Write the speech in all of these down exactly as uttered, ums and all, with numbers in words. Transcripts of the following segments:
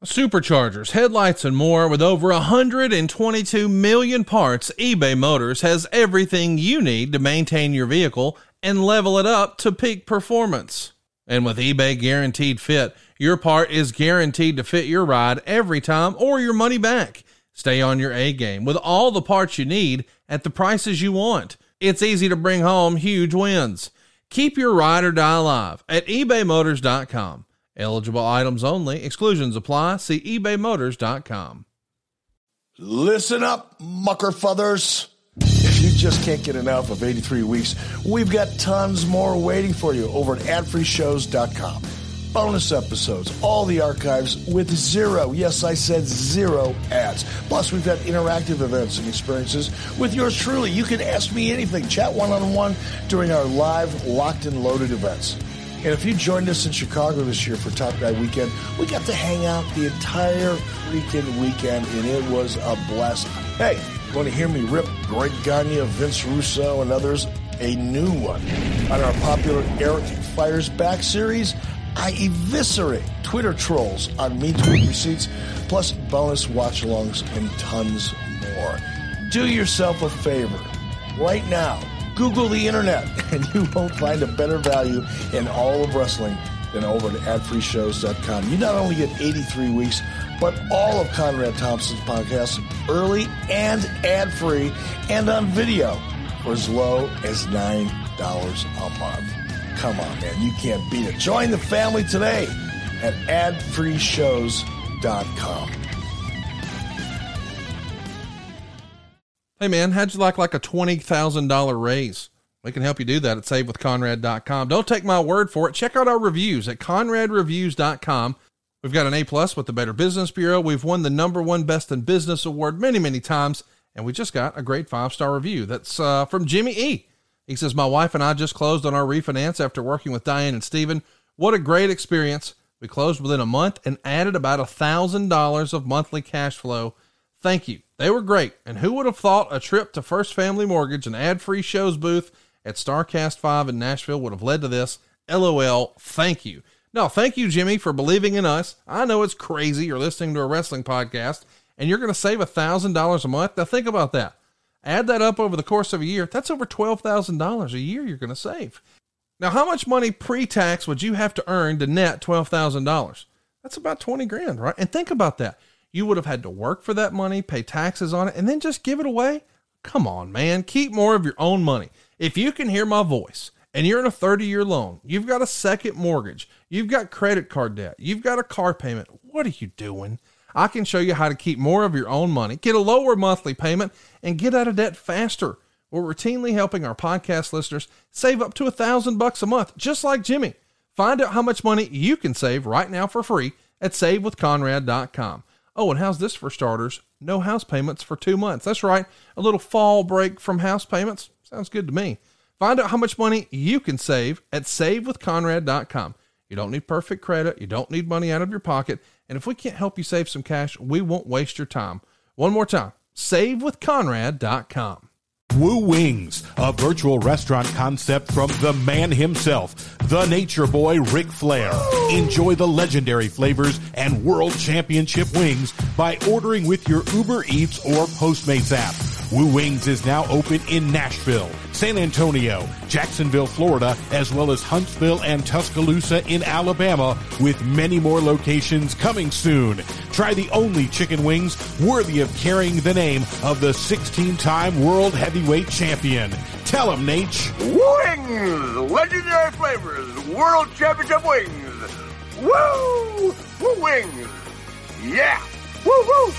Superchargers, headlights, and more. With over one hundred twenty-two million parts, eBay Motors has everything you need to maintain your vehicle and level it up to peak performance. And with eBay Guaranteed Fit, your part is guaranteed to fit your ride every time or your money back. Stay on your A game with all the parts you need at the prices you want. It's easy to bring home huge wins. Keep your ride or die alive at ebay motors dot com. Eligible items only. Exclusions apply. See ebay motors dot com. Listen up, muckerfuthers. If you just can't get enough of eighty-three weeks, we've got tons more waiting for you over at ad free shows dot com. Bonus episodes, all the archives with zero, yes, I said zero ads. Plus, we've got interactive events and experiences with yours truly. You can ask me anything, chat one-on-one during our live locked and loaded events. And if you joined us in Chicago this year for Top Guy Weekend, we got to hang out the entire freaking weekend, and it was a blast. Hey, want to hear me rip Greg Gagne, Vince Russo, and others? A new one. On our popular Eric Fires Back series, I eviscerate Twitter trolls on mean tweet receipts, plus bonus watch-alongs and tons more. Do yourself a favor. Right now, Google the internet, and you won't find a better value in all of wrestling than over at ad free shows dot com. You not only get eighty-three weeks, but all of Conrad Thompson's podcasts early and ad-free and on video for as low as nine dollars a month. Come on, man. You can't beat it. Join the family today at ad free shows dot com. Hey man, how'd you like like a twenty thousand dollars raise? We can help you do that at save with conrad dot com. Don't take my word for it. Check out our reviews at conrad reviews dot com. We've got an A plus with the Better Business Bureau. We've won the number one Best in Business award many, many times. And we just got a great five-star review. That's uh, from Jimmy E. He says, my wife and I just closed on our refinance after working with Diane and Steven. What a great experience. We closed within a month and added about a thousand dollars of monthly cash flow. Thank you. They were great. And who would have thought a trip to First Family Mortgage, an ad-free shows booth at StarCast five in Nashville, would have led to this? LOL. Thank you. No, thank you, Jimmy, for believing in us. I know it's crazy. You're listening to a wrestling podcast and you're going to save a thousand dollars a month. Now think about that. Add that up over the course of a year. That's over twelve thousand dollars a year you're going to save. Now, how much money pre-tax would you have to earn to net twelve thousand dollars? That's about twenty grand, right? And think about that. You would have had to work for that money, pay taxes on it, and then just give it away. Come on, man. Keep more of your own money. If you can hear my voice and you're in a thirty year loan, you've got a second mortgage, you've got credit card debt, you've got a car payment. What are you doing? I can show you how to keep more of your own money, get a lower monthly payment, and get out of debt faster. We're routinely helping our podcast listeners save up to a thousand bucks a month, just like Jimmy. Find out how much money you can save right now for free at save with conrad dot com. Oh, and how's this for starters? No house payments for two months. That's right. A little fall break from house payments. Sounds good to me. Find out how much money you can save at save with conrad dot com. You don't need perfect credit. You don't need money out of your pocket. And if we can't help you save some cash, we won't waste your time. One more time, save with conrad dot com. Woo Wings, a virtual restaurant concept from the man himself, the Nature Boy Ric Flair. Enjoy the legendary flavors and world championship wings by ordering with your Uber Eats or Postmates app. Woo Wings is now open in Nashville, San Antonio, Jacksonville, Florida, as well as Huntsville and Tuscaloosa in Alabama, with many more locations coming soon. Try the only chicken wings worthy of carrying the name of the sixteen-time world heavyweight champion. Tell him, Nate. Wings! Legendary flavors, world championship wings. Woo! Woo Wings! Yeah! Woo woo!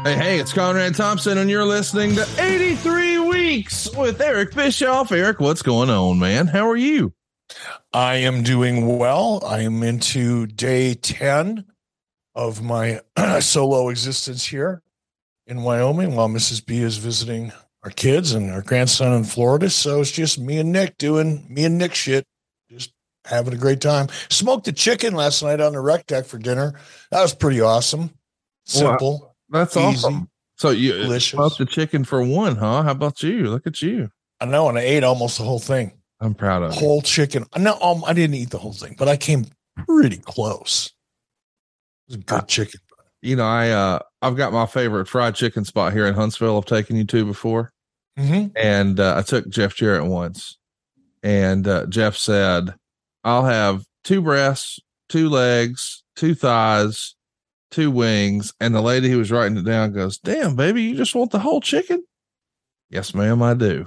Hey, hey, it's Conrad Thompson, and you're listening to eighty-three Weeks with Eric Bischoff. Eric, what's going on, man? How are you? I am doing well. I am into day ten of my solo existence here in Wyoming while Missus B is visiting our kids and our grandson in Florida. So it's just me and Nick doing me and Nick shit, just having a great time. Smoked a chicken last night on the rec deck for dinner. That was pretty awesome. Simple. Wow, that's easy, awesome. So you delicious. smoked the chicken for one, huh? How about you? Look at you. I know, and I ate almost the whole thing. I'm proud of whole chicken. No, um, I didn't eat the whole thing, but I came pretty close. It was a good uh, chicken. You know, I uh, I've got my favorite fried chicken spot here in Huntsville. I've taken you to before, mm-hmm. and uh, I took Jeff Jarrett once, and uh, Jeff said, "I'll have two breasts, two legs, two thighs, two wings." And the lady who was writing it down goes, "Damn, baby, you just want the whole chicken?" Yes, ma'am, I do.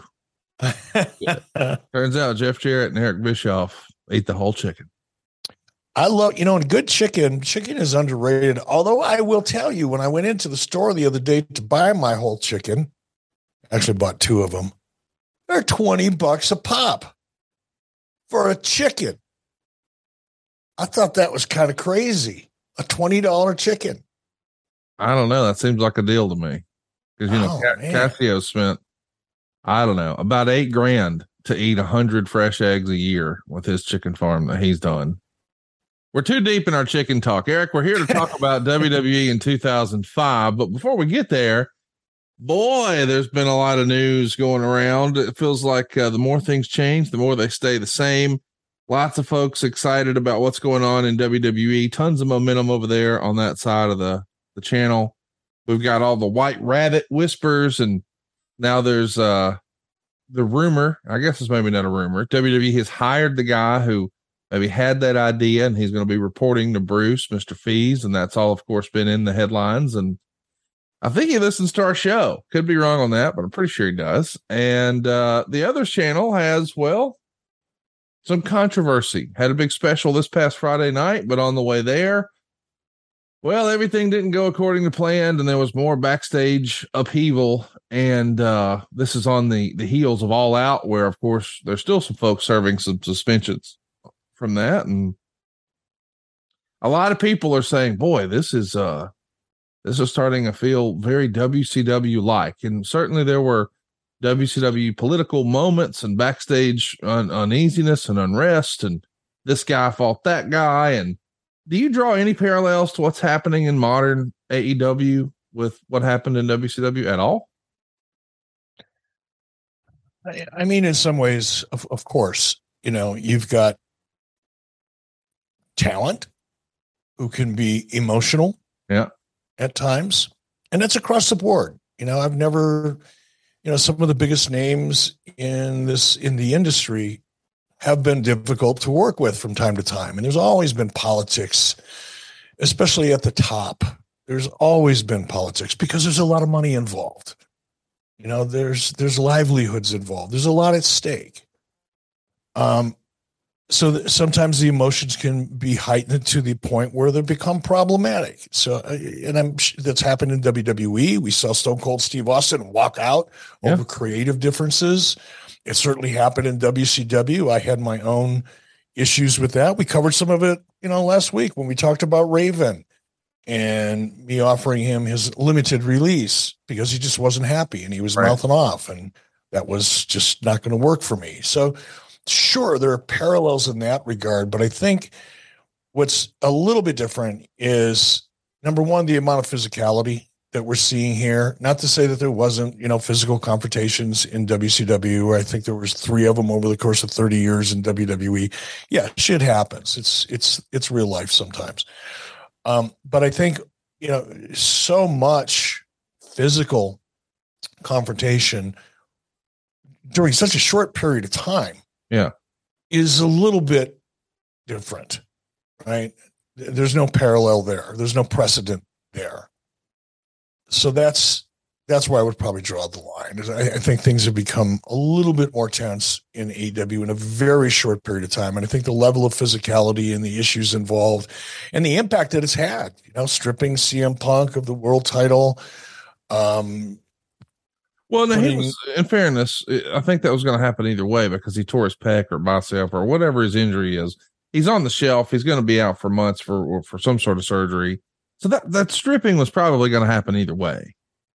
Turns out Jeff Jarrett and Eric Bischoff eat the whole chicken. I love, you know, and good chicken, chicken is underrated. Although I will tell you, when I went into the store the other day to buy my whole chicken, actually bought two of them, they're twenty bucks a pop for a chicken. I thought that was kind of crazy. A twenty dollars chicken. I don't know. That seems like a deal to me. Because, you know, oh, Cassio spent, I don't know, about eight grand to eat a hundred fresh eggs a year with his chicken farm that he's done. We're too deep in our chicken talk, Eric. We're here to talk about W W E in two thousand five. But before we get there, boy, there's been a lot of news going around. It feels like uh, the more things change, the more they stay the same. Lots of folks excited about what's going on in W W E. Tons of momentum over there on that side of the, the channel. We've got all the White Rabbit whispers, and now there's uh, the rumor. I guess it's maybe not a rumor. W W E has hired the guy who maybe had that idea, and he's going to be reporting to Bruce, Mister Fees, and that's all, of course, been in the headlines. And I think he listens to our show. Could be wrong on that, but I'm pretty sure he does. And uh, the other channel has, well, some controversy. Had a big special this past Friday night, but on the way there, well, everything didn't go according to plan, and there was more backstage upheaval. And uh, this is on the, the heels of All Out, where, of course, there's still some folks serving some suspensions from that. And a lot of people are saying, boy, this is uh, this is starting to feel very W C W like. And certainly there were W C W political moments and backstage un- uneasiness and unrest, and this guy fought that guy. And do you draw any parallels to what's happening in modern A E W with what happened in W C W at all? I, I mean, in some ways, of, of course, you know, you've got talent who can be emotional, yeah, at times, and that's across the board. You know, I've never, you know, some of the biggest names in this in the industry have been difficult to work with from time to time, and there's always been politics, especially at the top. There's always been politics because there's a lot of money involved. You know, there's there's livelihoods involved. There's a lot at stake. Um. So that sometimes the emotions can be heightened to the point where they become problematic. So, and I'm that's happened in W W E. We saw Stone Cold Steve Austin walk out yeah. over creative differences. It certainly happened in W C W. I had my own issues with that. We covered some of it, you know, last week when we talked about Raven and me offering him his limited release because he just wasn't happy and he was right. mouthing off, and that was just not going to work for me. So, sure, there are parallels in that regard, but I think what's a little bit different is, number one, the amount of physicality that we're seeing here. Not to say that there wasn't, you know, physical confrontations in W C W. I think there was three of them over the course of thirty years in W W E. Yeah, shit happens. It's it's it's real life sometimes. Um, but I think, you know, so much physical confrontation during such a short period of time. Yeah, is a little bit different, right? There's no parallel there. There's no precedent there. So that's that's where I would probably draw the line. I, I think things have become a little bit more tense in A E W in a very short period of time. And I think the level of physicality and the issues involved and the impact that it's had, you know, stripping C M Punk of the world title, Um, well, no, putting, he was, in fairness, I think that was going to happen either way because he tore his pec or bicep or whatever his injury is. He's on the shelf. He's going to be out for months for for some sort of surgery. So that that stripping was probably going to happen either way.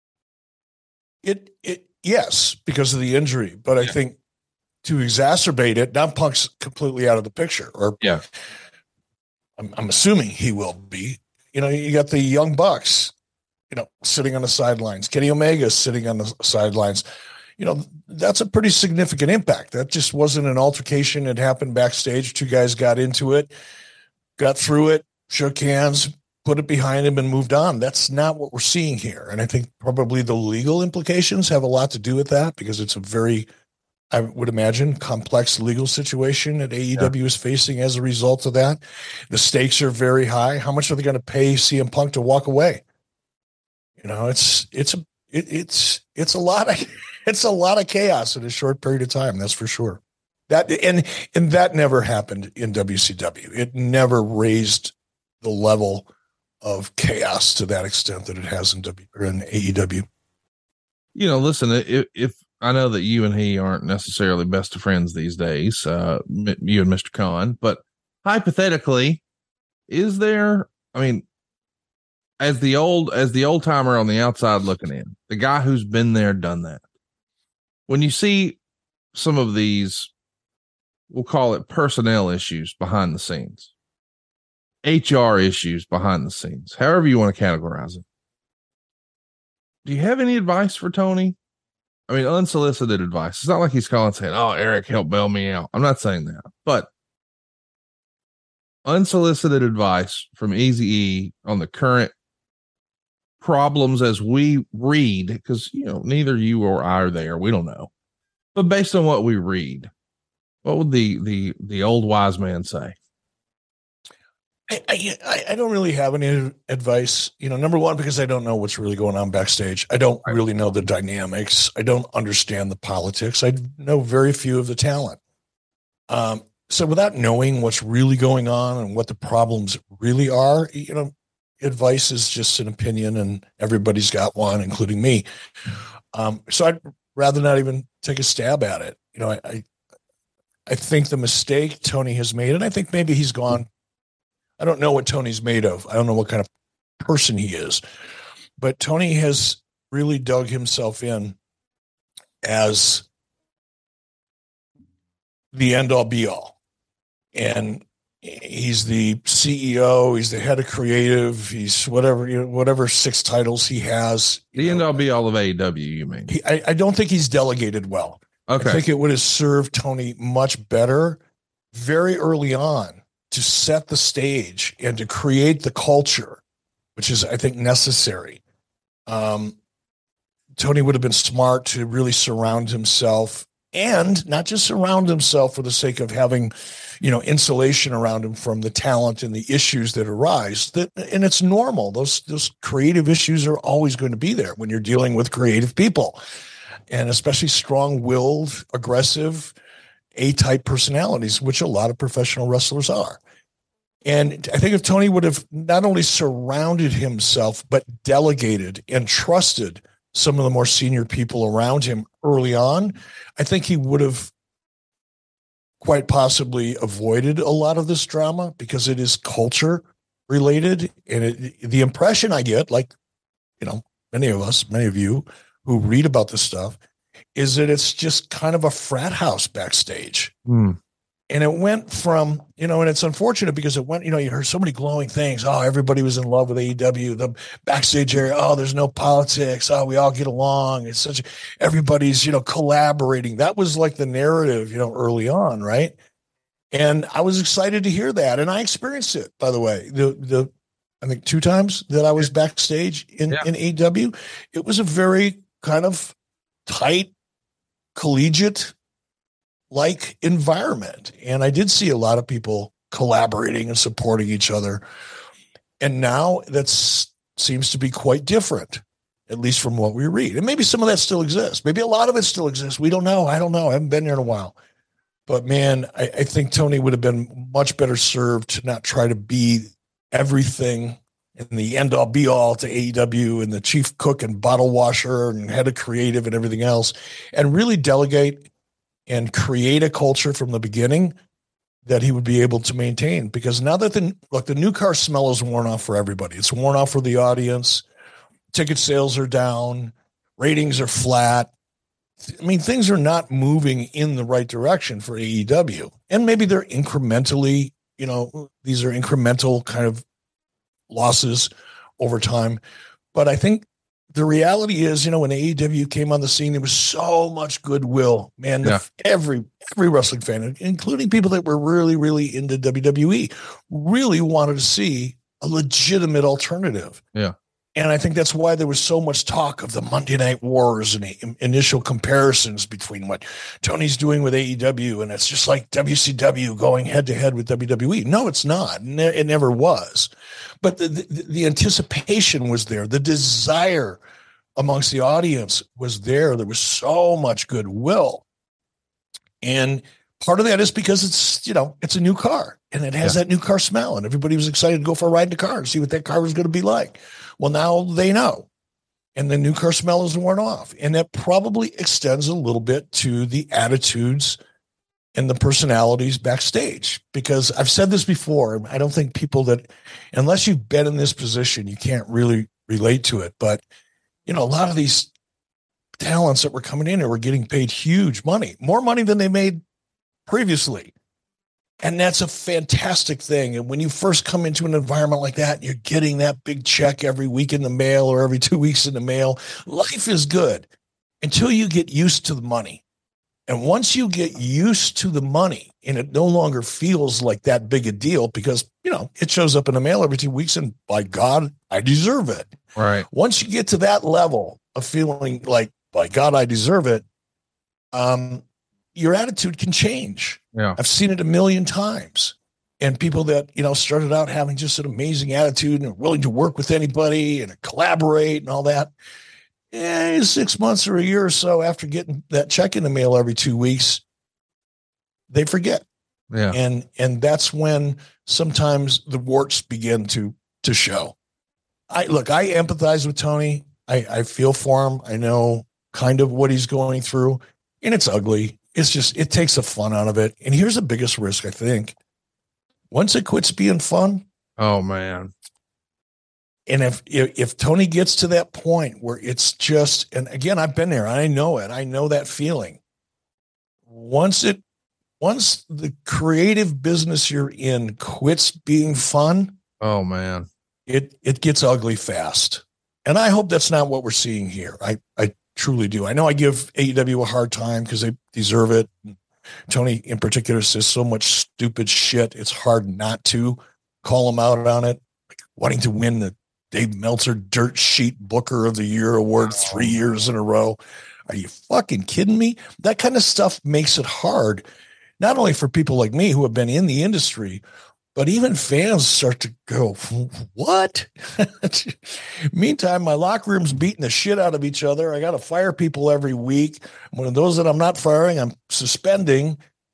It it yes, because of the injury, but yeah. I think to exacerbate it, now Punk's completely out of the picture. Or yeah, I'm, I'm assuming he will be. You know, you got the Young Bucks, you know, sitting on the sidelines. Kenny Omega sitting on the sidelines. You know, that's a pretty significant impact. That just wasn't an altercation. It happened backstage. Two guys got into it, got through it, shook hands, put it behind him, and moved on. That's not what we're seeing here. And I think probably the legal implications have a lot to do with that because it's a very, I would imagine, complex legal situation that A E W yeah. is facing as a result of that. The stakes are very high. How much are they going to pay C M Punk to walk away? You know, it's it's a it, it's it's a lot of it's a lot of chaos in a short period of time. That's for sure. That and and that never happened in W C W. It never raised the level of chaos to that extent that it has in W or in A E W. You know, listen, if, if I know that you and he aren't necessarily best of friends these days, uh, you and Mister Khan, but hypothetically, is there, I mean, as the old, as the old timer on the outside looking in, the guy who's been there, done that, when you see some of these, we'll call it personnel issues behind the scenes, H R issues behind the scenes, however you want to categorize it, do you have any advice for Tony? I mean, unsolicited advice. It's not like he's calling saying, "Oh, Eric, help bail me out." I'm not saying that, but unsolicited advice from Eazy-E on the current problems as we read, because, you know, neither you or I are there. We don't know. But based on what we read, what would the, the, the old wise man say? I, I, I don't really have any advice, you know, number one, because I don't know what's really going on backstage. I don't right. really know the dynamics. I don't understand the politics. I know very few of the talent. Um, so without knowing what's really going on and what the problems really are, you know, advice is just an opinion and everybody's got one, including me. Um, so I'd rather not even take a stab at it. You know, I, I, I think the mistake Tony has made, and I think maybe he's gone, I don't know what Tony's made of. I don't know what kind of person he is, but Tony has really dug himself in as the end all be all. And he's the C E O, he's the head of creative, he's whatever, you know, whatever six titles he has. The end all be all of A E W, you mean? He, I, I don't think he's delegated well. Okay. I think it would have served Tony much better very early on to set the stage and to create the culture, which is, I think, necessary. Um, Tony would have been smart to really surround himself, and not just surround himself for the sake of having, you know, insulation around him from the talent and the issues that arise. That, and it's normal. Those, those creative issues are always going to be there when you're dealing with creative people, and especially strong-willed, aggressive, A-type personalities, which a lot of professional wrestlers are. And I think if Tony would have not only surrounded himself, but delegated and trusted some of the more senior people around him early on, I think he would have quite possibly avoided a lot of this drama, because it is culture related. And it, the impression I get, like, you know, many of us, many of you who read about this stuff, is that it's just kind of a frat house backstage. Mm. And it went from, you know, and it's unfortunate because it went, you know, you heard so many glowing things. Oh, everybody was in love with A E W, the backstage area. Oh, there's no politics. Oh, we all get along. It's such, everybody's, you know, collaborating. That was like the narrative, you know, early on. Right. And I was excited to hear that. And I experienced it, by the way, the, the, I think two times that I was backstage in, yeah. in A E W, it was a very kind of tight, collegiate like environment. And I did see a lot of people collaborating and supporting each other. And now that seems to be quite different, at least from what we read. And maybe some of that still exists. Maybe a lot of it still exists. We don't know. I don't know. I haven't been there in a while. But man, I, I think Tony would have been much better served to not try to be everything and the end all be all to A E W and the chief cook and bottle washer and head of creative and everything else, and really delegate and create a culture from the beginning that he would be able to maintain. Because now that the, look, the new car smell is worn off for everybody. It's worn off for the audience. Ticket sales are down. Ratings are flat. I mean, things are not moving in the right direction for A E W. And maybe they're incrementally, you know, these are incremental kind of losses over time. But I think the reality is, you know, when A E W came on the scene, there was so much goodwill, man. Yeah. The, every, every wrestling fan, including people that were really, really into W W E, really wanted to see a legitimate alternative. Yeah. And I think that's why there was so much talk of the Monday Night Wars and the initial comparisons between what Tony's doing with A E W, and it's just like W C W going head to head with W W E. No, it's not. It never was. But the, the, the anticipation was there. The desire amongst the audience was there. There was so much goodwill. And part of that is because it's, you know, it's a new car and it has yeah. that new car smell, and everybody was excited to go for a ride in the car and see what that car was going to be like. Well, now they know, and the new car smell is worn off, and that probably extends a little bit to the attitudes and the personalities backstage, because I've said this before. I don't think people that, unless you've been in this position, you can't really relate to it. But, you know, a lot of these talents that were coming in and were getting paid huge money, more money than they made previously. And that's a fantastic thing. And when you first come into an environment like that, you're getting that big check every week in the mail or every two weeks in the mail. Life is good until you get used to the money. And once you get used to the money, and it no longer feels like that big a deal because, you know, it shows up in the mail every two weeks and by God, I deserve it. Right. Once you get to that level of feeling like, by God, I deserve it, um, your attitude can change. Yeah. I've seen it a million times. And people that, you know, started out having just an amazing attitude and willing to work with anybody and collaborate and all that. Eh, six months or a year or so after getting that check in the mail every two weeks, they forget. Yeah. And, and that's when sometimes the warts begin to, to show. I look, I empathize with Tony. I, I feel for him. I know kind of what he's going through, and it's ugly. It's just, it takes the fun out of it. And here's the biggest risk, I think. Once it quits being fun. Oh, man. And if, if, if Tony gets to that point where it's just, and again, I've been there, I know it. I know that feeling. Once it, once the creative business you're in quits being fun. Oh, man. It, it gets ugly fast. And I hope that's not what we're seeing here. I, I truly do. I know I give A E W a hard time because they deserve it. Tony in particular says so much stupid shit. It's hard not to call him out on it. Like wanting to win the Dave Meltzer Dirt Sheet Booker of the Year award three years in a row. Are you fucking kidding me? That kind of stuff makes it hard, not only for people like me who have been in the industry, but even fans start to go, what? Meantime, my locker room's beating the shit out of each other. I got to fire people every week. One of those that I'm not firing, I'm suspending.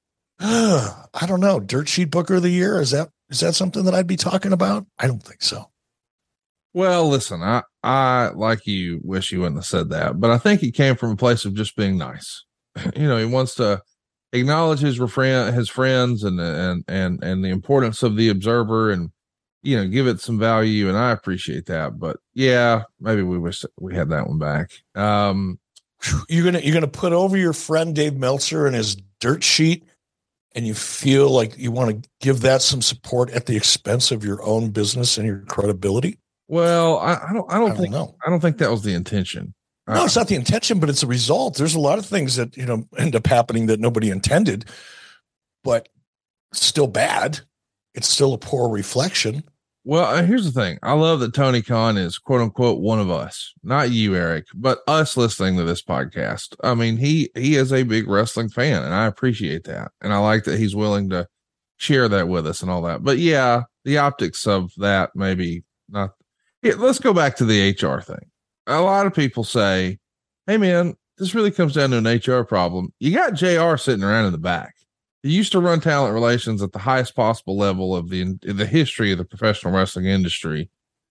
I don't know. Dirt Sheet Booker of the Year. Is that, is that something that I'd be talking about? I don't think so. Well, listen, I, I, like you, wish you wouldn't have said that, but I think he came from a place of just being nice. You know, he wants to acknowledge his friend, his friends, and and and and the importance of the Observer, and you know, give it some value. And I appreciate that. But yeah, maybe we wish we had that one back. Um, you're gonna you're gonna put over your friend Dave Meltzer and his dirt sheet, and you feel like you want to give that some support at the expense of your own business and your credibility. Well, I, I don't I don't I think don't know. I don't think that was the intention. No, it's not the intention, but it's a result. There's a lot of things that, you know, end up happening that nobody intended, but it's still bad. It's still a poor reflection. Well, here's the thing. I love that Tony Khan is quote unquote one of us, not you, Eric, but us listening to this podcast. I mean, he, he is a big wrestling fan, and I appreciate that. And I like that he's willing to share that with us and all that. But yeah, the optics of that, maybe not. Yeah, let's go back to the H R thing. A lot of people say, hey man, this really comes down to an H R problem. You got J R sitting around in the back. He used to run talent relations at the highest possible level of the, in the history of the professional wrestling industry.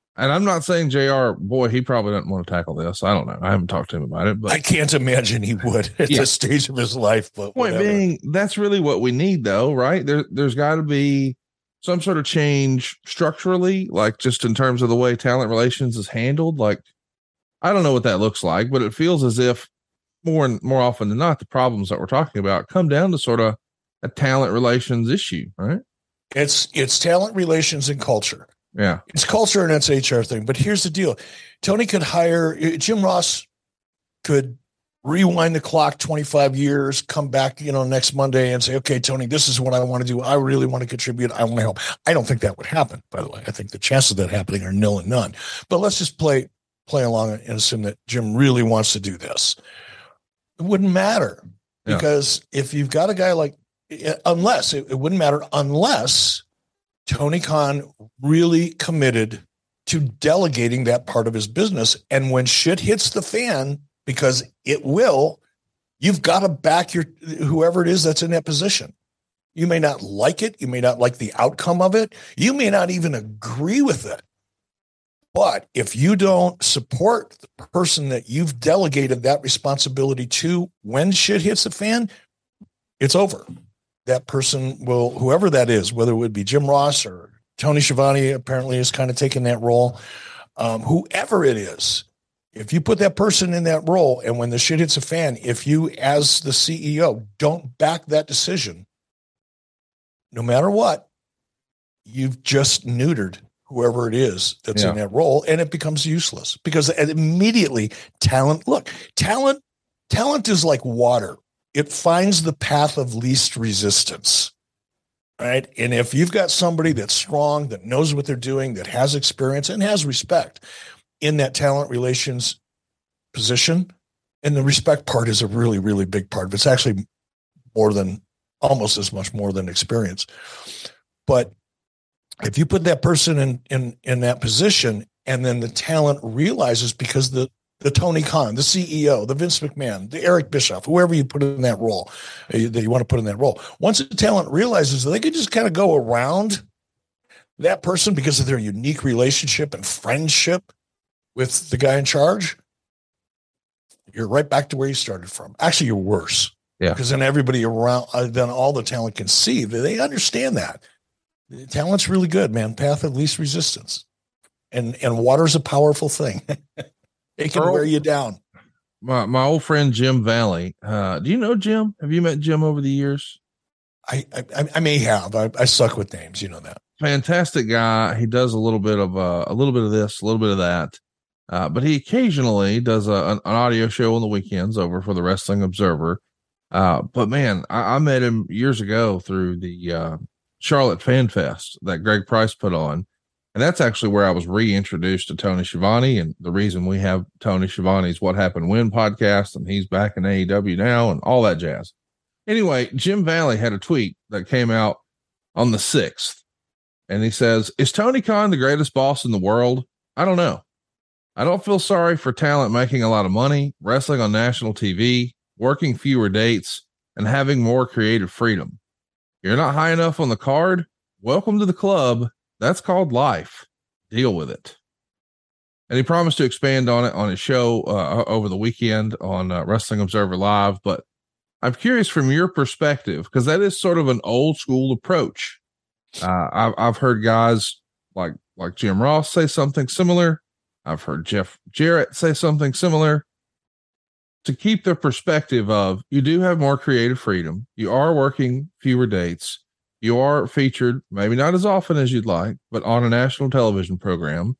And I'm not saying J R, boy, he probably doesn't want to tackle this. I don't know. I haven't talked to him about it, but I can't imagine he would at yeah. this stage of his life. But point whatever. being, that's really what we need, though, right? There, there's got to be some sort of change structurally, like just in terms of the way talent relations is handled. Like, I don't know what that looks like, but it feels as if more and more often than not, the problems that we're talking about come down to sort of a talent relations issue, right? It's it's talent relations and culture. Yeah. It's culture and it's H R thing. But here's the deal. Tony could hire Jim Ross could rewind the clock twenty-five years, come back, you know, next Monday and say, okay, Tony, this is what I want to do. I really want to contribute. I want to help. I don't think that would happen, by the way. I think the chances of that happening are nil and none. But let's just play play along and assume that Jim really wants to do this. It wouldn't matter yeah. because if you've got a guy like, unless it, it wouldn't matter unless Tony Khan really committed to delegating that part of his business. And when shit hits the fan, because it will, you've got to back your whoever it is that's in that position. You may not like it. You may not like the outcome of it. You may not even agree with it. But if you don't support the person that you've delegated that responsibility to when shit hits the fan, it's over. That person will, whoever that is, whether it would be Jim Ross or Tony Schiavone apparently is kind of taking that role. Um, whoever it is, if you put that person in that role and when the shit hits a fan, if you as the C E O don't back that decision, no matter what, you've just neutered whoever it is that's yeah. in that role and it becomes useless because immediately talent, look, talent, talent is like water. It finds the path of least resistance, right? And if you've got somebody that's strong, that knows what they're doing, that has experience and has respect in that talent relations position, and the respect part is a really, really big part of it. It's actually more than, almost as much more than experience. But if you put that person in, in, in that position and then the talent realizes because the, the Tony Khan, the C E O, the Vince McMahon, the Eric Bischoff, whoever you put in that role, uh, that you want to put in that role. Once the talent realizes that they could just kind of go around that person because of their unique relationship and friendship with the guy in charge, you're right back to where you started from. Actually, you're worse. Yeah. Because then everybody around, uh, then all the talent can see that they understand that. The talent's really good, man. Path of least resistance. And, and water's a powerful thing. It can Earl, wear you down. My my old friend Jim Valley. Uh, do you know Jim? Have you met Jim over the years? I I, I may have. I, I suck with names. You know that. Fantastic guy. He does a little bit of uh, a little bit of this, a little bit of that. Uh, but he occasionally does a, an, an audio show on the weekends over for the Wrestling Observer. Uh, but man, I, I met him years ago through the uh, Charlotte Fan Fest that Greg Price put on. And that's actually where I was reintroduced to Tony Schiavone, and the reason we have Tony Schiavone's What Happened When podcast, and he's back in A E W now and all that jazz. Anyway, Jim Valley had a tweet that came out on the sixth, and he says, is Tony Khan the greatest boss in the world? I don't know. I don't feel sorry for talent making a lot of money, wrestling on national T V, working fewer dates, and having more creative freedom. You're not high enough on the card? Welcome to the club. That's called life. Deal with it. And he promised to expand on it on his show uh, over the weekend on uh, Wrestling Observer Live. But I'm curious from your perspective, because that is sort of an old school approach. Uh, I've, I've heard guys like, like Jim Ross say something similar. I've heard Jeff Jarrett say something similar. To keep the perspective of, you do have more creative freedom. You are working fewer dates. You are featured, maybe not as often as you'd like, but on a national television program,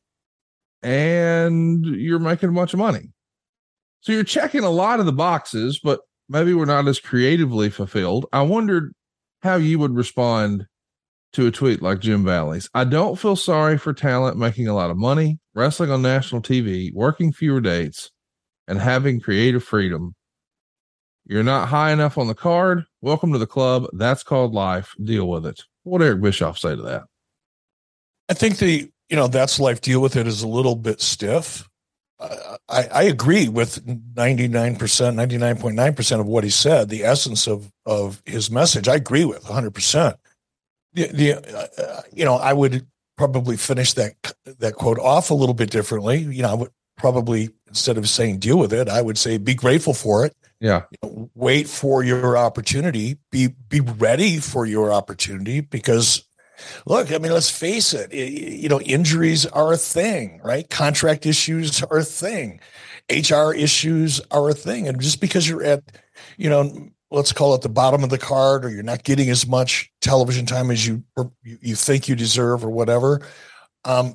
and you're making a bunch of money. So you're checking a lot of the boxes, but maybe we're not as creatively fulfilled. I wondered how you would respond to a tweet like Jim Valley's. I don't feel sorry for talent making a lot of money, wrestling on national T V, working fewer dates, and having creative freedom. You're not high enough on the card. Welcome to the club. That's called life. Deal with it. What would Eric Bischoff say to that? I think the, you know, that's life. Deal with it is a little bit stiff. Uh, I, I agree with ninety-nine percent, ninety-nine point nine percent of what he said. The essence of, of his message, I agree with one hundred percent. The, the uh, you know, I would, probably finish that, that quote off a little bit differently. You know, I would probably, instead of saying deal with it, I would say be grateful for it. Yeah. You know, wait for your opportunity. Be, be ready for your opportunity because look, I mean, let's face it, you know, injuries are a thing, right? Contract issues are a thing. H R issues are a thing. And just because you're at, you know, let's call it the bottom of the card, or you're not getting as much television time as you you think you deserve or whatever, um,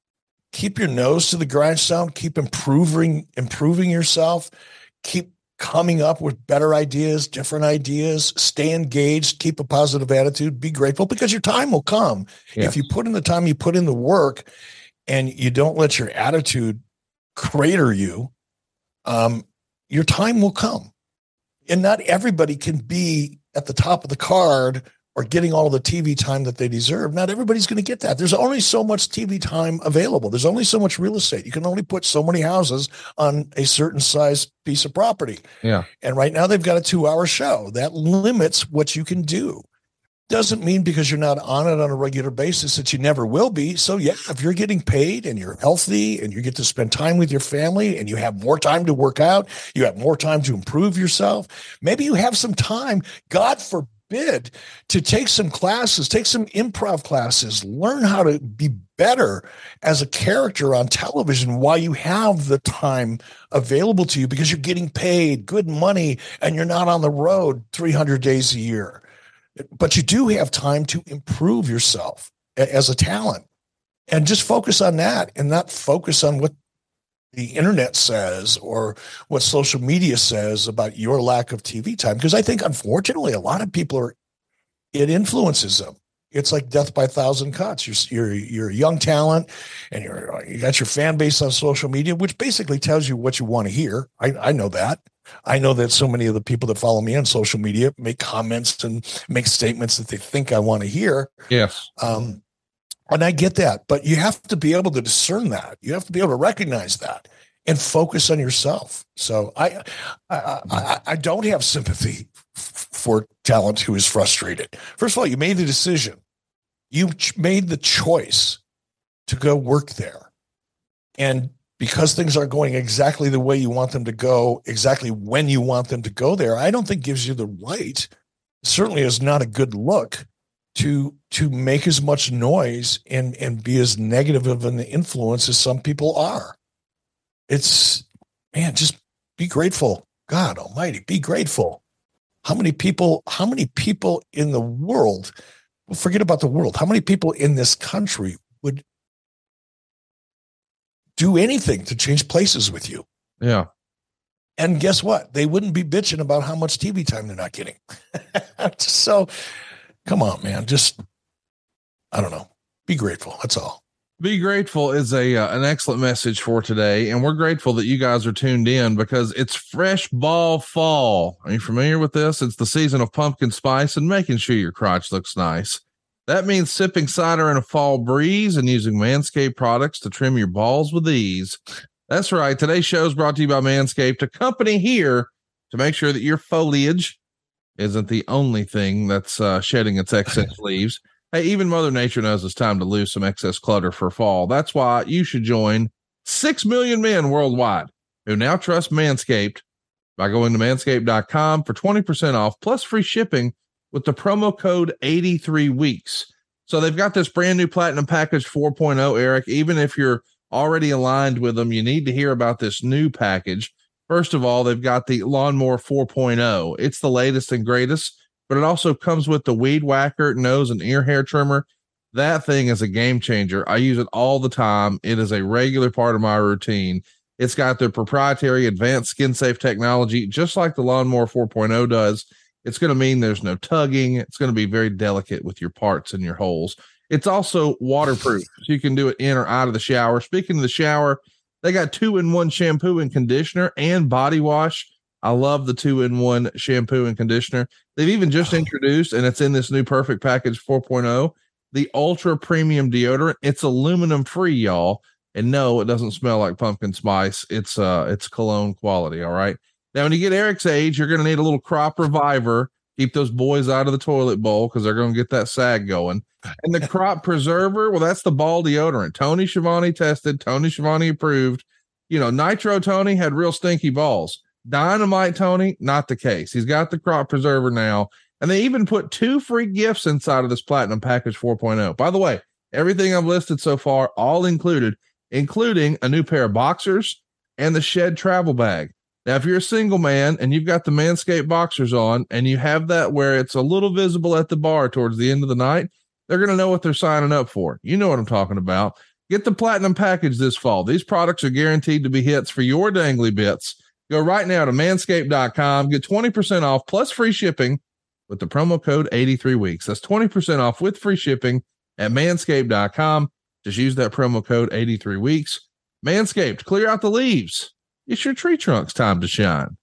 keep your nose to the grindstone, keep improving, improving yourself, keep coming up with better ideas, different ideas, stay engaged, keep a positive attitude, be grateful because your time will come. Yes. If you put in the time, you put in the work, and you don't let your attitude crater you, um, your time will come. And not everybody can be at the top of the card or getting all of the T V time that they deserve. Not everybody's going to get that. There's only so much T V time available. There's only so much real estate. You can only put so many houses on a certain size piece of property. Yeah. And right now they've got a two hour show that limits what you can do. Doesn't mean because you're not on it on a regular basis that you never will be. So yeah, if you're getting paid and you're healthy and you get to spend time with your family and you have more time to work out, you have more time to improve yourself. Maybe you have some time, God forbid, to take some classes, take some improv classes, learn how to be better as a character on television while you have the time available to you because you're getting paid good money and you're not on the road three hundred days a year. But you do have time to improve yourself as a talent and just focus on that and not focus on what the internet says or what social media says about your lack of T V time. Because I think, unfortunately, a lot of people are, it influences them. It's like death by a thousand cuts. You're, you're, you're a young talent and you're, you got your fan base on social media, which basically tells you what you want to hear. I, I know that. I know that so many of the people that follow me on social media make comments and make statements that they think I want to hear. Yes. Um, and I get that, but you have to be able to discern that. You have to be able to recognize that and focus on yourself. So I, I, I, I don't have sympathy f- for talent who is frustrated. First of all, you made the decision. You ch- made the choice to go work there. And because things aren't going exactly the way you want them to go, exactly when you want them to go there, I don't think gives you the right, certainly is not a good look, to to make as much noise and, and be as negative of an influence as some people are. It's, man, just be grateful. God almighty, be grateful. How many people, how many people in the world, well, forget about the world, how many people in this country would do anything to change places with you? Yeah. And guess what? They wouldn't be bitching about how much T V time they're not getting. So come on, man. Just, I don't know. Be grateful. That's all. Be grateful is a uh, an excellent message for today. And we're grateful that you guys are tuned in because it's fresh ball fall. Are you familiar with this? It's the season of pumpkin spice and making sure your crotch looks nice. That means sipping cider in a fall breeze and using Manscaped products to trim your balls with ease. That's right. Today's show is brought to you by Manscaped, a company here to make sure that your foliage isn't the only thing that's uh, shedding its excess leaves. Hey, even Mother Nature knows it's time to lose some excess clutter for fall. That's why you should join six million men worldwide who now trust Manscaped by going to manscaped dot com for twenty percent off plus free shipping with the promo code eighty-three weeks. So they've got this brand new Platinum Package four point oh, Eric. Even if you're already aligned with them, you need to hear about this new package. First of all, they've got the Lawnmower four point oh. It's the latest and greatest, but it also comes with the Weed Whacker nose and ear hair trimmer. That thing is a game changer. I use it all the time. It is a regular part of my routine. It's got their proprietary advanced skin safe technology, just like the Lawnmower four point oh does. It's going to mean there's no tugging. It's going to be very delicate with your parts and your holes. It's also waterproof, so you can do it in or out of the shower. Speaking of the shower, they got two-in-one shampoo and conditioner and body wash. I love the two-in-one shampoo and conditioner. They've even just introduced, and it's in this new Perfect Package four point oh, the Ultra Premium Deodorant. It's aluminum-free, y'all. And no, it doesn't smell like pumpkin spice. It's uh, it's cologne quality, all right? Now, when you get Eric's age, you're going to need a little crop reviver. Keep those boys out of the toilet bowl because they're going to get that sag going. And the crop preserver, well, that's the ball deodorant. Tony Schiavone tested, Tony Schiavone approved. You know, Nitro Tony had real stinky balls. Dynamite Tony, not the case. He's got the crop preserver now. And they even put two free gifts inside of this Platinum Package four point oh. By the way, everything I've listed so far, all included, including a new pair of boxers and the Shed travel bag. Now, if you're a single man and you've got the Manscaped boxers on and you have that where it's a little visible at the bar towards the end of the night, they're going to know what they're signing up for. You know what I'm talking about. Get the Platinum Package this fall. These products are guaranteed to be hits for your dangly bits. Go right now to manscaped dot com, get twenty percent off plus free shipping with the promo code eighty-three weeks. That's twenty percent off with free shipping at manscaped dot com. Just use that promo code eighty-three weeks. Manscaped, clear out the leaves. It's your tree trunk's time to shine.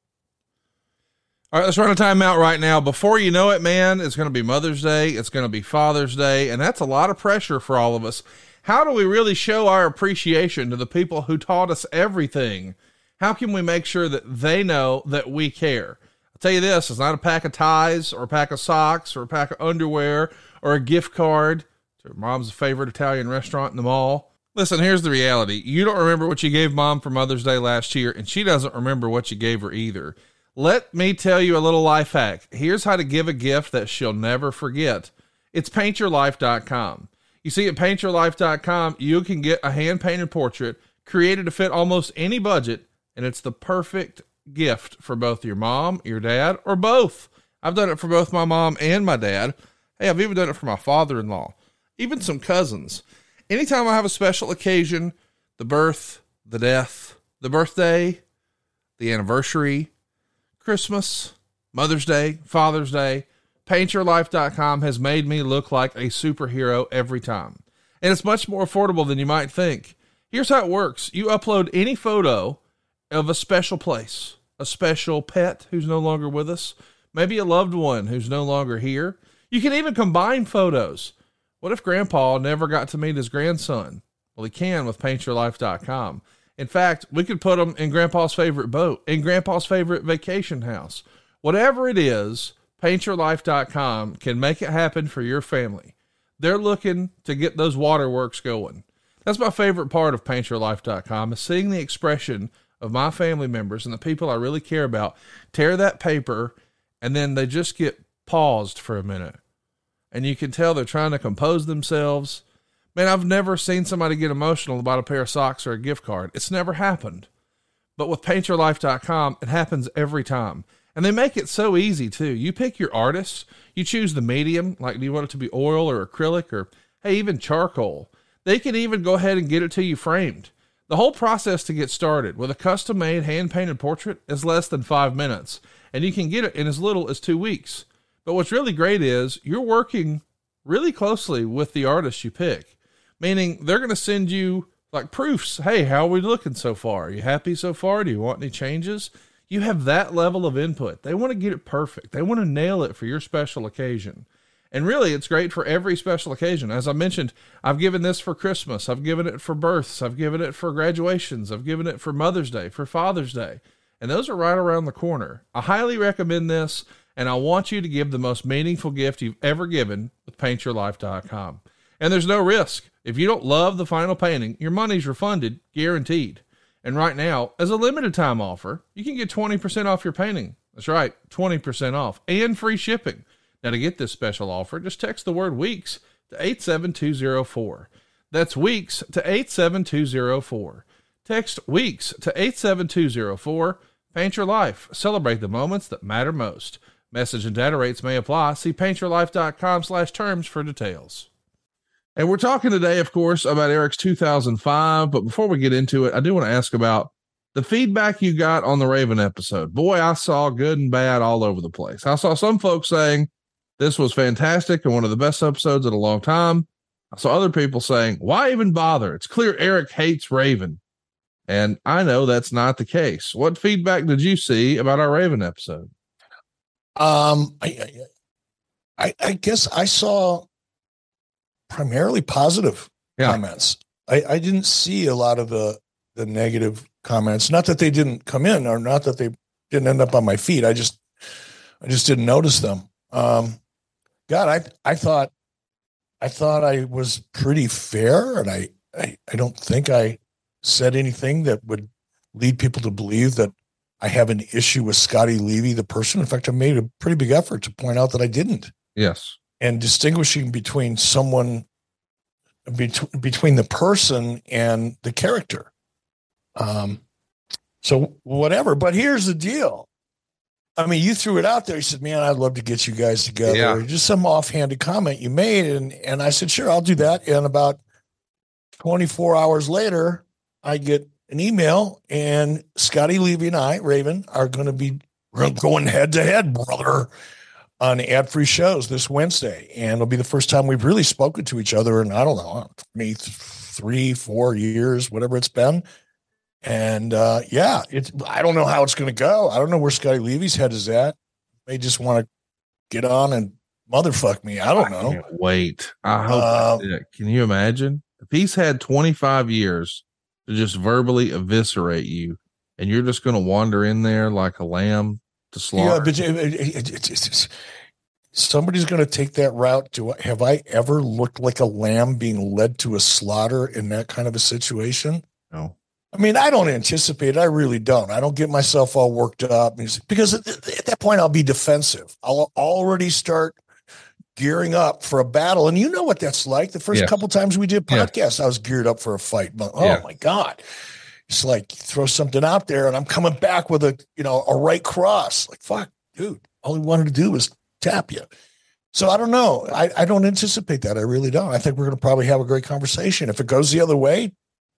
All right, let's run a timeout right now. Before you know it, man, it's going to be Mother's Day. It's going to be Father's Day, and that's a lot of pressure for all of us. How do we really show our appreciation to the people who taught us everything? How can we make sure that they know that we care? I'll tell you this, it's not a pack of ties or a pack of socks or a pack of underwear or a gift card to mom's favorite Italian restaurant in the mall. Listen, here's the reality. You don't remember what you gave mom for Mother's Day last year, and she doesn't remember what you gave her either. Let me tell you a little life hack. Here's how to give a gift that she'll never forget. It's paint your life dot com. You see, at paint your life dot com, you can get a hand-painted portrait created to fit almost any budget, and it's the perfect gift for both your mom, your dad, or both. I've done it for both my mom and my dad. Hey, I've even done it for my father-in-law, even some cousins. Anytime I have a special occasion, the birth, the death, the birthday, the anniversary, Christmas, Mother's Day, Father's Day, paint your life dot com has made me look like a superhero every time. And it's much more affordable than you might think. Here's how it works. You upload any photo of a special place, a special pet who's no longer with us, maybe a loved one who's no longer here. You can even combine photos. What if Grandpa never got to meet his grandson? Well, he can with paint your life dot com. In fact, we could put them in Grandpa's favorite boat, in Grandpa's favorite vacation house. Whatever it is, paint your life dot com can make it happen for your family. They're looking to get those waterworks going. That's my favorite part of paint your life dot com, is seeing the expression of my family members and the people I really care about tear that paper, and then they just get paused for a minute. And you can tell they're trying to compose themselves. Man, I've never seen somebody get emotional about a pair of socks or a gift card. It's never happened. But with paint your life dot com, it happens every time. And they make it so easy too. You pick your artist, you choose the medium, like do you want it to be oil or acrylic or, hey, even charcoal. They can even go ahead and get it to you framed. The whole process to get started with a custom-made hand-painted portrait is less than five minutes, and you can get it in as little as two weeks. But what's really great is you're working really closely with the artist you pick, meaning they're going to send you like proofs. Hey, how are we looking so far? Are you happy so far? Do you want any changes? You have that level of input. They want to get it perfect. They want to nail it for your special occasion. And really, it's great for every special occasion. As I mentioned, I've given this for Christmas. I've given it for births. I've given it for graduations. I've given it for Mother's Day, for Father's Day. And those are right around the corner. I highly recommend this, and I want you to give the most meaningful gift you've ever given with paint your life dot com. And there's no risk. If you don't love the final painting, your money's refunded, guaranteed. And right now, as a limited time offer, you can get twenty percent off your painting. That's right, twenty percent off and free shipping. Now, to get this special offer, just text the word weeks to eight seven two zero four. That's weeks to eight seven two zero four. Text weeks to eight seven two zero four. Paint your life. Celebrate the moments that matter most. Message and data rates may apply. See paint your life dot com slash terms for details. And we're talking today, of course, about Eric's two thousand five. But before we get into it, I do want to ask about the feedback you got on the Raven episode. Boy, I saw good and bad all over the place. I saw some folks saying this was fantastic and one of the best episodes in a long time. I saw other people saying, why even bother? It's clear Eric hates Raven. And I know that's not the case. What feedback did you see about our Raven episode? Um, I, I, I guess I saw primarily positive yeah. comments. I, I didn't see a lot of the, the negative comments. Not that they didn't come in, or not that they didn't end up on my feed. I just, I just didn't notice them. Um, God, I, I thought I thought I was pretty fair, and I, I, I don't think I said anything that would lead people to believe that I have an issue with Scotty Levy, the person. In fact, I made a pretty big effort to point out that I didn't. Yes. And distinguishing between someone, bet- between the person and the character. Um, so whatever, but here's the deal. I mean, you threw it out there. You said, man, I'd love to get you guys together. Yeah. Just some offhanded comment you made. And, and I said, sure, I'll do that. And about twenty-four hours later, I get an email, and Scotty Levy and I, Raven, are going to be going head to head, brother, on ad-free shows this Wednesday. And it'll be the first time we've really spoken to each other in, I don't know, maybe three, four years, whatever it's been. And uh, yeah, it's, I don't know how it's going to go. I don't know where Scotty Levy's head is at. They just want to get on and motherfuck me. I don't know. I can't wait. I hope. Um, that's it. Can you imagine if he's had twenty-five years to just verbally eviscerate you, and you're just going to wander in there like a lamb to slaughter? Yeah, but it, it, it, it, it's, somebody's going to take that route. Do I, have I ever looked like a lamb being led to a slaughter in that kind of a situation? No. I mean, I don't anticipate it. I really don't. I don't get myself all worked up because at, at that point I'll be defensive. I'll already start gearing up for a battle. And you know what that's like. The first yes. couple times we did podcasts, yes. I was geared up for a fight. But, oh yeah. my God. It's like you throw something out there and I'm coming back with a, you know, a right cross. Like, fuck, dude, all he wanted to do was tap you. So I don't know. I, I don't anticipate that. I really don't. I think we're going to probably have a great conversation. If it goes the other way,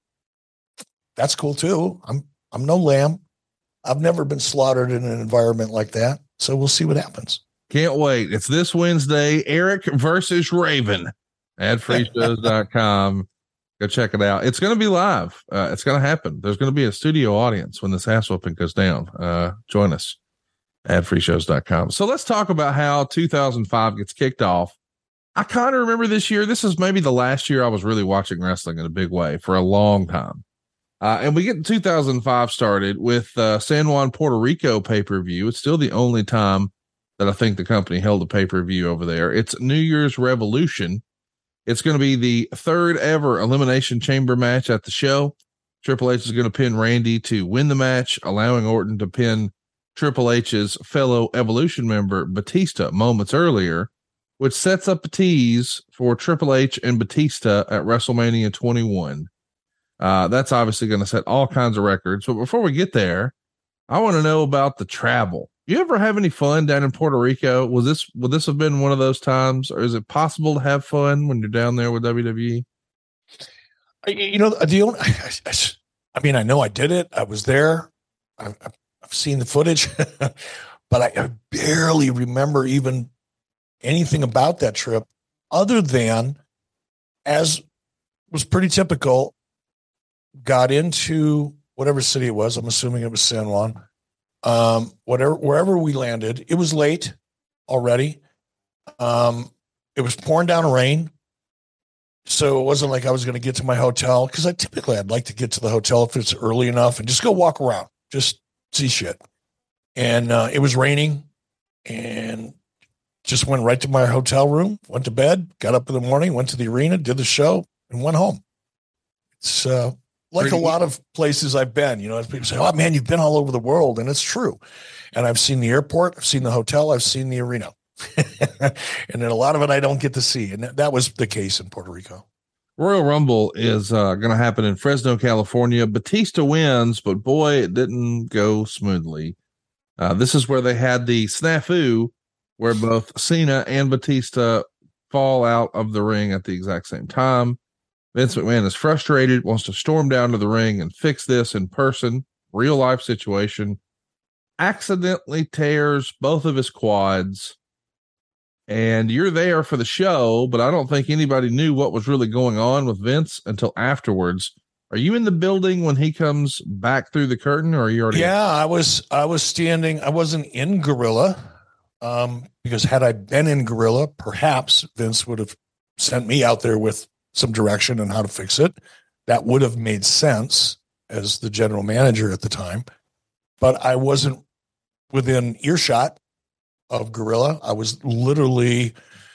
that's cool too. I'm, I'm no lamb. I've never been slaughtered in an environment like that. So we'll see what happens. Can't wait. It's this Wednesday, Eric versus Raven, ad free shows dot com. Go check it out. It's going to be live. Uh, it's going to happen. There's going to be a studio audience when this ass whooping goes down. Uh, join us, ad free shows dot com. So let's talk about how two thousand five gets kicked off. I kind of remember this year. This is maybe the last year I was really watching wrestling in a big way for a long time. Uh, and we get two thousand five started with uh, San Juan, Puerto Rico pay-per-view. It's still the only time that I think the company held a pay-per-view over there. It's New Year's Revolution. It's going to be the third ever Elimination Chamber match at the show. Triple H is going to pin Randy to win the match, allowing Orton to pin Triple H's fellow Evolution member Batista moments earlier, which sets up a tease for Triple H and Batista at WrestleMania twenty-one. Uh, that's obviously going to set all kinds of records. But before we get there, I want to know about the travel. You ever have any fun down in Puerto Rico? Was this, would this have been one of those times, or is it possible to have fun when you're down there with W W E? You know, the only, I, I, I mean, I know I did it. I was there. I, I've seen the footage, but I, I barely remember even anything about that trip other than, as was pretty typical, got into whatever city it was. I'm assuming it was San Juan. Um, whatever, wherever we landed, it was late already. Um, it was pouring down rain. So it wasn't like I was going to get to my hotel, because I typically I'd like to get to the hotel if it's early enough and just go walk around, just see shit. And uh, it was raining, and just went right to my hotel room, went to bed, got up in the morning, went to the arena, did the show, and went home. It's uh, like Pretty a lot of places I've been. You know, as people say, "Oh man, you've been all over the world," and it's true. And I've seen the airport, I've seen the hotel, I've seen the arena. And then a lot of it I don't get to see. And that was the case in Puerto Rico. Royal Rumble is uh, going to happen in Fresno, California. Batista wins, but boy, it didn't go smoothly. Uh, this is where they had the snafu where both Cena and Batista fall out of the ring at the exact same time. Vince McMahon is frustrated, wants to storm down to the ring and fix this in person, real life situation, accidentally tears both of his quads. And you're there for the show, but I don't think anybody knew what was really going on with Vince until afterwards. Are you in the building when he comes back through the curtain, or are you already? Yeah, I was, I was standing. I wasn't in Gorilla, um, because had I been in Gorilla, perhaps Vince would have sent me out there with some direction on how to fix it. That would have made sense as the general manager at the time, but I wasn't within earshot of Gorilla. I was literally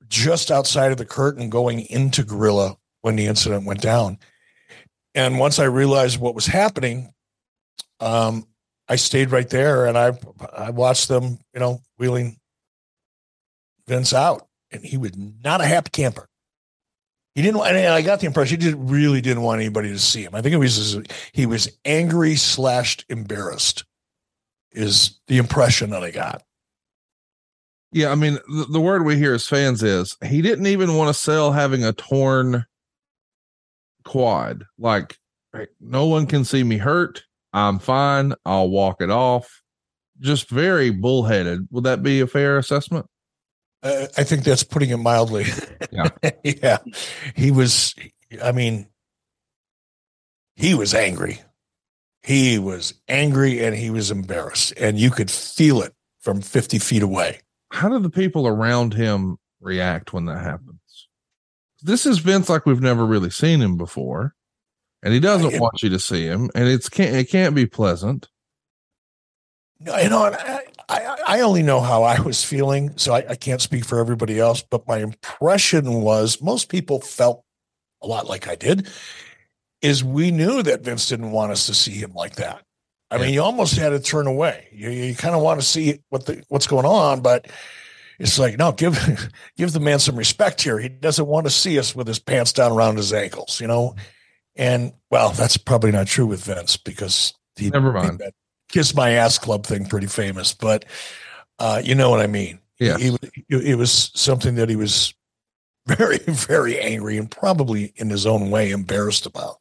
just outside of the curtain going into Gorilla when the incident went down. And once I realized what was happening, um, I stayed right there and I I watched them, you know, wheeling Vince out, and he was not a happy camper. He didn't, and I got the impression he didn't really didn't want anybody to see him. I think it was he was angry slashed embarrassed is the impression that I got. Yeah, I mean, the, the word we hear as fans is he didn't even want to sell having a torn quad. Like, right, no one can see me hurt. I'm fine. I'll walk it off. Just very bullheaded. Would that be a fair assessment? Uh, I think that's putting it mildly. Yeah. Yeah. He was, I mean, he was angry. He was angry and he was embarrassed, and you could feel it from fifty feet away. How do the people around him react when that happens? This is Vince like we've never really seen him before, and he doesn't I, want you to see him, and it's can't it can't be pleasant. No, you know, I, I I only know how I was feeling, so I, I can't speak for everybody else. But my impression was most people felt a lot like I did. Is we knew that Vince didn't want us to see him like that. I yeah. mean, you almost had to turn away. You, you kind of want to see what the what's going on, but it's like, no, give give the man some respect here. He doesn't want to see us with his pants down around his ankles, you know. And well, that's probably not true with Vince because he never mind. Made that Kiss My Ass Club thing pretty famous, but uh, you know what I mean. Yeah, he, he, it was something that he was very, very angry and probably in his own way embarrassed about.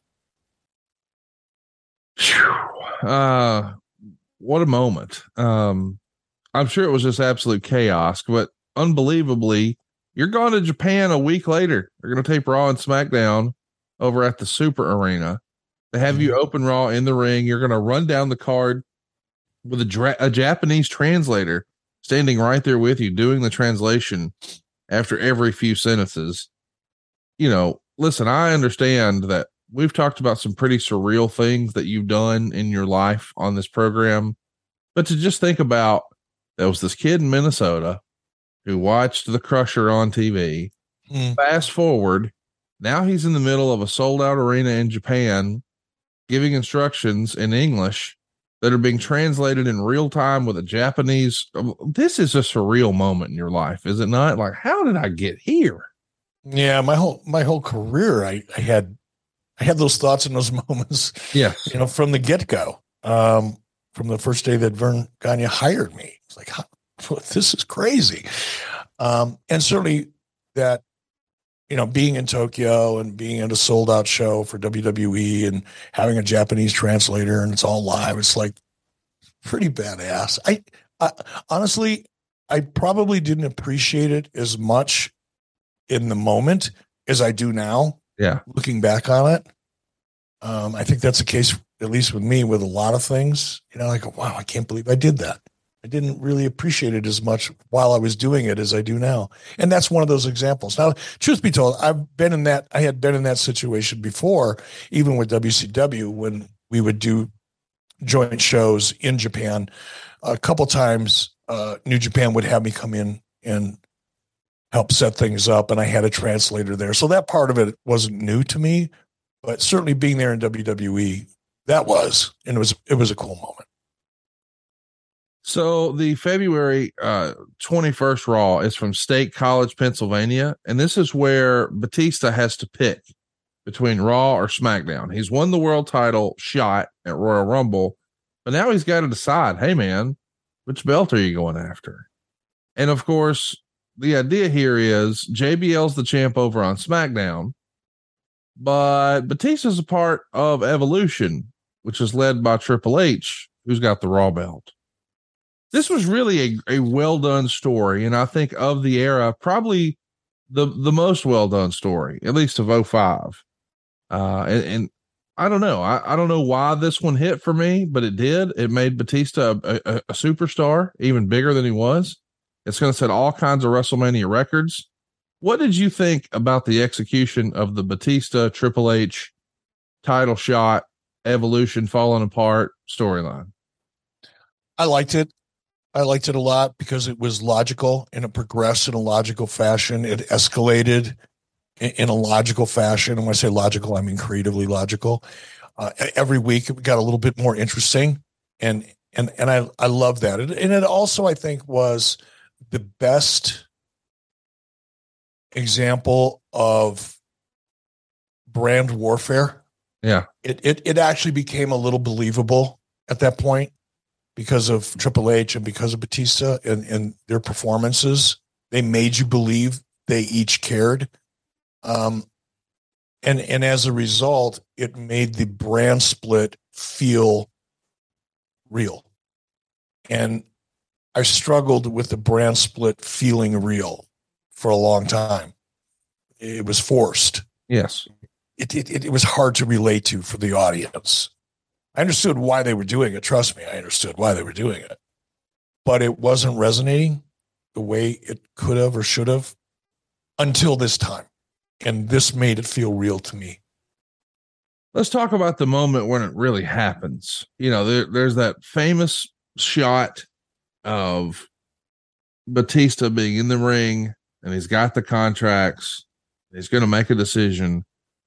Uh, what a moment. Um, I'm sure it was just absolute chaos, but unbelievably, you're going to Japan a week later. They're going to tape Raw and SmackDown over at the Super Arena. They have mm-hmm. you open Raw in the ring. You're going to run down the card with a, dra- a Japanese translator standing right there with you, doing the translation after every few sentences. You know, listen, I understand that we've talked about some pretty surreal things that you've done in your life on this program, but to just think about, there was this kid in Minnesota who watched the Crusher on T V. Mm. Fast forward, now he's in the middle of a sold out arena in Japan, giving instructions in English that are being translated in real time with a Japanese. This is a surreal moment in your life, is it not? Like, how did I get here? Yeah, my whole my whole career, I, I had I had those thoughts in those moments. Yeah, you know, from the get go, um, from the first day that Verne Gagne hired me, it's like, this is crazy, um, and certainly that, you know, being in Tokyo and being at a sold out show for W W E and having a Japanese translator and it's all live, it's like pretty badass. I, I honestly, I probably didn't appreciate it as much in the moment as I do now. Yeah. Looking back on it. Um, I think that's the case, at least with me, with a lot of things, you know, like, wow, I can't believe I did that. I didn't really appreciate it as much while I was doing it as I do now. And that's one of those examples. Now, truth be told, I've been in that, I had been in that situation before, even with W C W, when we would do joint shows in Japan. A couple times, uh, New Japan would have me come in and help set things up, and I had a translator there. So that part of it wasn't new to me, but certainly being there in W W E, that was, and it was, it was a cool moment. So the February uh, twenty-first Raw is from State College, Pennsylvania, and this is where Batista has to pick between Raw or SmackDown. He's won the world title shot at Royal Rumble, but now he's got to decide, hey, man, which belt are you going after? And, of course, the idea here is J B L's the champ over on SmackDown, but Batista's a part of Evolution, which is led by Triple H, who's got the Raw belt. This was really a, a well-done story, and I think of the era, probably the, the most well-done story, at least of oh five. Uh, and, and I don't know. I, I don't know why this one hit for me, but it did. It made Batista a, a, a superstar, even bigger than he was. It's going to set all kinds of WrestleMania records. What did you think about the execution of the Batista Triple H title shot, Evolution falling apart storyline? I liked it. I liked it a lot because it was logical and it progressed in a logical fashion. It escalated in, in a logical fashion. And when I say logical, I mean creatively logical. Uh, every week it got a little bit more interesting. And, and, and I, I love that. And it also, I think, was the best example of brand warfare. Yeah. It, it, it actually became a little believable at that point because of Triple H and because of Batista and, and their performances. They made you believe they each cared. Um, and, and as a result, it made the brand split feel real. And I struggled with the brand split feeling real for a long time. It was forced. Yes. It, it, it was hard to relate to for the audience. I understood why they were doing it. Trust me, I understood why they were doing it. But it wasn't resonating the way it could have or should have until this time. And this made it feel real to me. Let's talk about the moment when it really happens. You know, there, there's that famous shot of Batista being in the ring and he's got the contracts. He's going to make a decision.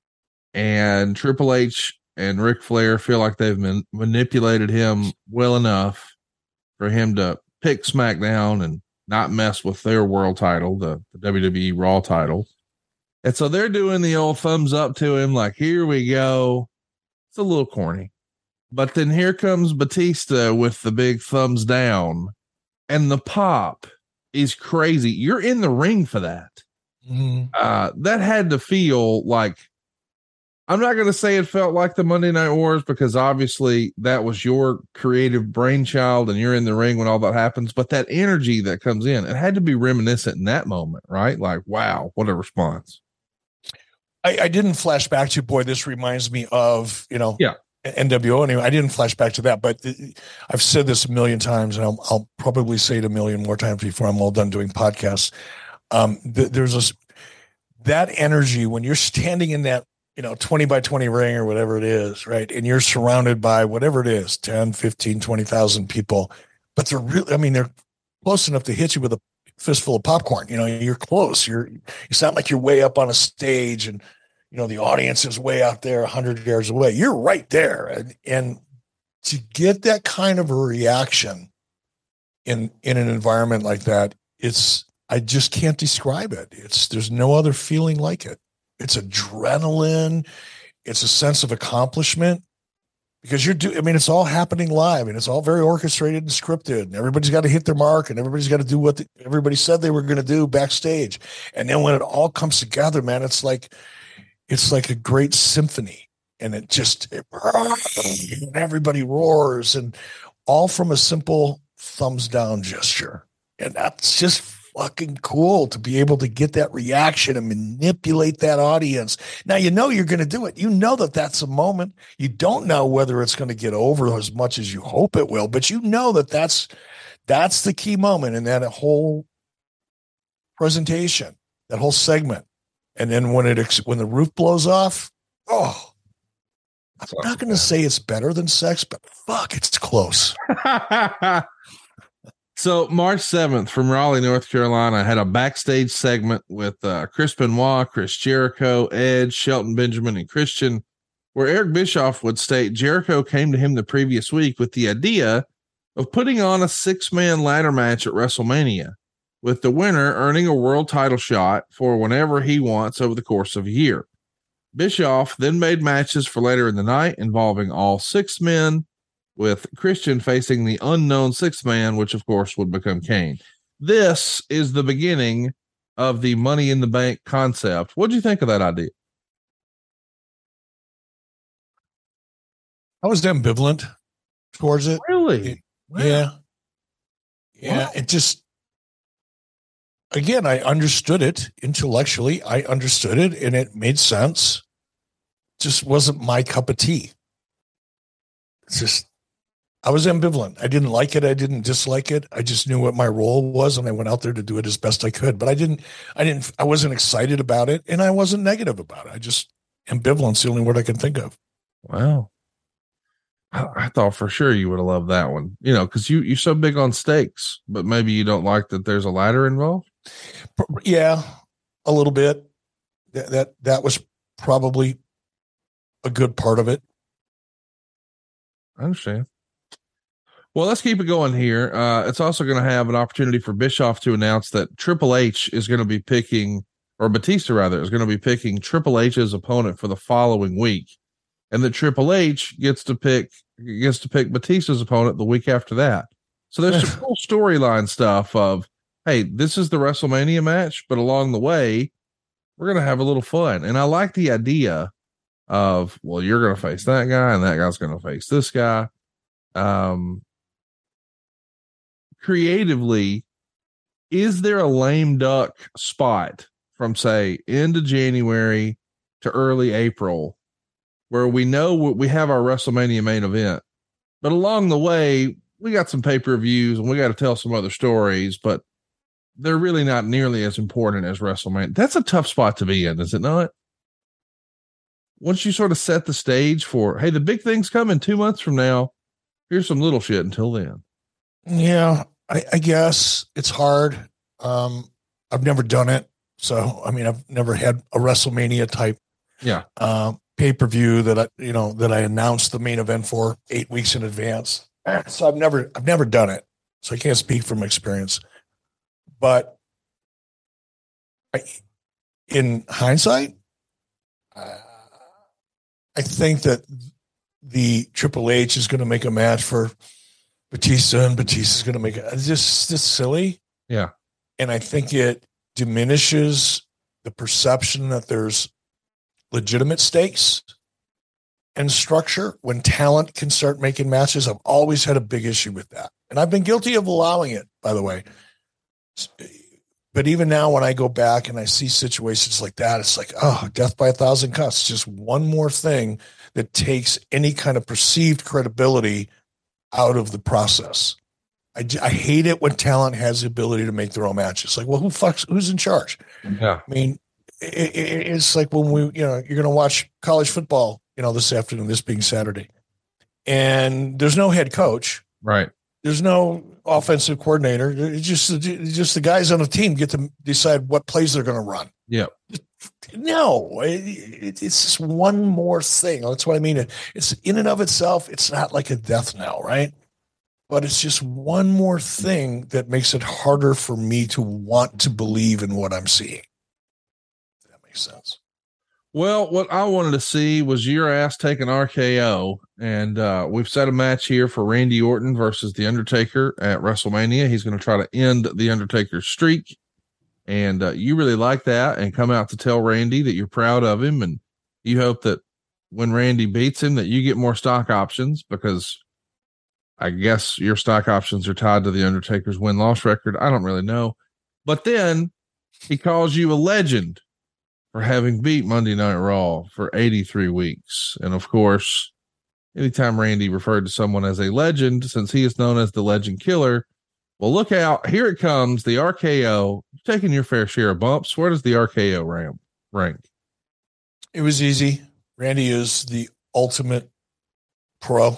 And Triple H and Ric Flair feel like they've man- manipulated him well enough for him to pick SmackDown and not mess with their world title, the, the W W E Raw title. And so they're doing the old thumbs up to him, like, here we go. It's a little corny. But then here comes Batista with the big thumbs down, and the pop is crazy. You're in the ring for that. Mm-hmm. Uh, that had to feel like, I'm not going to say it felt like the Monday Night Wars because obviously that was your creative brainchild and you're in the ring when all that happens, but that energy that comes in, it had to be reminiscent in that moment, right? Like, wow, what a response. I, I didn't flash back to, boy, this reminds me of, you know, yeah. N W O. Anyway, I didn't flash back to that, but th- I've said this a million times and I'll, I'll probably say it a million more times before I'm all done doing podcasts. Um, th- there's this, that energy when you're standing in that, you know, twenty by twenty ring or whatever it is, right? And you're surrounded by whatever it is, ten, fifteen, twenty thousand people, but they're really, I mean, they're close enough to hit you with a fistful of popcorn. You know, you're close. You're, it's not like you're way up on a stage and, you know, the audience is way out there a hundred yards away. You're right there. And, and to get that kind of a reaction in, in an environment like that, it's, I just can't describe it. It's, there's no other feeling like it. It's adrenaline. It's a sense of accomplishment because you're doing, I mean, it's all happening live and it's all very orchestrated and scripted and everybody's got to hit their mark and everybody's got to do what the, everybody said they were going to do backstage. And then when it all comes together, man, it's like, it's like a great symphony and it just, it, and everybody roars and all from a simple thumbs down gesture. And that's just fucking cool to be able to get that reaction and manipulate that audience. Now, you know, you're going to do it. You know that that's a moment. You don't know whether it's going to get over as much as you hope it will, but you know that that's, that's the key moment in that whole presentation, that whole segment. And then when it, when the roof blows off, oh, I'm not going to say it's better than sex, but fuck, it's close. So March seventh from Raleigh, North Carolina, I had a backstage segment with uh, Chris Benoit, Chris Jericho, Edge, Shelton Benjamin, and Christian, where Eric Bischoff would state Jericho came to him the previous week with the idea of putting on a six-man ladder match at WrestleMania, with the winner earning a world title shot for whenever he wants over the course of a year. Bischoff then made matches for later in the night involving all six men, with Christian facing the unknown sixth man, which of course would become Kane. This is the beginning of the Money in the Bank concept. What do you think of that idea? I was ambivalent towards it. Really? Wow. Yeah. Yeah. Wow. It just, again, I understood it intellectually. I understood it and it made sense. Just wasn't my cup of tea. It's just, I was ambivalent. I didn't like it. I didn't dislike it. I just knew what my role was and I went out there to do it as best I could, but I didn't, I didn't, I wasn't excited about it and I wasn't negative about it. I just, ambivalence, the only word I can think of. Wow. I, I thought for sure you would have loved that one, you know, because you, you're so big on steaks, but maybe you don't like that there's a ladder involved. Yeah, a little bit. That, that, that was probably a good part of it. I understand. Well, let's keep it going here. Uh, it's also going to have an opportunity for Bischoff to announce that Triple H is going to be picking, or Batista rather, is going to be picking Triple H's opponent for the following week, and that Triple H gets to pick gets to pick Batista's opponent the week after that. So there's some cool storyline stuff of, hey, this is the WrestleMania match, but along the way, we're going to have a little fun. And I like the idea of, well, you're going to face that guy, and that guy's going to face this guy. Um. Creatively, is there a lame duck spot from, say, end of January to early April where we know we have our WrestleMania main event, but along the way we got some pay-per-views and we got to tell some other stories, but they're really not nearly as important as WrestleMania? That's a tough spot to be in, is it not? Once you sort of set the stage for, hey, the big thing's coming two months from now, here's some little shit until then. Yeah, I, I guess it's hard. Um, I've never done it. So, I mean, I've never had a WrestleMania type Yeah. uh, pay-per-view that I, you know, that I announced the main event for eight weeks in advance. So I've never, I've never done it. So I can't speak from experience, but I, in hindsight, uh, I think that the Triple H is going to make a match for Batista, and Batista's going to make it. It's just, just silly. Yeah. And I think it diminishes the perception that there's legitimate stakes and structure when talent can start making matches. I've always had a big issue with that. And I've been guilty of allowing it, by the way. But even now, when I go back and I see situations like that, it's like, oh, death by a thousand cuts. Just one more thing that takes any kind of perceived credibility out of the process. I, I hate it when talent has the ability to make their own matches. Like, well, who fucks, who's in charge? Yeah. I mean, it, it, it's like when we, you know, you're going to watch college football, you know, this afternoon, this being Saturday, and there's no head coach. Right. There's no offensive coordinator. It's just, it's just the guys on the team get to decide what plays they're going to run. Yeah. No, it, it, it's just one more thing. That's what I mean. It, it's in and of itself. It's not like a death knell, right? But it's just one more thing that makes it harder for me to want to believe in what I'm seeing. If that makes sense. Well, what I wanted to see was your ass take an R K O, and uh, we've set a match here for Randy Orton versus The Undertaker at WrestleMania. He's going to try to end The Undertaker's streak. And uh, you really like that and come out to tell Randy that you're proud of him. And you hope that when Randy beats him, that you get more stock options, because I guess your stock options are tied to the Undertaker's win-loss record. I don't really know. But then he calls you a legend for having beat Monday Night Raw for eighty-three weeks. And of course, anytime Randy referred to someone as a legend, since he is known as the Legend Killer, well, look out. Here it comes, the R K O. You're taking your fair share of bumps. Where does the R K O ramp rank? It was easy. Randy is the ultimate pro.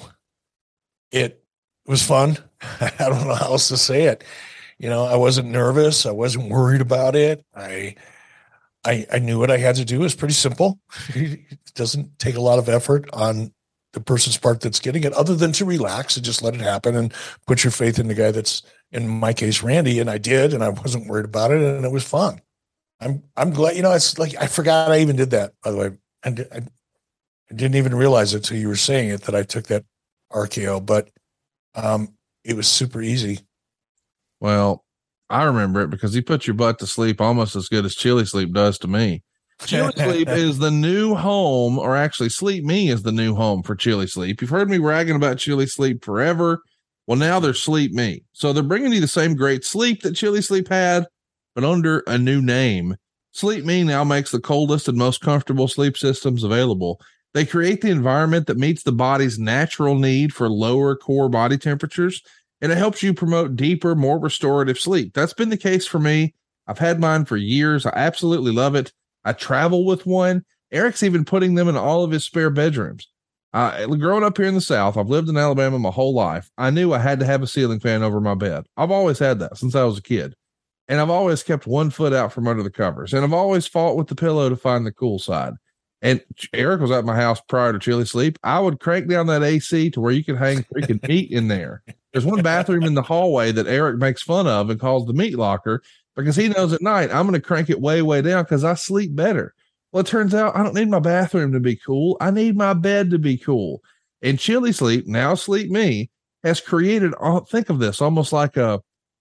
It was fun. I don't know how else to say it. You know, I wasn't nervous. I wasn't worried about it. I, I, I knew what I had to do. It was pretty simple. It doesn't take a lot of effort on the person's part that's getting it, other than to relax and just let it happen and put your faith in the guy that's, in my case, Randy. And I did, and I wasn't worried about it, and it was fun. I'm, I'm glad, you know, it's like, I forgot I even did that, by the way. And I, I didn't even realize it until you were saying it, that I took that R K O, but um, it was super easy. Well, I remember it because he put your butt to sleep almost as good as Chili Sleep does to me. Chili Sleep is the new home, or actually Sleep Me is the new home for Chili Sleep. You've heard me bragging about Chili Sleep forever. Well, now they're Sleep Me. So they're bringing you the same great sleep that Chili Sleep had, but under a new name. Sleep Me now makes the coldest and most comfortable sleep systems available. They create the environment that meets the body's natural need for lower core body temperatures, and it helps you promote deeper, more restorative sleep. That's been the case for me. I've had mine for years. I absolutely love it. I travel with one. Eric's even putting them in all of his spare bedrooms. I, growing up here in the South, I've lived in Alabama my whole life. I knew I had to have a ceiling fan over my bed. I've always had that since I was a kid. And I've always kept one foot out from under the covers. And I've always fought with the pillow to find the cool side. And Eric was at my house prior to Chili Sleep. I would crank down that A C to where you could hang freaking meat in there. There's one bathroom in the hallway that Eric makes fun of and calls the meat locker because he knows at night I'm going to crank it way, way down because I sleep better. Well, it turns out I don't need my bathroom to be cool. I need my bed to be cool. And Chili Sleep, now Sleep Me, has created, think of this, almost like a,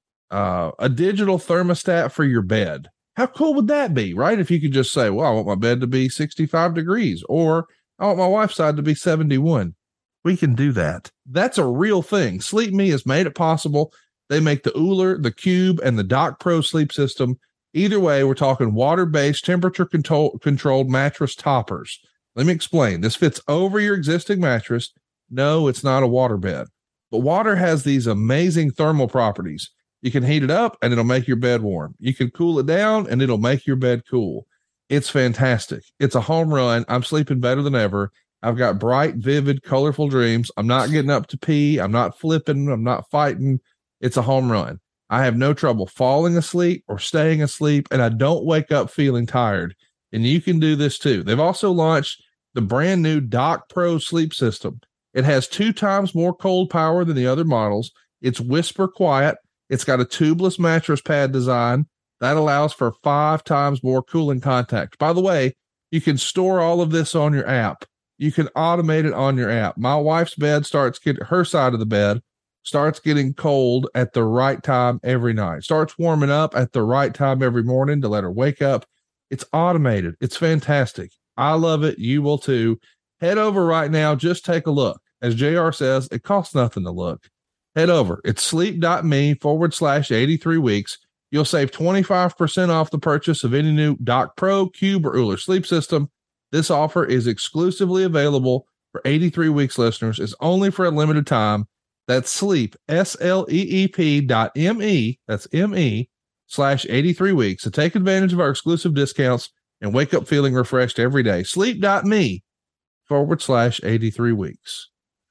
uh, a digital thermostat for your bed. How cool would that be, right? If you could just say, well, I want my bed to be sixty-five degrees, or I want my wife's side to be seventy-one. We can do that. That's a real thing. Sleep Me has made it possible. They make the Ooler, the Cube, and the Dock Pro sleep system. Either way, we're talking water-based, temperature control, controlled mattress toppers. Let me explain. This fits over your existing mattress. No, it's not a water bed. But water has these amazing thermal properties. You can heat it up and it'll make your bed warm. You can cool it down and it'll make your bed cool. It's fantastic. It's a home run. I'm sleeping better than ever. I've got bright, vivid, colorful dreams. I'm not getting up to pee. I'm not flipping. I'm not fighting. It's a home run. I have no trouble falling asleep or staying asleep, and I don't wake up feeling tired. And you can do this too. They've also launched the brand new Dock Pro sleep system. It has two times more cold power than the other models. It's whisper quiet. It's got a tubeless mattress pad design that allows for five times more cooling contact. By the way, you can store all of this on your app. You can automate it on your app. My wife's bed starts getting her side of the bed starts getting cold at the right time every night, starts warming up at the right time every morning to let her wake up. It's automated. It's fantastic. I love it. You will too. Head over right now. Just take a look. As J R says, it costs nothing to look. Head over. It's sleep.me forward slash 83 weeks. You'll save twenty-five percent off the purchase of any new Dock Pro, Cube, or Ooler sleep system. This offer is exclusively available for eighty-three weeks listeners. It's only for a limited time. That's sleep, S L E E P dot M-E, that's M-E, slash 83 weeks. So take advantage of our exclusive discounts and wake up feeling refreshed every day. Sleep.me forward slash 83 weeks.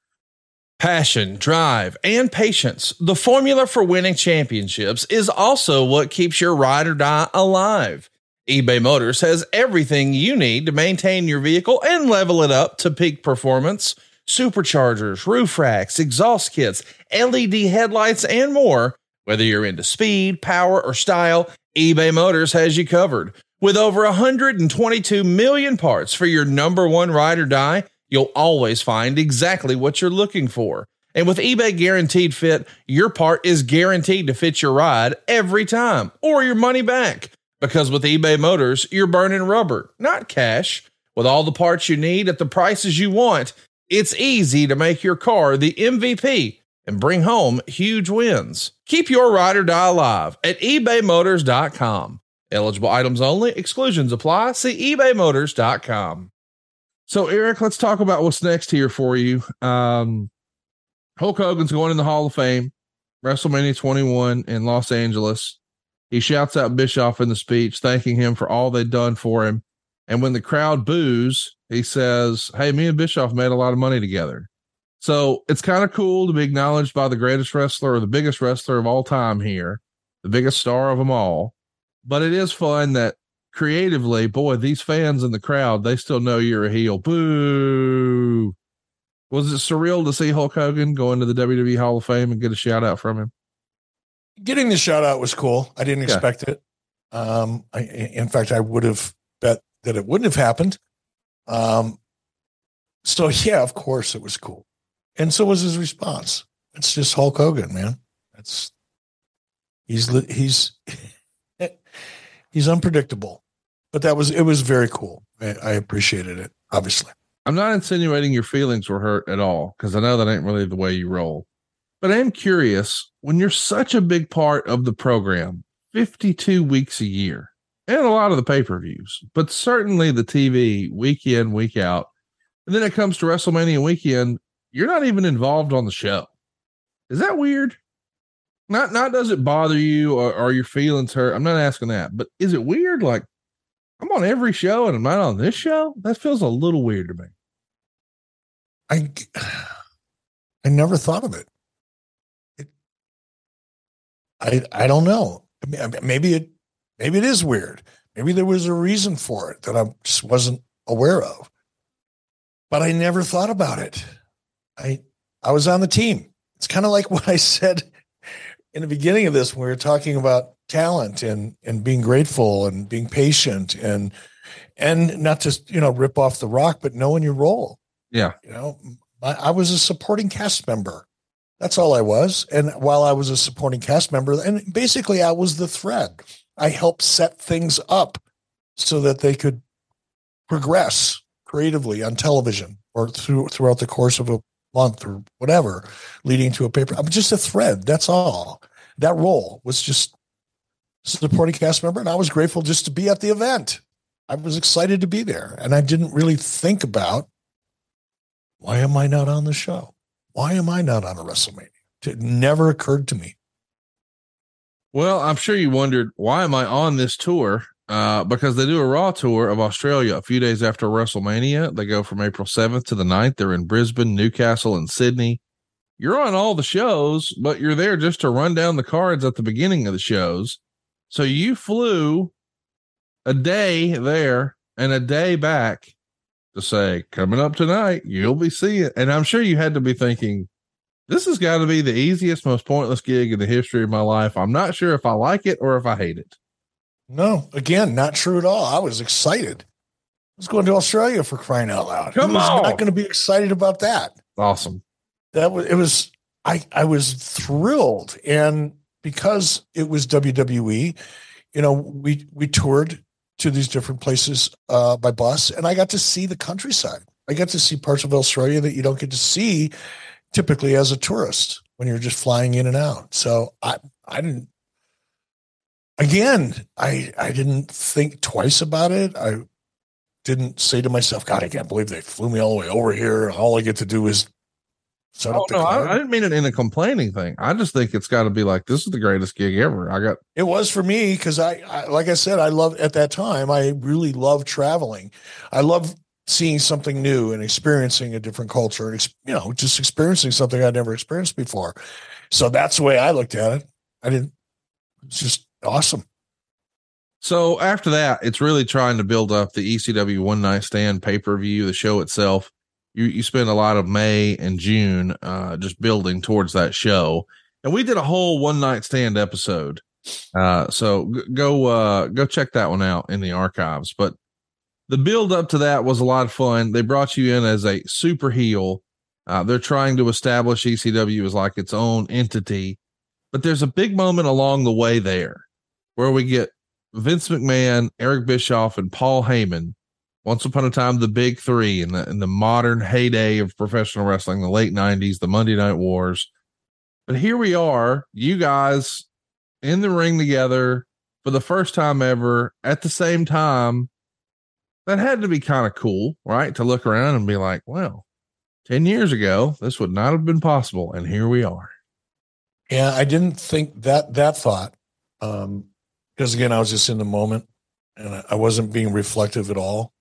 Passion, drive, and patience. The formula for winning championships is also what keeps your ride or die alive. eBay Motors has everything you need to maintain your vehicle and level it up to peak performance. Superchargers, roof racks, exhaust kits, L E D headlights, and more. Whether you're into speed, power, or style, eBay Motors has you covered. With over one hundred twenty-two million parts for your number one ride or die, you'll always find exactly what you're looking for. And with eBay Guaranteed Fit, your part is guaranteed to fit your ride every time, or your money back. Because with eBay Motors, you're burning rubber, not cash. With all the parts you need at the prices you want, it's easy to make your car the M V P and bring home huge wins. Keep your ride or die alive at ebay motors dot com. Eligible items only. Exclusions apply. See ebay motors dot com. So, Eric, let's talk about what's next here for you. Um, Hulk Hogan's going in the Hall of Fame, WrestleMania twenty-one in Los Angeles. He shouts out Bischoff in the speech, thanking him for all they'd done for him. And when the crowd boos, he says, hey, me and Bischoff made a lot of money together. So it's kind of cool to be acknowledged by the greatest wrestler or the biggest wrestler of all time here, the biggest star of them all. But it is fun that creatively, boy, these fans in the crowd, they still know you're a heel. Boo. Was it surreal to see Hulk Hogan go into the W W E Hall of Fame and get a shout out from him? Getting the shout out was cool. I didn't Yeah. expect it. Um, I, in fact, I would have bet that it wouldn't have happened. Um, so yeah, of course it was cool. And so was his response. It's just Hulk Hogan, man. That's he's, he's, he's unpredictable, but that was, it was very cool. I, I appreciated it. Obviously. I'm not insinuating your feelings were hurt at all, because I know that ain't really the way you roll. But I am curious, when you're such a big part of the program, fifty-two weeks a year, and a lot of the pay-per-views, but certainly the T V week in, week out. And then it comes to WrestleMania weekend, you're not even involved on the show. Is that weird? Not, not does it bother you or, or your feelings hurt? I'm not asking that, but is it weird? Like, I'm on every show and I'm not on this show? That feels a little weird to me. I, I never thought of it. it I, I don't know. Maybe it, maybe it is weird. Maybe there was a reason for it that I just wasn't aware of, but I never thought about it. I, I was on the team. It's kind of like what I said in the beginning of this, when we were talking about talent and, and being grateful and being patient and, and not just, you know, rip off the rock, but knowing your role. Yeah. You know, I, I was a supporting cast member. That's all I was. And while I was a supporting cast member, and basically I was the thread, I helped set things up so that they could progress creatively on television or through, throughout the course of a month or whatever, leading to a paper. I'm just a thread. That's all. That role was just supporting cast member. And I was grateful just to be at the event. I was excited to be there. And I didn't really think about, why am I not on the show? Why am I not on a WrestleMania? It never occurred to me. Well, I'm sure you wondered, why am I on this tour? Uh, because they do a Raw tour of Australia a few days after WrestleMania. They go from April seventh to the ninth. They're in Brisbane, Newcastle, and Sydney. You're on all the shows, but you're there just to run down the cards at the beginning of the shows. So you flew a day there and a day back to say, coming up tonight, you'll be seeing. And I'm sure you had to be thinking, this has got to be the easiest, most pointless gig in the history of my life. I'm not sure if I like it or if I hate it. No, again, not true at all. I was excited. I was going to Australia, for crying out loud. Come Who was on. not going to be excited about that? Awesome. That was, it was, I, I was thrilled. And because it was W W E, you know, we, we toured to these different places uh, by bus, and I got to see the countryside. I got to see parts of Australia that you don't get to see typically as a tourist when you're just flying in and out. So I, I didn't, again, I, I didn't think twice about it. I didn't say to myself, God, I can't believe they flew me all the way over here. All I get to do is set Oh, up the no, card. I, I didn't mean it in a complaining thing. I just think it's got to be like, this is the greatest gig ever. I got, It was for me because I, I, like I said, I love at that time. I really loved traveling. I love seeing something new and experiencing a different culture and, you know, just experiencing something I'd never experienced before. So that's the way I looked at it. I didn't, it's just awesome. So after that, it's really trying to build up the E C W One Night Stand pay-per-view, the show itself. You, you spend a lot of May and June, uh, just building towards that show. And we did a whole One Night Stand episode. Uh, so g- go, uh, go check that one out in the archives. But the build up to that was a lot of fun. They brought you in as a super heel. Uh, they're trying to establish E C W as like its own entity, but there's a big moment along the way there where we get Vince McMahon, Eric Bischoff, and Paul Heyman. Once upon a time, the big three in the, in the modern heyday of professional wrestling, the late nineties, the Monday Night Wars. But here we are, you guys in the ring together for the first time ever at the same time. That had to be kind of cool, right? To look around and be like, well, ten years ago, this would not have been possible. And here we are. Yeah. I didn't think that, that thought, um, because again, I was just in the moment and I wasn't being reflective at all.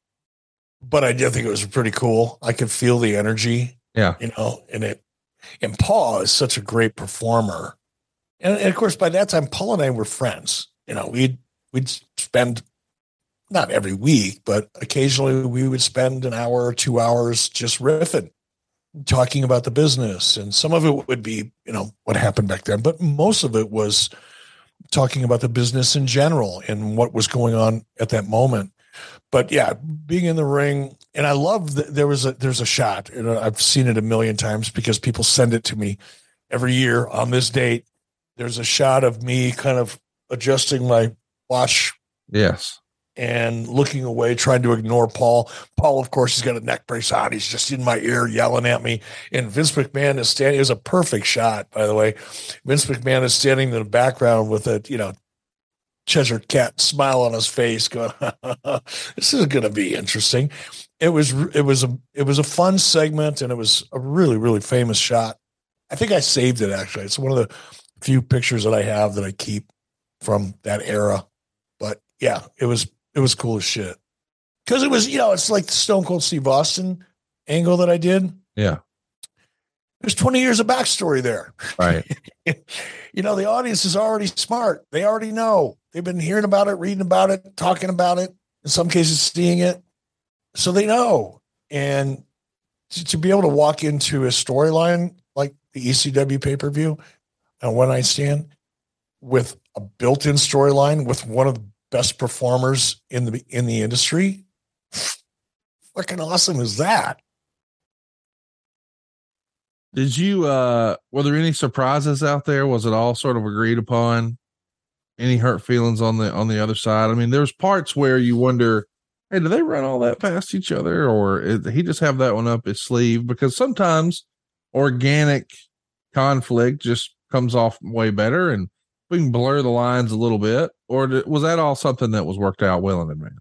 But I did think it was pretty cool. I could feel the energy, Yeah. you know, and it, and Paul is such a great performer. And, and of course, by that time, Paul and I were friends. You know, we'd, we'd spend not every week, but occasionally we would spend an hour or two hours just riffing, talking about the business. And some of it would be, you know, what happened back then, but most of it was talking about the business in general and what was going on at that moment. But yeah, being in the ring, and I love that there was a, there's a shot, and I've seen it a million times because people send it to me every year on this date. There's a shot of me kind of adjusting my watch. Yes. And looking away, trying to ignore Paul. Paul, of course, he's got a neck brace on. He's just in my ear yelling at me. And Vince McMahon is standing. It was a perfect shot, by the way. Vince McMahon is standing in the background with a, you know, Cheshire Cat smile on his face going, this is going to be interesting. It was, it was a, it was a fun segment, and it was a really, really famous shot. I think I saved it, actually. It's one of the few pictures that I have that I keep from that era. But yeah, it was, it was cool as shit. Cause it was, you know, it's like the Stone Cold Steve Austin angle that I did. Yeah. There's twenty years of backstory there. Right. You know, the audience is already smart. They already know. They've been hearing about it, reading about it, talking about it, in some cases seeing it. So they know. And to, to be able to walk into a storyline like the E C W pay-per-view and One Night Stand with a built-in storyline with one of the best performers in the in the industry, fucking awesome is that? Did you, uh, were there any surprises out there? Was it all sort of agreed upon? Any hurt feelings on the, on the other side? I mean, there's parts where you wonder, hey, do they run all that past each other, or did he just have that one up his sleeve? Because sometimes organic conflict just comes off way better, and we can blur the lines a little bit. Or did, was that all something that was worked out well in advance?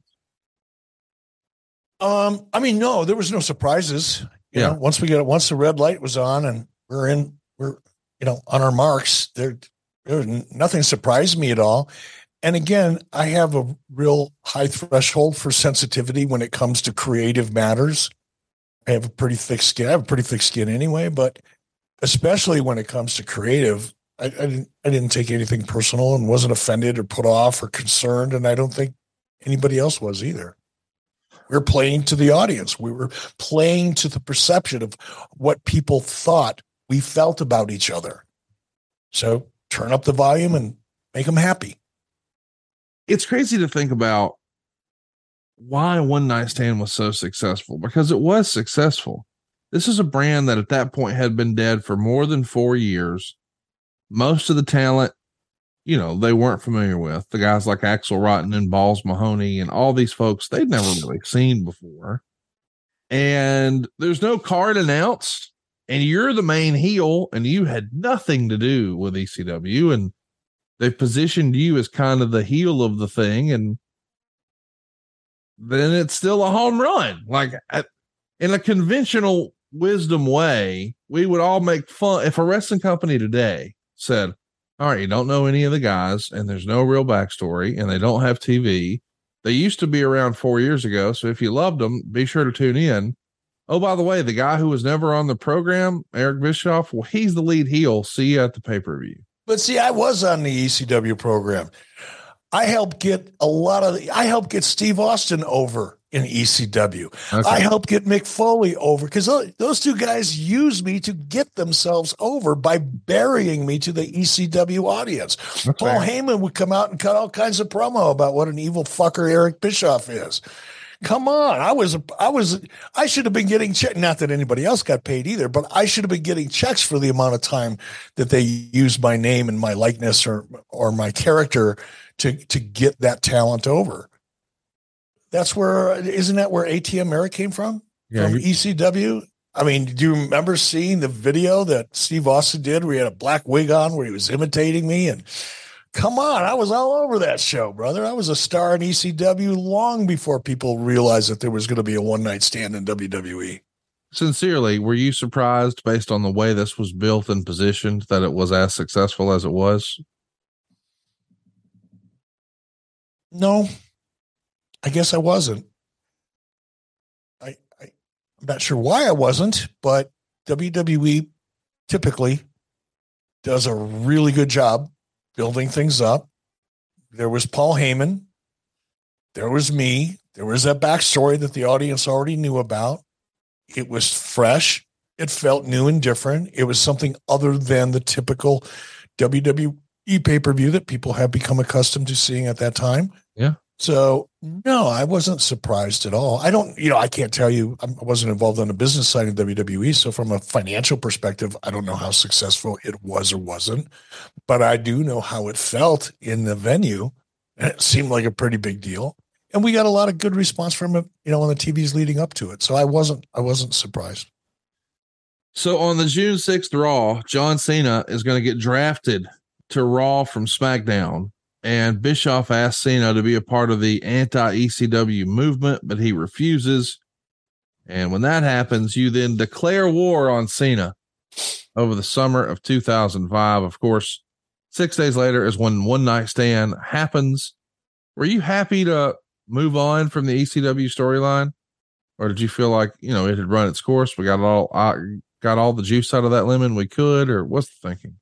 Um, I mean, no, there was no surprises. You Yeah. know, once we got once the red light was on and we're in, we're you know on our marks. There, there was nothing surprised me at all. And again, I have a real high threshold for sensitivity when it comes to creative matters. I have a pretty thick skin. I have a pretty thick skin anyway, but especially when it comes to creative, I, I didn't I didn't take anything personal and wasn't offended or put off or concerned, and I don't think anybody else was either. We were playing to the audience. We were playing to the perception of what people thought we felt about each other. So turn up the volume and make them happy. It's crazy to think about why One Night Stand was so successful, because it was successful. This is a brand that at that point had been dead for more than four years. Most of the talent, you know, they weren't familiar with. The guys like Axl Rotten and Balls Mahoney and all these folks, they'd never really seen before. And there's no card announced, and you're the main heel, and you had nothing to do with E C W, and they've positioned you as kind of the heel of the thing, and then it's still a home run. Like, at, in a conventional wisdom way, we would all make fun if a wrestling company today said, all right, you don't know any of the guys, and there's no real backstory, and they don't have T V. They used to be around four years ago, so if you loved them, be sure to tune in. Oh, by the way, the guy who was never on the program, Eric Bischoff, well, he's the lead heel. See you at the pay-per-view. But see, I was on the E C W program. I helped get a lot of the, I helped get Steve Austin over in E C W. Okay. I helped get Mick Foley over because those two guys used me to get themselves over by burying me to the E C W audience. That's Paul fair. Heyman would come out and cut all kinds of promo about what an evil fucker Eric Bischoff is. Come on. I was, I was, I should have been getting checks. Not that anybody else got paid either, but I should have been getting checks for the amount of time that they used my name and my likeness or, or my character to, to get that talent over. That's where, isn't that where A T M Eric came from? Yeah, from E C W? I mean, do you remember seeing the video that Steve Austin did where he had a black wig on where he was imitating me? And come on, I was all over that show, brother. I was a star in E C W long before people realized that there was going to be a one night stand in W W E. Sincerely, were you surprised based on the way this was built and positioned that it was as successful as it was? No, I guess I wasn't. I, I, I'm not sure why I wasn't, but W W E typically does a really good job building things up. There was Paul Heyman. There was me. There was that backstory that the audience already knew about. It was fresh. It felt new and different. It was something other than the typical W W E pay-per-view that people have become accustomed to seeing at that time. Yeah. So no, I wasn't surprised at all. I don't, you know, I can't tell you, I wasn't involved on the business side of W W E. So from a financial perspective, I don't know how successful it was or wasn't, but I do know how it felt in the venue. And it seemed like a pretty big deal. And we got a lot of good response from it, you know, on the T Vs leading up to it. So I wasn't, I wasn't surprised. So on the June sixth Raw, John Cena is going to get drafted to Raw from SmackDown. And Bischoff asked Cena to be a part of the anti-E C W movement, but he refuses. And when that happens, you then declare war on Cena over the summer of two thousand five. Of course, six days later is when One Night Stand happens. Were you happy to move on from the E C W storyline? or did you feel like, you know, it had run its course? We got it all, I got all the juice out of that lemon we could, or what's the thinking?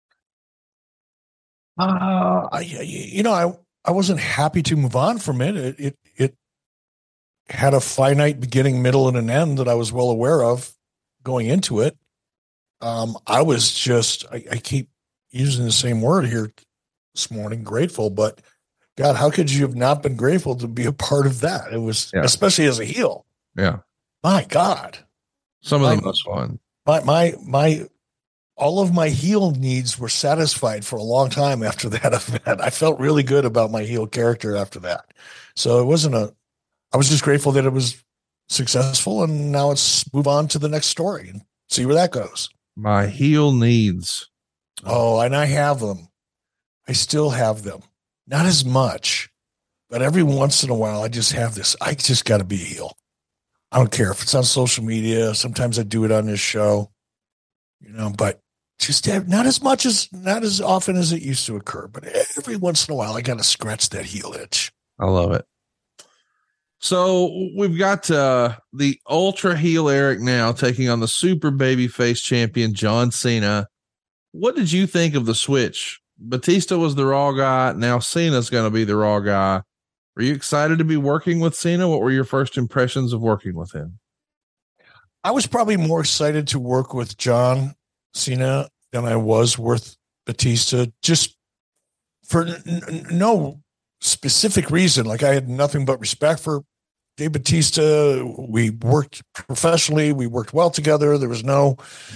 Uh, I, you know, I, I wasn't happy to move on from it. It, it, it had a finite beginning, middle, and an end that I was well aware of going into it. Um, I was just, I, I keep using the same word here this morning, grateful, but God, how could you have not been grateful to be a part of that? It was, yeah. Especially as a heel. Yeah. My God. Some of my, the most fun. My, my, my, all of my heel needs were satisfied for a long time after that event. I felt really good about my heel character after that. So it wasn't a, I was just grateful that it was successful, and now it's move on to the next story and see where that goes. My heel needs. Oh, and I have them. I still have them. Not as much, but every once in a while, I just have this. I just got to be a heel. I don't care if it's on social media. Sometimes I do it on this show, you know, but just have, not as much as, not as often as it used to occur, but every once in a while, I got to scratch that heel itch. I love it. So we've got uh, the ultra heel Eric now taking on the super babyface champion, John Cena. What did you think of the switch? Batista was the Raw guy. Now Cena's going to be the Raw guy. Were you excited to be working with Cena? What were your first impressions of working with him? I was probably more excited to work with John Cena than I was with Batista, just for n- n- no specific reason. Like, I had nothing but respect for Dave Batista. We worked professionally. We worked well together. There was no,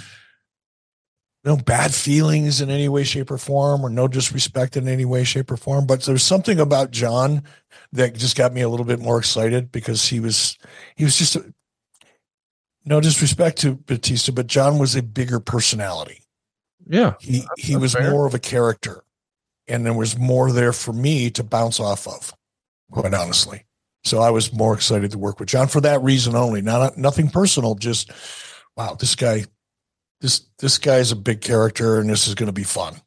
no bad feelings in any way, shape, or form, or no disrespect in any way, shape, or form. But there's something about John that just got me a little bit more excited, because he was, he was just a, no disrespect to Batista, but John was a bigger personality. Yeah. He, he was fair. More of a character, and there was more there for me to bounce off of, quite honestly. So I was more excited to work with John for that reason only. Not nothing personal. Just, wow, this guy, this this guy is a big character, and this is going to be fun.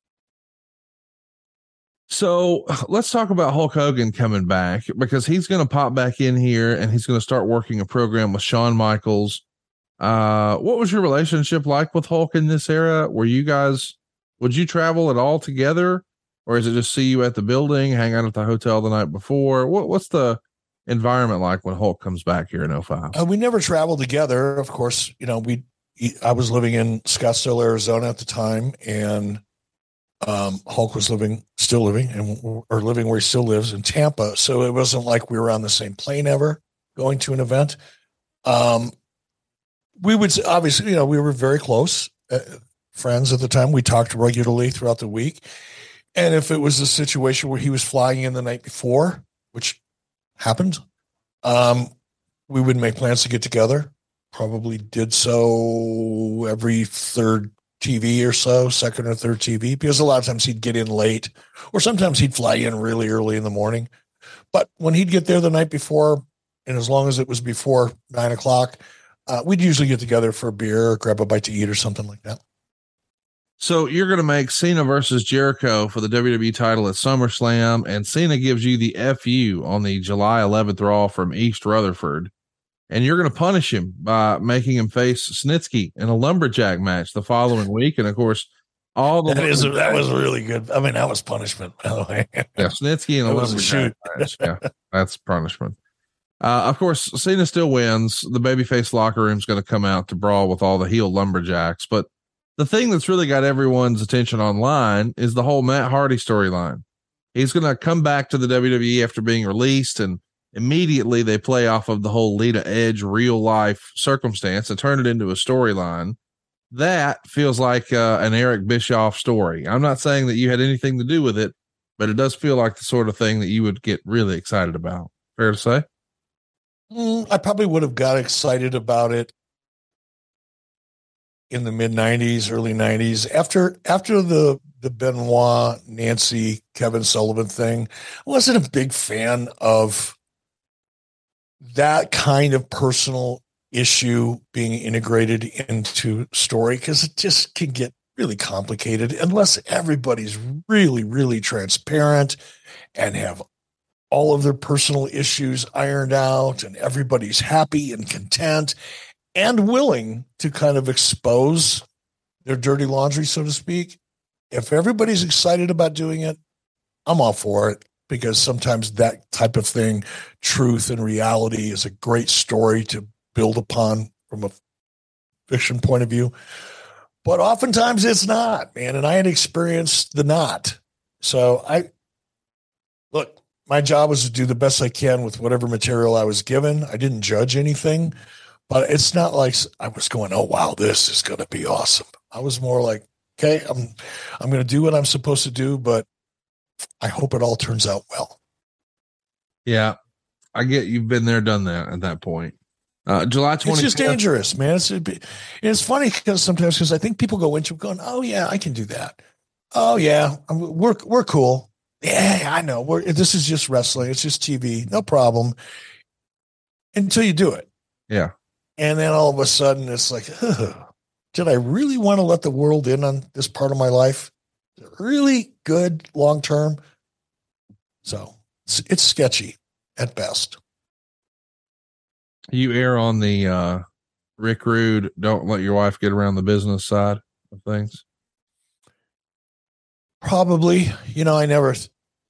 So let's talk about Hulk Hogan coming back, because he's going to pop back in here, and he's going to start working a program with Shawn Michaels. Uh, what was your relationship like with Hulk in this era? Were you guys, would you travel at all together, or is it just see you at the building, hang out at the hotel the night before? What what's the environment like when Hulk comes back here in oh five? Uh, we never traveled together. Of course, you know, we, I was living in Scottsdale, Arizona at the time, and um, Hulk was living, still living, and or living where he still lives in Tampa. So it wasn't like we were on the same plane ever going to an event. Um, we would obviously, you know, we were very close uh, friends at the time. We talked regularly throughout the week. And if it was a situation where he was flying in the night before, which happened, um, we would make plans to get together. Probably did so every third T V or so, second or third T V, because a lot of times he'd get in late, or sometimes he'd fly in really early in the morning. But when he'd get there the night before, and as long as it was before nine o'clock, uh, we'd usually get together for a beer or grab a bite to eat or something like that. So you're going to make Cena versus Jericho for the W W E title at SummerSlam, and Cena gives you the F U on the July eleventh Raw from East Rutherford, and you're going to punish him by making him face Snitsky in a lumberjack match the following week. And of course, all the that is a, that was really good. I mean, that was punishment, by the way. Yeah, Snitsky in a lumberjack match. Yeah, that's punishment. Uh, of course, Cena still wins. The babyface locker room is going to come out to brawl with all the heel lumberjacks, but the thing that's really got everyone's attention online is the whole Matt Hardy storyline. He's going to come back to the W W E after being released, and immediately they play off of the whole Lita Edge real life circumstance and turn it into a storyline. That feels like uh, an Eric Bischoff story. I'm not saying that you had anything to do with it, but it does feel like the sort of thing that you would get really excited about. Fair to say? Mm, I probably would have got excited about it in the mid nineties, early nineties, after, after the, the Benoit, Nancy, Kevin Sullivan thing. I wasn't a big fan of that kind of personal issue being integrated into story, because it just can get really complicated unless everybody's really, really transparent and have all of their personal issues ironed out and everybody's happy and content and willing to kind of expose their dirty laundry, so to speak. If everybody's excited about doing it, I'm all for it, because sometimes that type of thing, truth and reality, is a great story to build upon from a fiction point of view. But oftentimes it's not, man. And I had experienced the not. So I, look, my job was to do the best I can with whatever material I was given. I didn't judge anything, but it's not like I was going, oh, wow, this is going to be awesome. I was more like, okay, I'm, I'm going to do what I'm supposed to do, but I hope it all turns out well. Yeah. I get you've been there, done that at that point. Uh, July twentieth. It's just dangerous, man. It's, it's funny because sometimes, because I think people go into it going, oh yeah, I can do that. Oh yeah, I'm, we're, we're cool. Yeah, I know. We're, this is just wrestling. It's just T V. No problem. Until you do it. Yeah. And then all of a sudden it's like, ugh, did I really want to let the world in on this part of my life? Is it really good long-term? So it's, it's sketchy at best. You err on the uh, Rick Rude, don't let your wife get around the business side of things. Probably. You know, I never,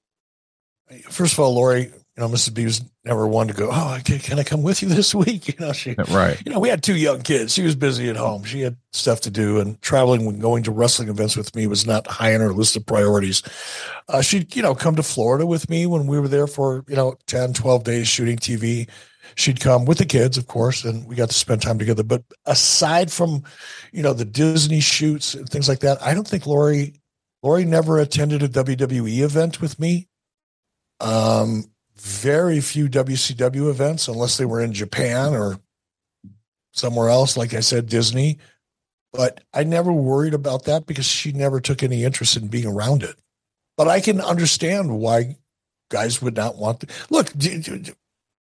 first of all, Lori, you know, Missus B was never one to go, oh, can, can I come with you this week? You know, she, right. You know, we had two young kids. She was busy at home. She had stuff to do, and traveling when going to wrestling events with me was not high on her list of priorities. Uh, she'd, you know, come to Florida with me when we were there for, you know, ten, twelve days shooting T V. She'd come with the kids, of course, and we got to spend time together. But aside from, you know, the Disney shoots and things like that, I don't think Lori, Lori never attended a W W E event with me. Um, very few W C W events, unless they were in Japan or somewhere else. Like I said, Disney. But I never worried about that because she never took any interest in being around it. But I can understand why guys would not want to. Look, d- d- d-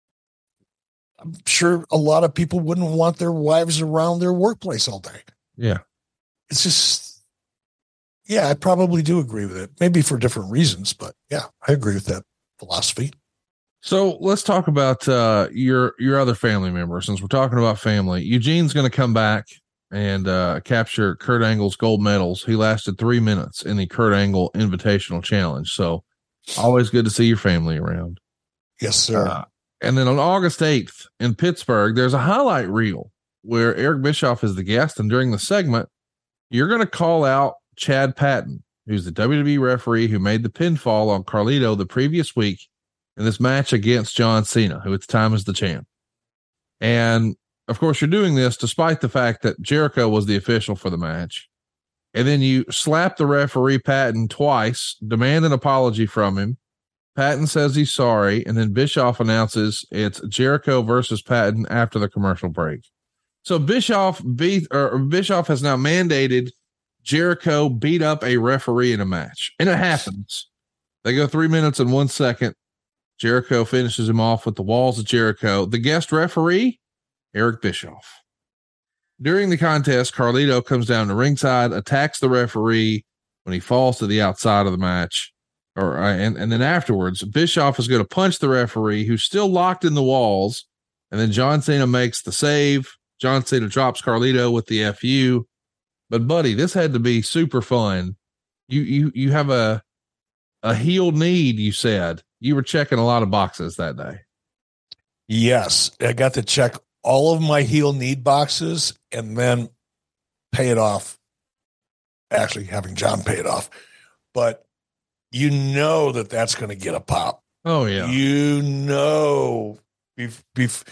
I'm sure a lot of people wouldn't want their wives around their workplace all day. Yeah. It's just, yeah, I probably do agree with it. Maybe for different reasons, but yeah, I agree with that philosophy. So let's talk about uh, your, your other family member. Since we're talking about family, Eugene's going to come back and uh, capture Kurt Angle's gold medals. He lasted three minutes in the Kurt Angle Invitational Challenge. So always good to see your family around. Yes, sir. Uh, And then on August eighth in Pittsburgh, there's a highlight reel where Eric Bischoff is the guest. And during the segment, you're going to call out Chad Patton, who's the W W E referee who made the pinfall on Carlito the previous week in this match against John Cena, who at the time is the champ. And of course, you're doing this despite the fact that Jericho was the official for the match. And then you slap the referee Patton twice, demand an apology from him. Patton says he's sorry, and then Bischoff announces it's Jericho versus Patton after the commercial break. So Bischoff beat, or Bischoff has now mandated Jericho beat up a referee in a match, and it happens. They go three minutes and one second. Jericho finishes him off with the walls of Jericho. The guest referee, Eric Bischoff. During the contest, Carlito comes down to ringside, attacks the referee when he falls to the outside of the match. Or uh, and, and then afterwards, Bischoff is going to punch the referee, who's still locked in the walls. And then John Cena makes the save. John Cena drops Carlito with the F U. But buddy, this had to be super fun. You you you have a a heel need. You said you were checking a lot of boxes that day. Yes, I got to check all of my heel need boxes and then pay it off. Actually, having John pay it off, but. You know that that's going to get a pop. Oh, yeah. You know, bef- bef-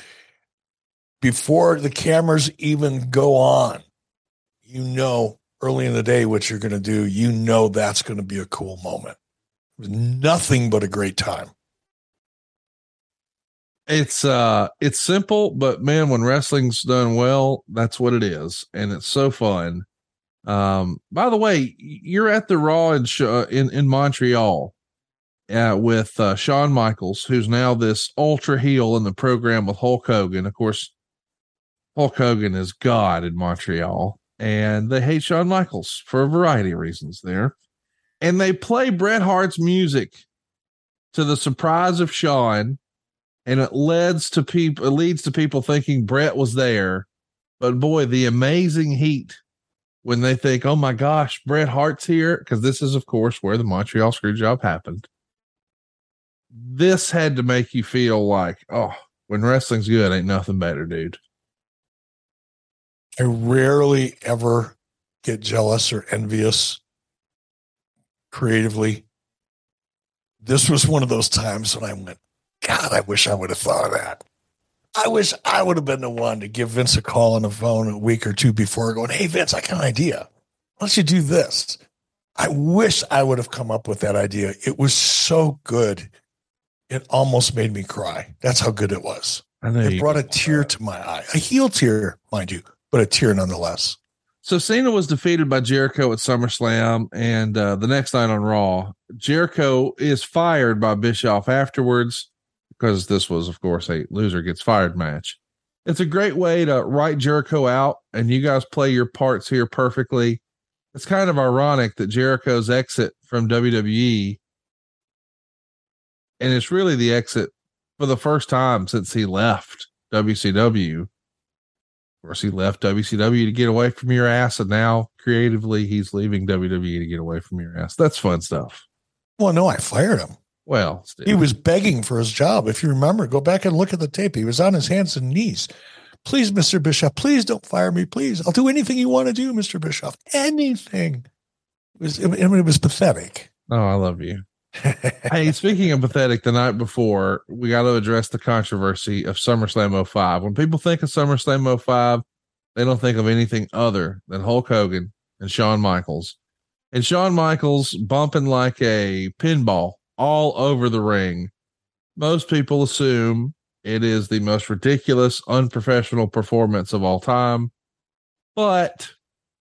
before the cameras even go on, you know, early in the day what you're going to do. You know that's going to be a cool moment. It was nothing but a great time. It's uh, it's simple, but man, when wrestling's done well, that's what it is. And it's so fun. Um, by the way, you're at the Raw in, uh, in, in Montreal, uh, with, uh, Shawn Michaels, who's now this ultra heel in the program with Hulk Hogan. Of course, Hulk Hogan is God in Montreal, and they hate Shawn Michaels for a variety of reasons there. And they play Bret Hart's music to the surprise of Shawn, and it leads to people, it leads to people thinking Bret was there. But boy, the amazing heat when they think, oh my gosh, Bret Hart's here. Cause this is of course where the Montreal Screwjob happened. This had to make you feel like, oh, when wrestling's good, ain't nothing better, dude. I rarely ever get jealous or envious creatively. This was one of those times when I went, God, I wish I would have thought of that. I wish I would have been the one to give Vince a call on the phone a week or two before going, hey, Vince, I got an idea. Why don't you do this? I wish I would have come up with that idea. It was so good. It almost made me cry. That's how good it was. I know it brought a tear to my eye, a heel tear, mind you, but a tear nonetheless. So Cena was defeated by Jericho at SummerSlam, and uh, the next night on Raw, Jericho is fired by Bischoff afterwards because this was, of course, a loser gets fired match. It's a great way to write Jericho out, and you guys play your parts here perfectly. It's kind of ironic that Jericho's exit from W W E, and it's really the exit for the first time since he left W C W. Of course, he left W C W to get away from your ass, and now creatively he's leaving W W E to get away from your ass. That's fun stuff. Well, no, I fired him. Well, Steve. He was begging for his job. If you remember, go back and look at the tape. He was on his hands and knees. Please, Mister Bischoff, please don't fire me. Please. I'll do anything you want to do, Mister Bischoff. Anything. It was, it, it was pathetic. Oh, I love you. Hey, speaking of pathetic, the night before, we got to address the controversy of SummerSlam oh five. When people think of SummerSlam oh five, they don't think of anything other than Hulk Hogan and Shawn Michaels. And Shawn Michaels bumping like a pinball all over the ring. Most people assume it is the most ridiculous, unprofessional performance of all time. But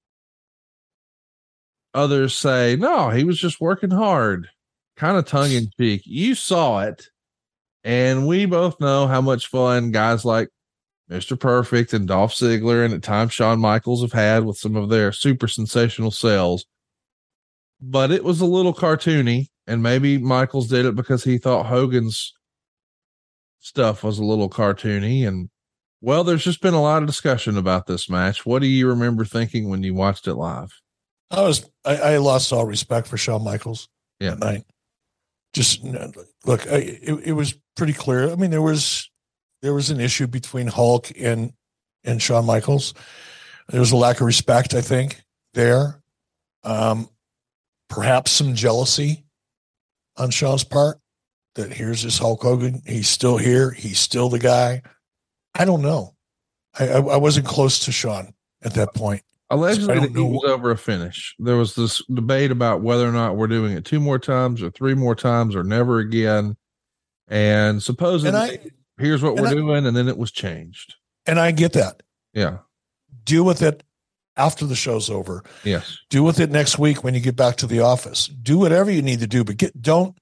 others say, no, he was just working hard. Kind of tongue in cheek. You saw it, and we both know how much fun guys like Mister Perfect and Dolph Ziggler and at times Shawn Michaels have had with some of their super sensational sells. But it was a little cartoony, and maybe Michaels did it because he thought Hogan's stuff was a little cartoony. And well, there's just been a lot of discussion about this match. What do you remember thinking when you watched it live? I was I, I lost all respect for Shawn Michaels yeah. that night. Just look, I, it, it was pretty clear. I mean, there was there was an issue between Hulk and and Shawn Michaels. There was a lack of respect, I think, there. Um, perhaps some jealousy on Shawn's part that here's this Hulk Hogan. He's still here. He's still the guy. I don't know. I, I, I wasn't close to Shawn at that point. Allegedly, so it was over a finish. There was this debate about whether or not we're doing it two more times or three more times or never again. And supposedly, and I, here's what we're I, doing. And then it was changed. And I get that. Yeah. Deal with it after the show's over. Yes. Deal with it next week when you get back to the office. Do whatever you need to do, but get, don't,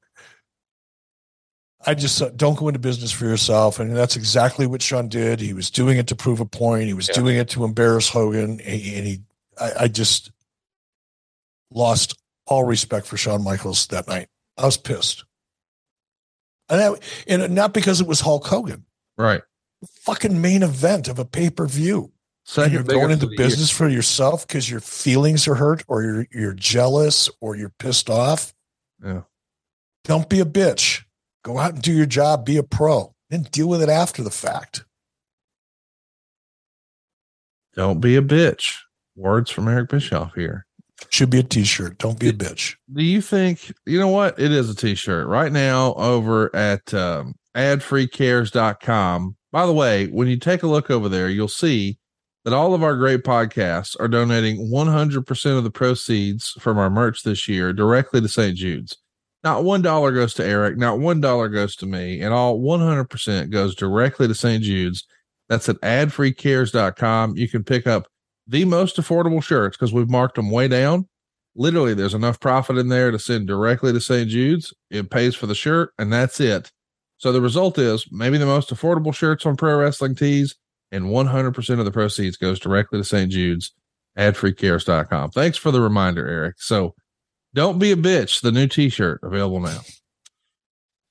I just uh, don't go into business for yourself. And that's exactly what Shawn did. He was doing it to prove a point. He was yeah. doing it to embarrass Hogan. And he, I, I just lost all respect for Shawn Michaels that night. I was pissed. And, that, and not because it was Hulk Hogan. Right. Fucking main event of a pay-per-view. And you're going into business year. for yourself because your feelings are hurt or you're, you're jealous or you're pissed off. Yeah. Don't be a bitch. Go out and do your job, be a pro, then deal with it after the fact. Don't be a bitch. Words from Eric Bischoff here. Should be a t-shirt. Don't be a bitch. Do you think, you know what? It is a t-shirt right now over at um, ad free cares dot com. By the way, when you take a look over there, you'll see that all of our great podcasts are donating one hundred percent of the proceeds from our merch this year directly to Saint Jude's. Not one dollar goes to Eric. Not one dollar goes to me. And all one hundred percent goes directly to Saint Jude's. That's at ad free cares dot com. You can pick up the most affordable shirts because we've marked them way down. Literally, there's enough profit in there to send directly to Saint Jude's. It pays for the shirt, and that's it. So the result is maybe the most affordable shirts on Pro Wrestling Tees, and one hundred percent of the proceeds goes directly to Saint Jude's, ad free cares dot com. Thanks for the reminder, Eric. So, don't be a bitch. The new t-shirt available now.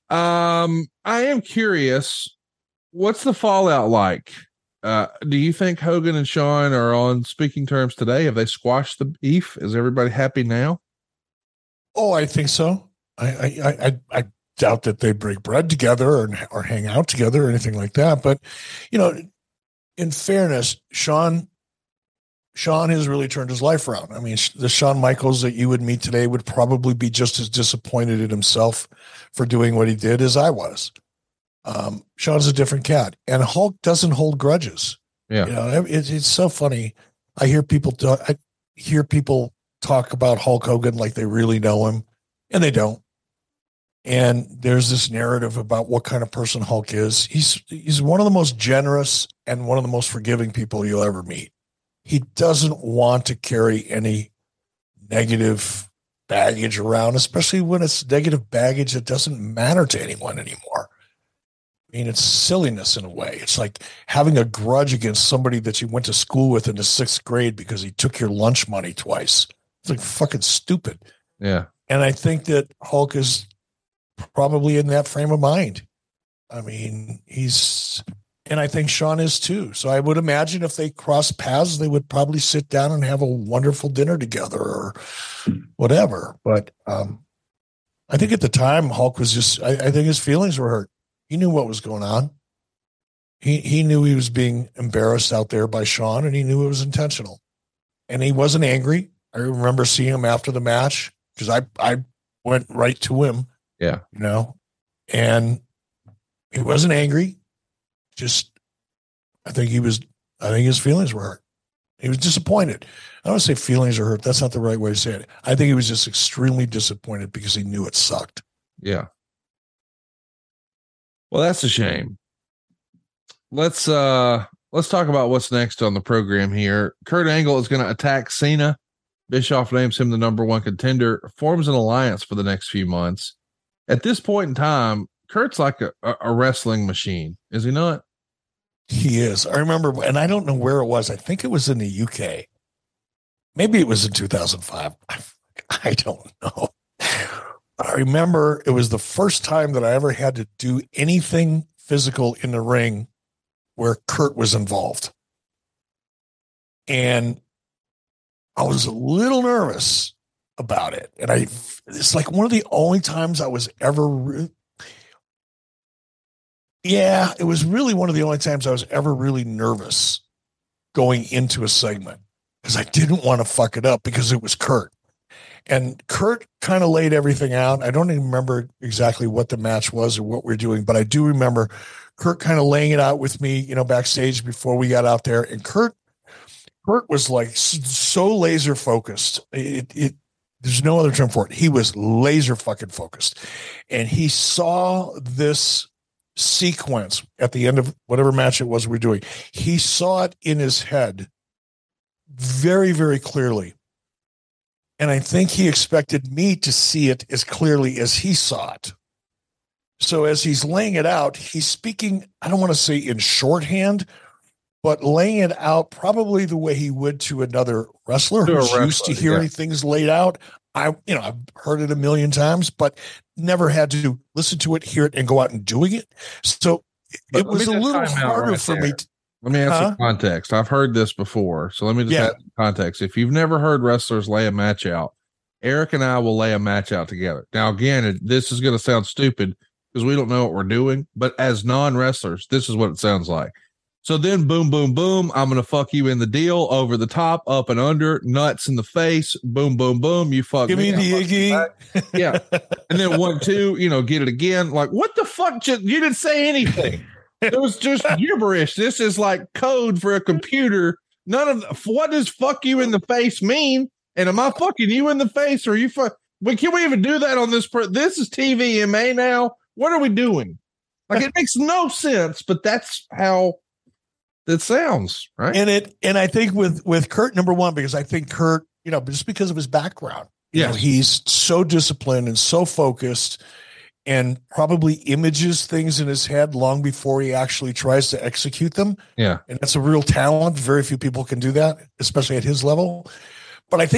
Um, I am curious, what's the fallout like? Uh, do you think Hogan and Shawn are on speaking terms today? Have they squashed the beef? Is everybody happy now? Oh, I think so. I I I, I doubt that they break bread together or or hang out together or anything like that. But you know, in fairness, Shawn Shawn has really turned his life around. I mean, the Shawn Michaels that you would meet today would probably be just as disappointed in himself for doing what he did as I was. Um, Shawn's a different cat, and Hulk doesn't hold grudges. Yeah, you know, it, it's so funny. I hear people talk, I hear people talk about Hulk Hogan like they really know him, and they don't. And there's this narrative about what kind of person Hulk is. He's he's one of the most generous and one of the most forgiving people you'll ever meet. He doesn't want to carry any negative baggage around, especially when it's negative baggage that doesn't matter to anyone anymore. I mean, it's silliness in a way. It's like having a grudge against somebody that you went to school with in the sixth grade because he took your lunch money twice. It's like fucking stupid. Yeah. And I think that Hulk is probably in that frame of mind. I mean, he's, and I think Shawn is too. So I would imagine if they cross paths, they would probably sit down and have a wonderful dinner together or whatever. But um, I think at the time, Hulk was just, I, I think his feelings were hurt. He knew what was going on. He he knew he was being embarrassed out there by Shawn, and he knew it was intentional. And he wasn't angry. I remember seeing him after the match because I, I went right to him. Yeah. You know, and he wasn't angry. Just, I think he was, I think his feelings were hurt. He was disappointed. I don't say feelings are hurt. That's not the right way to say it. I think he was just extremely disappointed because he knew it sucked. Yeah. Well, that's a shame. Let's uh let's talk about what's next on the program here. Kurt Angle is going to attack Cena. Bischoff names him the number one contender, forms an alliance for the next few months. At this point in time, Kurt's like a, a wrestling machine, is he not? He is. I remember, and I don't know where it was. I think it was in the U K. Maybe it was in two thousand five. I, I don't know. I remember it was the first time that I ever had to do anything physical in the ring where Kurt was involved. And I was a little nervous about it. And I, it's like one of the only times I was ever, re- yeah, it was really one of the only times I was ever really nervous going into a segment because I didn't want to fuck it up because it was Kurt. And Kurt kind of laid everything out. I don't even remember exactly what the match was or what we we're doing, but I do remember Kurt kind of laying it out with me, you know, backstage before we got out there. And Kurt, Kurt was like so laser focused. It, it, there's no other term for it. He was laser fucking focused. And he saw this sequence at the end of whatever match it was we we're doing. He saw it in his head very, very clearly. And I think he expected me to see it as clearly as he saw it. So as he's laying it out, he's speaking, I don't want to say in shorthand, but laying it out probably the way he would to another wrestler To a who's wrestler, used to hearing yeah. things laid out. I, you know, I've heard it a million times, but never had to listen to it, hear it, and go out and doing it. So But it let was me a just little time out harder right for there. me. To, Let me add Huh? some context. I've heard this before, so let me just Yeah. add some context. If you've never heard wrestlers lay a match out, Eric and I will lay a match out together. Now, again, it- this is going to sound stupid because we don't know what we're doing, but as non-wrestlers, this is what it sounds like. So then, boom, boom, boom, I'm going to fuck you in the deal, over the top, up and under, nuts in the face, boom, boom, boom, you fuck give me me, I the fuck you back. Iggy. Yeah. And then one, two, you know, get it again. Like, what the fuck? Just, you didn't say anything. It was just gibberish. This is like code for a computer. None of the, what does fuck you in the face mean? And am I fucking you in the face or are you fuck? But can we even do that on this? Per- this is T V M A now. What are we doing? Like, it makes no sense, but that's how it sounds, right? And it, and I think with, with Kurt, number one, because I think Kurt, you know, just because of his background, you Yes. know, he's so disciplined and so focused and probably images things in his head long before he actually tries to execute them. Yeah. And that's a real talent. Very few people can do that, especially at his level. But I think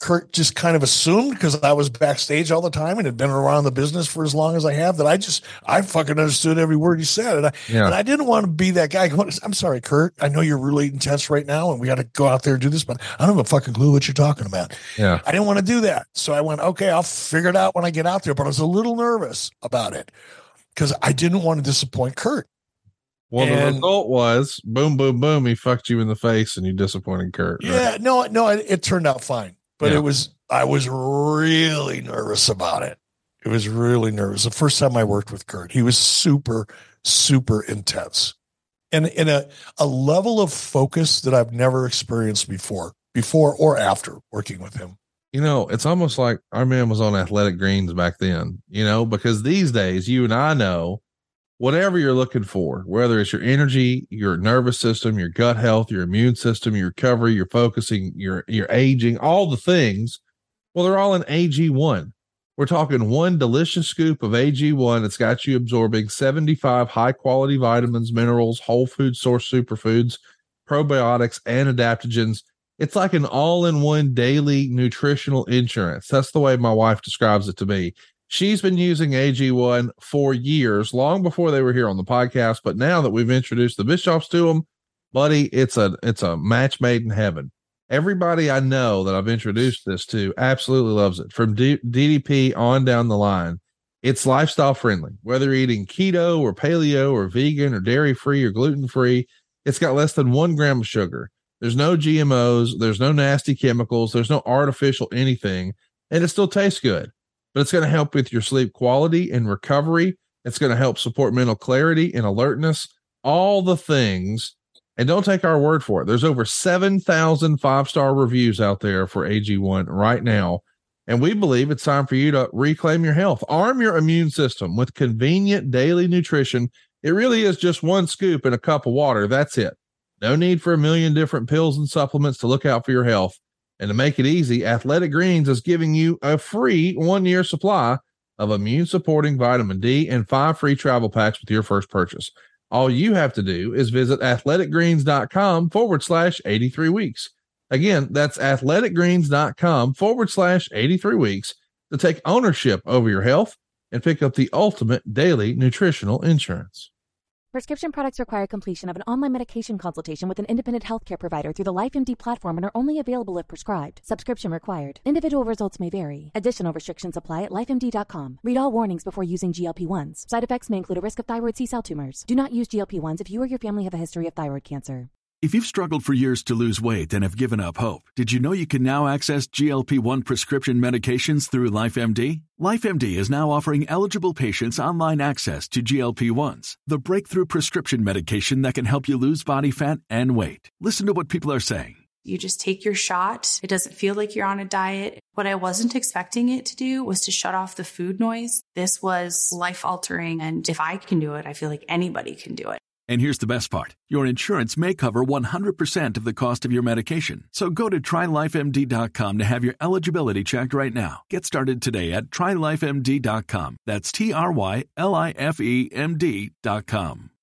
Kurt just kind of assumed, because I was backstage all the time and had been around the business for as long as I have, that I just, I fucking understood every word he said. And I, Yeah. and I didn't want to be that guy going, I'm sorry, Kurt, I know you're really intense right now and we got to go out there and do this, but I don't have a fucking clue what you're talking about. Yeah. I didn't want to do that. So I went, okay, I'll figure it out when I get out there. But I was a little nervous about it because I didn't want to disappoint Kurt. Well, the And- result was boom, boom, boom. He fucked you in the face and you disappointed Kurt. Right? Yeah, no, no, it, it turned out fine. But Yeah. it was, I was really nervous about it. It was really nervous. The first time I worked with Kurt, he was super, super intense. And in a, a level of focus that I've never experienced before, before or after working with him. You know, it's almost like our man was on Athletic Greens back then, you know, because these days you and I know whatever you're looking for, whether it's your energy, your nervous system, your gut health, your immune system, your recovery, your focusing, your, your aging, all the things. Well, they're all in A G one. We're talking one delicious scoop of A G one. It's got you absorbing seventy-five high quality vitamins, minerals, whole food source superfoods, probiotics, and adaptogens. It's like an all-in-one daily nutritional insurance. That's the way my wife describes it to me. She's been using A G one for years, long before they were here on the podcast. But now that we've introduced the Bischoffs to them, buddy, it's a it's a match made in heaven. Everybody I know that I've introduced this to absolutely loves it. From D- DDP on down the line, it's lifestyle friendly. Whether you're eating keto or paleo or vegan or dairy free or gluten free, it's got less than one gram of sugar. There's no G M Os. There's no nasty chemicals. There's no artificial anything, and it still tastes good. But it's going to help with your sleep quality and recovery. It's going to help support mental clarity and alertness, all the things. And don't take our word for it. There's over seven thousand five-star reviews out there for A G one right now. And we believe it's time for you to reclaim your health. Arm your immune system with convenient daily nutrition. It really is just one scoop in a cup of water. That's it. No need for a million different pills and supplements to look out for your health. And to make it easy, Athletic Greens is giving you a free one-year supply of immune-supporting vitamin D and five free travel packs with your first purchase. All you have to do is visit athleticgreens.com forward slash 83 weeks. Again, that's athleticgreens.com forward slash 83 weeks to take ownership over your health and pick up the ultimate daily nutritional insurance. Prescription products require completion of an online medication consultation with an independent healthcare provider through the LifeMD platform and are only available if prescribed. Subscription required. Individual results may vary. Additional restrictions apply at life M D dot com. Read all warnings before using G L P ones. Side effects may include a risk of thyroid C-cell tumors. Do not use G L P ones if you or your family have a history of thyroid cancer. If you've struggled for years to lose weight and have given up hope, did you know you can now access G L P one prescription medications through LifeMD? LifeMD is now offering eligible patients online access to G L P ones, the breakthrough prescription medication that can help you lose body fat and weight. Listen to what people are saying. You just take your shot. It doesn't feel like you're on a diet. What I wasn't expecting it to do was to shut off the food noise. This was life-altering, and if I can do it, I feel like anybody can do it. And here's the best part. Your insurance may cover one hundred percent of the cost of your medication. So go to try life M D dot com to have your eligibility checked right now. Get started today at try life M D dot com. That's T R Y L I F E M D dot com.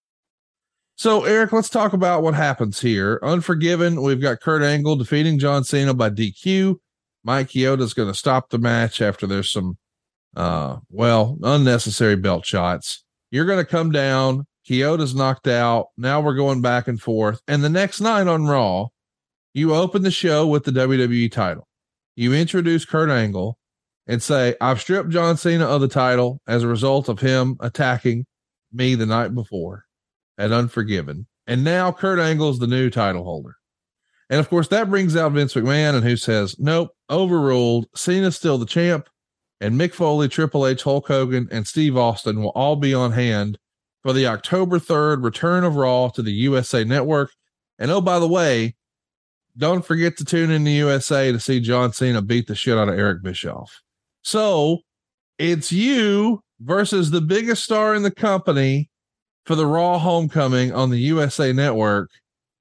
So, Eric, let's talk about what happens here. Unforgiven, we've got Kurt Angle defeating John Cena by D Q. Mike Chioda's going to stop the match after there's some, uh, well, unnecessary belt shots. You're going to come down. Chioda's knocked out. Now we're going back and forth. And the next night on Raw, you open the show with the W W E title. You introduce Kurt Angle and say, I've stripped John Cena of the title as a result of him attacking me the night before at Unforgiven. And now Kurt Angle is the new title holder. And of course, that brings out Vince McMahon, and who says, nope, overruled. Cena's still the champ. And Mick Foley, Triple H, Hulk Hogan, and Steve Austin will all be on hand for the October third return of Raw to the U S A Network. And oh, by the way, don't forget to tune in the U S A to see John Cena beat the shit out of Eric Bischoff. So it's you versus the biggest star in the company for the Raw homecoming on the U S A Network.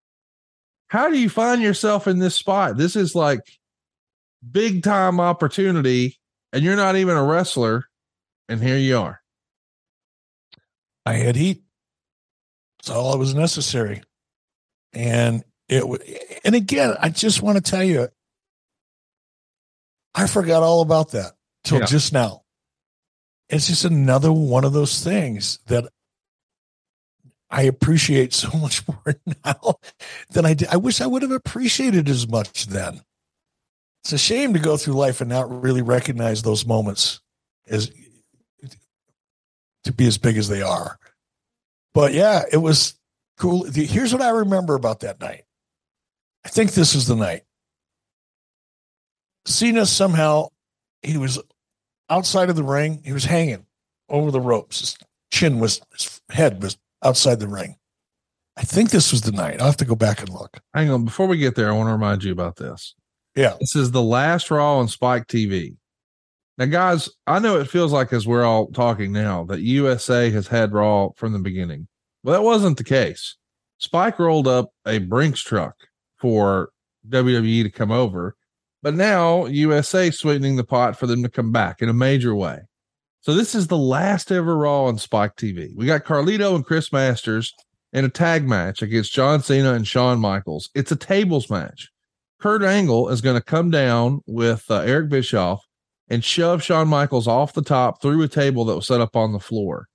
How do you find yourself in this spot? This is like big time opportunity, and you're not even a wrestler. And here you are. I had heat. That's all that was necessary. And it w- and again, I just want to tell you, I forgot all about that till Yeah. just now. It's just another one of those things that I appreciate so much more now than I did. I wish I would have appreciated as much then. It's a shame to go through life and not really recognize those moments as to be as big as they are. But yeah, it was cool. Here's what I remember about that night. I think this is the night. Cena somehow, he was outside of the ring. He was hanging over the ropes. His chin was, his head was outside the ring. I think this was the night. I'll have to go back and look. Hang on. Before we get there, I want to remind you about this. Yeah. This is the last Raw on Spike T V. Now, guys, I know it feels like as we're all talking now that U S A has had Raw from the beginning. Well, that wasn't the case. Spike rolled up a Brinks truck for W W E to come over, but now U S A sweetening the pot for them to come back in a major way. So this is the last ever Raw on Spike T V. We got Carlito and Chris Masters in a tag match against John Cena and Shawn Michaels. It's a tables match. Kurt Angle is going to come down with uh, Eric Bischoff and shove Shawn Michaels off the top through a table that was set up on the floor.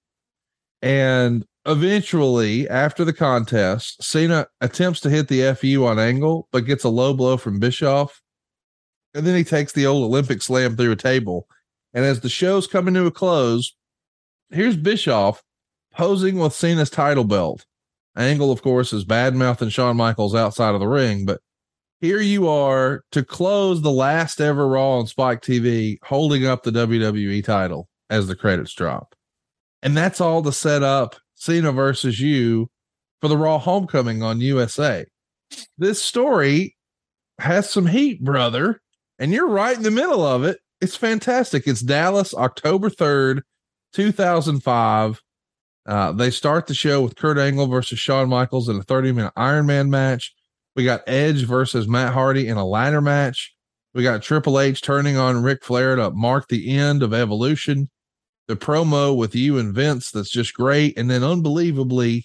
And eventually, after the contest, Cena attempts to hit the F U on Angle, but gets a low blow from Bischoff. And then he takes the old Olympic slam through a table. And as the show's coming to a close, here's Bischoff posing with Cena's title belt. Angle, of course, is bad-mouthing Shawn Michaels outside of the ring, but here you are to close the last ever Raw on Spike T V, holding up the W W E title as the credits drop. And that's all to set up Cena versus you for the Raw Homecoming on U S A. This story has some heat, brother, and you're right in the middle of it. It's fantastic. It's Dallas, October third, two thousand five. Uh, they start the show with Kurt Angle versus Shawn Michaels in a thirty minute Iron Man match. We got Edge versus Matt Hardy in a ladder match. We got Triple H turning on Ric Flair to mark the end of Evolution. The promo with you and Vince, that's just great. And then unbelievably,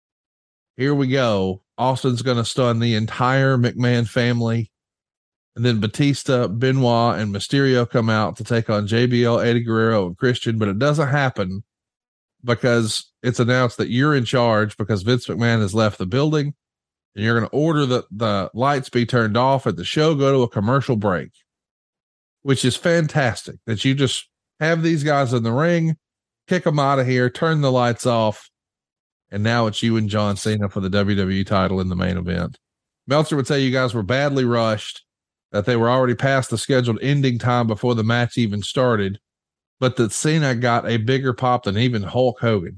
here we go. Austin's going to stun the entire McMahon family. And then Batista, Benoit, and Mysterio come out to take on J B L, Eddie Guerrero, and Christian, but it doesn't happen because it's announced that you're in charge because Vince McMahon has left the building. And you're going to order the, the lights be turned off at the show, go to a commercial break, which is fantastic that you just have these guys in the ring, kick them out of here, turn the lights off. And now it's you and John Cena for the W W E title in the main event. Meltzer would say you guys were badly rushed, that they were already past the scheduled ending time before the match even started, but that Cena got a bigger pop than even Hulk Hogan.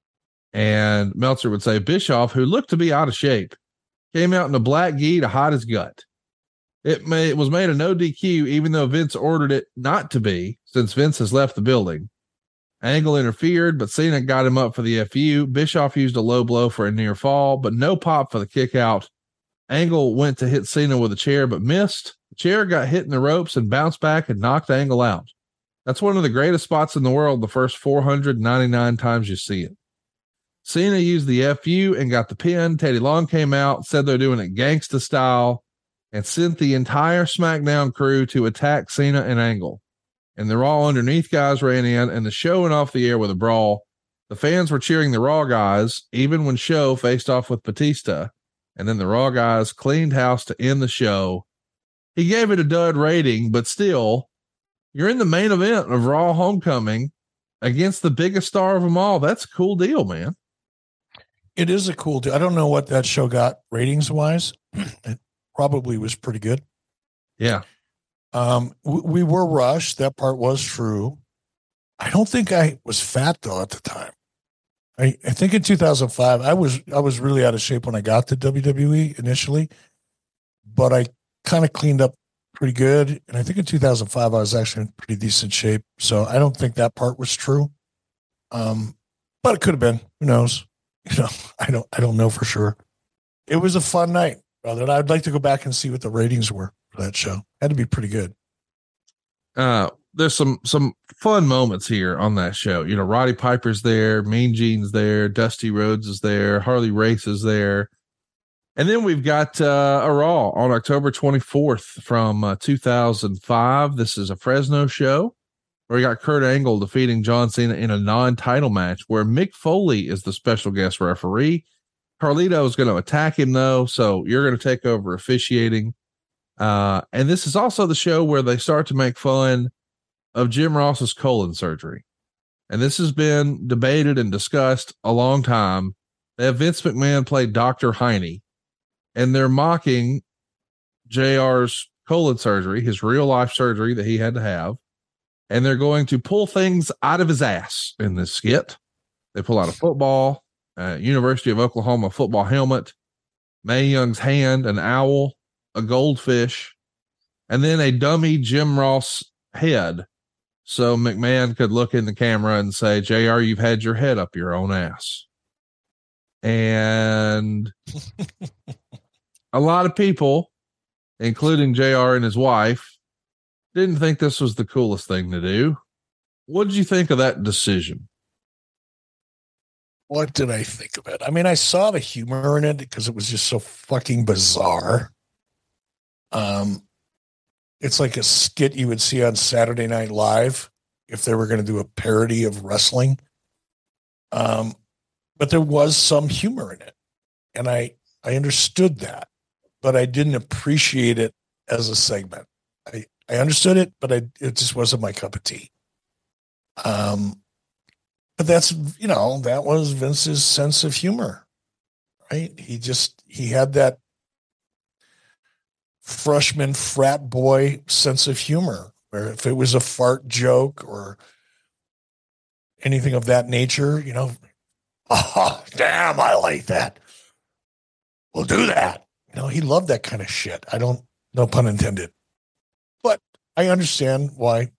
And Meltzer would say Bischoff, who looked to be out of shape, came out in a black gi to hide his gut. It, may, it was made a no D Q, even though Vince ordered it not to be, since Vince has left the building. Angle interfered, but Cena got him up for the F U. Bischoff used a low blow for a near fall, but no pop for the kick out. Angle went to hit Cena with a chair, but missed. The chair got hit in the ropes and bounced back and knocked Angle out. That's one of the greatest spots in the world the first four hundred ninety-nine times you see it. Cena used the F U and got the pin. Teddy Long came out, said they're doing it gangsta style, and sent the entire SmackDown crew to attack Cena and Angle. And the Raw underneath guys ran in, and the show went off the air with a brawl. The fans were cheering the Raw guys, even when Show faced off with Batista. And then the Raw guys cleaned house to end the show. He gave it a dud rating, but still, you're in the main event of Raw Homecoming against the biggest star of them all. That's a cool deal, man. It is a cool deal. I don't know what that show got ratings wise. It probably was pretty good. Yeah. Um, we, we were rushed. That part was true. I don't think I was fat though at the time. I, I think in two thousand five, I was, I was really out of shape when I got to W W E initially, but I kind of cleaned up pretty good. And I think in two thousand five, I was actually in pretty decent shape. So I don't think that part was true. Um, but it could have been, who knows? You know, I don't, I don't know for sure. It was a fun night, brother. And I'd like to go back and see what the ratings were for that show. Had to be pretty good. Uh, there's some, some fun moments here on that show. You know, Roddy Piper's there, Mean Gene's there, Dusty Rhodes is there, Harley Race is there. And then we've got uh, a Raw on October twenty-fourth from uh, two thousand five. This is a Fresno show where we got Kurt Angle defeating John Cena in a non-title match where Mick Foley is the special guest referee. Carlito is going to attack him, though, so you're going to take over officiating. Uh, and this is also the show where they start to make fun of Jim Ross's colon surgery. And this has been debated and discussed a long time. They have Vince McMahon play Doctor Heine, and they're mocking J R's colon surgery, his real life surgery that he had to have. And they're going to pull things out of his ass in this skit. They pull out a football, uh, University of Oklahoma football helmet, Mae Young's hand, an owl, a goldfish, and then a dummy Jim Ross head. So McMahon could look in the camera and say, J R, you've had your head up your own ass. And a lot of people, including J R and his wife, didn't think this was the coolest thing to do. What did you think of that decision? What did I think of it? I mean, I saw the humor in it because it was just so fucking bizarre. Um, it's like a skit you would see on Saturday Night Live if they were going to do a parody of wrestling. Um, but there was some humor in it, and I, I understood that, but I didn't appreciate it as a segment. I, I understood it, but I, it just wasn't my cup of tea. Um, but that's, you know, that was Vince's sense of humor, right? He just, he had that freshman frat boy sense of humor where if it was a fart joke or anything of that nature, you know, oh, damn, I like that. We'll do that. You know, he loved that kind of shit. I don't, no pun intended, but I understand why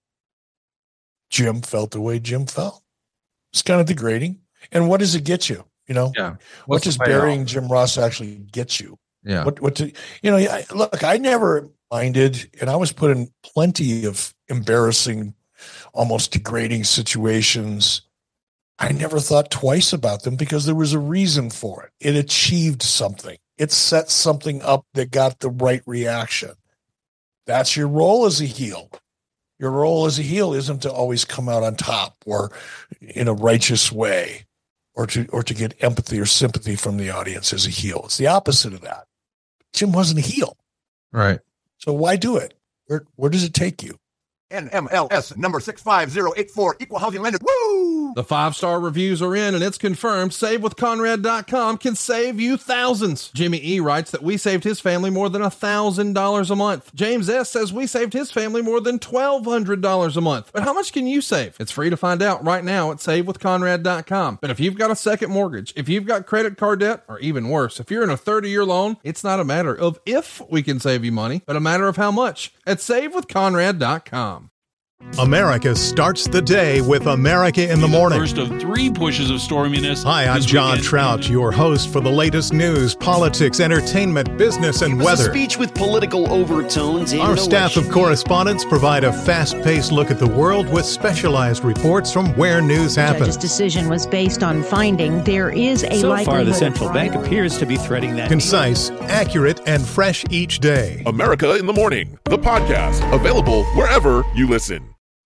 Jim felt the way Jim felt. It's kind of degrading. And what does it get you? You know, yeah. What does burying Jim Ross actually get you? Yeah. What, what, to, you know, I, look, I never minded, and I was put in plenty of embarrassing, almost degrading situations. I never thought twice about them because there was a reason for it. It achieved something. It set something up that got the right reaction. That's your role as a heel. Your role as a heel isn't to always come out on top or in a righteous way or to, or to get empathy or sympathy from the audience as a heel. It's the opposite of that. Jim wasn't a heel. Right. So why do it? Where, where does it take you? N M L S number six five zero eight four, equal housing lender. Woo! The five-star reviews are in, and it's confirmed save with conrad dot com can save you thousands. Jimmy E. writes that we saved his family more than one thousand dollars a month. James S. says we saved his family more than twelve hundred dollars a month. But how much can you save? It's free to find out right now at save with conrad dot com. But if you've got a second mortgage, if you've got credit card debt, or even worse, if you're in a thirty-year loan, it's not a matter of if we can save you money, but a matter of how much at save with conrad dot com. America starts the day with America in the Morning. First of three pushes of storminess. Hi, I'm John Trout, your host for the latest news, politics, entertainment, business, and weather. A speech with political overtones. Our staff of correspondents provide a fast-paced look at the world with specialized reports from where news happens. The judge's decision was based on finding there is a so likelihood. So far, the central bank appears to be threading that. Concise, accurate, and fresh each day. America in the Morning, the podcast, available wherever you listen.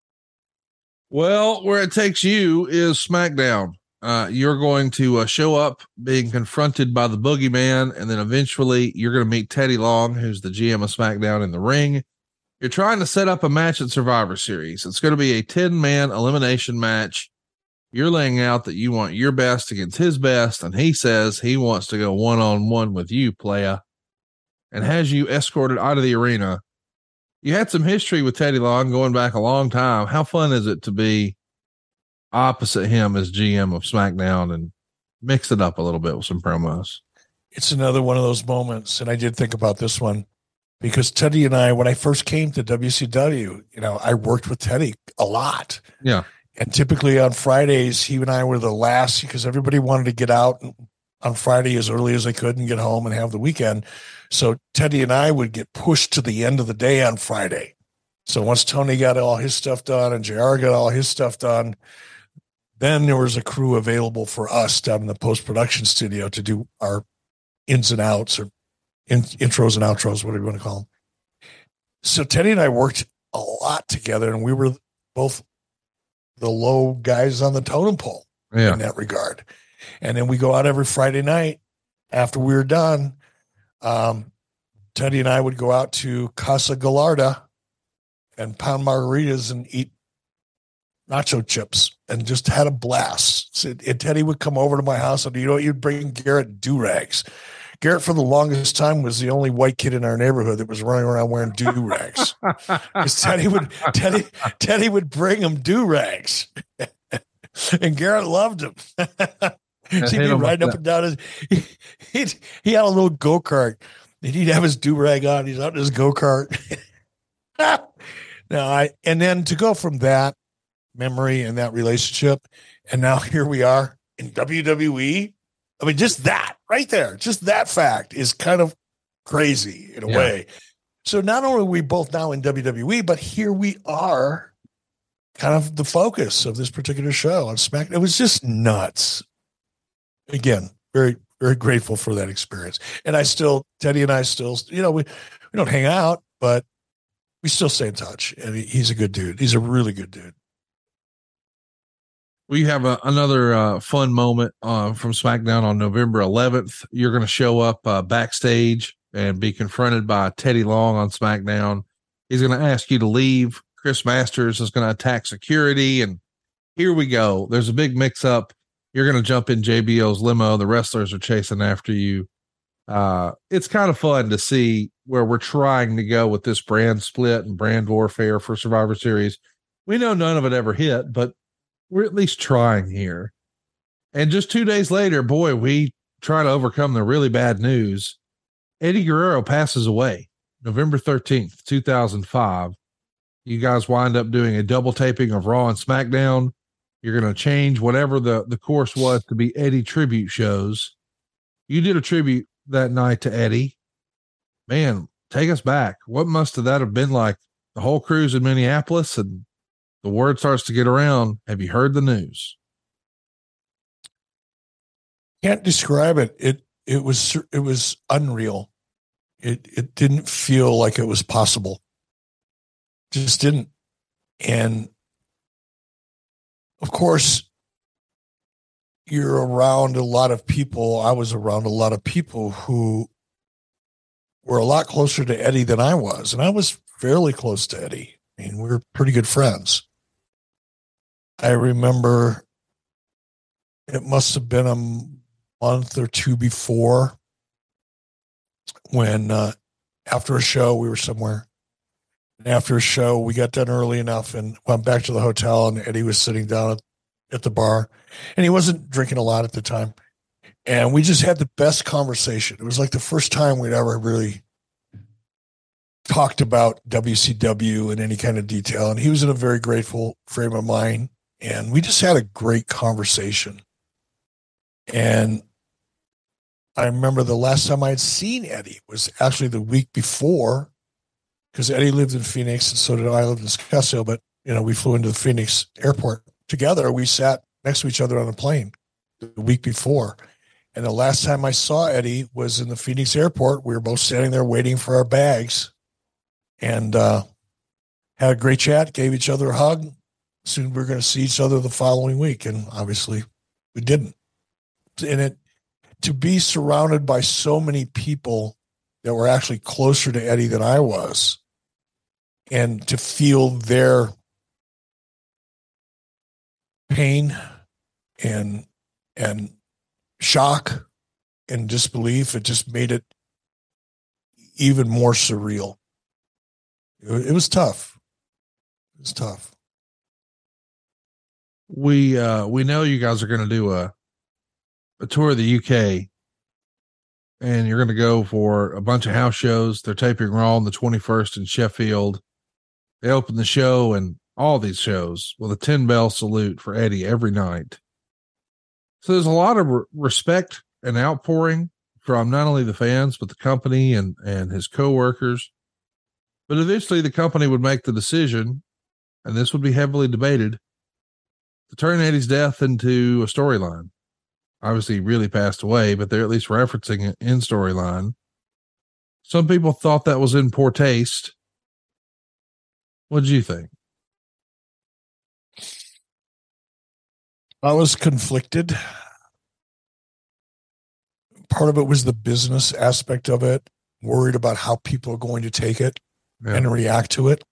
Well, where it takes you is SmackDown. Uh, you're going to uh, show up being confronted by the boogeyman, and then eventually you're going to meet Teddy Long, who's the G M of SmackDown, in the ring. You're trying to set up a match at Survivor Series. It's going to be a ten-man elimination match. You're laying out that you want your best against his best, and he says he wants to go one-on-one with you, playa, and has you escorted out of the arena. You had some history with Teddy Long going back a long time. How fun is it to be opposite him as G M of SmackDown and mix it up a little bit with some promos? It's another one of those moments. And I did think about this one because Teddy and I, when I first came to W C W, you know, I worked with Teddy a lot. Yeah. And typically on Fridays, he and I were the last because everybody wanted to get out on Friday as early as they could and get home and have the weekend. So Teddy and I would get pushed to the end of the day on Friday. So once Tony got all his stuff done and J R got all his stuff done, then there was a crew available for us down in the post-production studio to do our ins and outs or in, intros and outros, whatever you want to call them. So Teddy and I worked a lot together, and we were both the low guys on the totem pole yeah. in that regard. And then we go out every Friday night after we were done. Um, Teddy and I would go out to Casa Gallarda and pound margaritas and eat nacho chips and just had a blast. So, and Teddy would come over to my house, and you know, you'd bring Garrett do-rags. Garrett, for the longest time, was the only white kid in our neighborhood that was running around wearing do-rags. Because Teddy would Teddy Teddy would bring him do-rags, and Garrett loved him. He'd be riding up and down his. He, he'd, he had a little go kart, and he'd have his do-rag on. He's out in his go kart. Now I and then to go from that memory and that relationship, and now here we are in W W E. I mean, just that right there, just that fact is kind of crazy in a yeah. way. So not only are we both now in W W E, but here we are kind of the focus of this particular show on SmackDown. It was just nuts. Again, very, very grateful for that experience. And I still, Teddy and I still, you know, we, we don't hang out, but we still stay in touch. And he, he's a good dude. He's a really good dude. We have a, another uh, fun moment uh, from SmackDown on November eleventh. You're going to show up uh, backstage and be confronted by Teddy Long on SmackDown. He's going to ask you to leave. Chris Masters is going to attack security. And here we go. There's a big mix up. You're going to jump in J B L's limo. The wrestlers are chasing after you. Uh, it's kind of fun to see where we're trying to go with this brand split and brand warfare for Survivor Series. We know none of it ever hit, but we're at least trying here. And just two days later, boy, we try to overcome the really bad news. Eddie Guerrero passes away November thirteenth, two thousand five. You guys wind up doing a double taping of Raw and SmackDown. You're going to change whatever the, the course was to be Eddie tribute shows. You did a tribute that night to Eddie. Man, take us back. What must have that have been like? The whole crew's in Minneapolis, and the word starts to get around. Have you heard the news? Can't describe it. It it was it was unreal. It it didn't feel like it was possible. Just didn't. And of course, you're around a lot of people. I was around a lot of people who were a lot closer to Eddie than I was, and I was fairly close to Eddie. I mean, we were pretty good friends. I remember it must have been a month or two before when uh, after a show, we were somewhere. And after a show, we got done early enough and went back to the hotel, and Eddie was sitting down at, at the bar, and he wasn't drinking a lot at the time. And we just had the best conversation. It was like the first time we'd ever really talked about W C W in any kind of detail. And he was in a very grateful frame of mind. And we just had a great conversation. And I remember the last time I had seen Eddie was actually the week before, because Eddie lived in Phoenix and so did I. I lived in Scottsdale, but you know, we flew into the Phoenix airport together. We sat next to each other on a plane the week before. And the last time I saw Eddie was in the Phoenix airport. We were both standing there waiting for our bags and uh, had a great chat, gave each other a hug. Soon we were going to see each other the following week. And obviously we didn't. And it, to be surrounded by so many people that were actually closer to Eddie than I was, and to feel their pain and, and shock and disbelief, it just made it even more surreal. It, it was tough. It was tough. We, uh, we know you guys are going to do a, a tour of the U K, and you're going to go for a bunch of house shows. They're taping Raw on the twenty-first in Sheffield. They open the show and all these shows with a ten bell salute for Eddie every night. So there's a lot of re- respect and outpouring from not only the fans, but the company and, and his coworkers. But eventually the company would make the decision, and this would be heavily debated, to turn Eddie's death into a storyline. Obviously he really passed away, but they're at least referencing it in storyline. Some people thought that was in poor taste. What did you think? I was conflicted. Part of it was the business aspect of it, worried about how people are going to take it yeah. and react to it.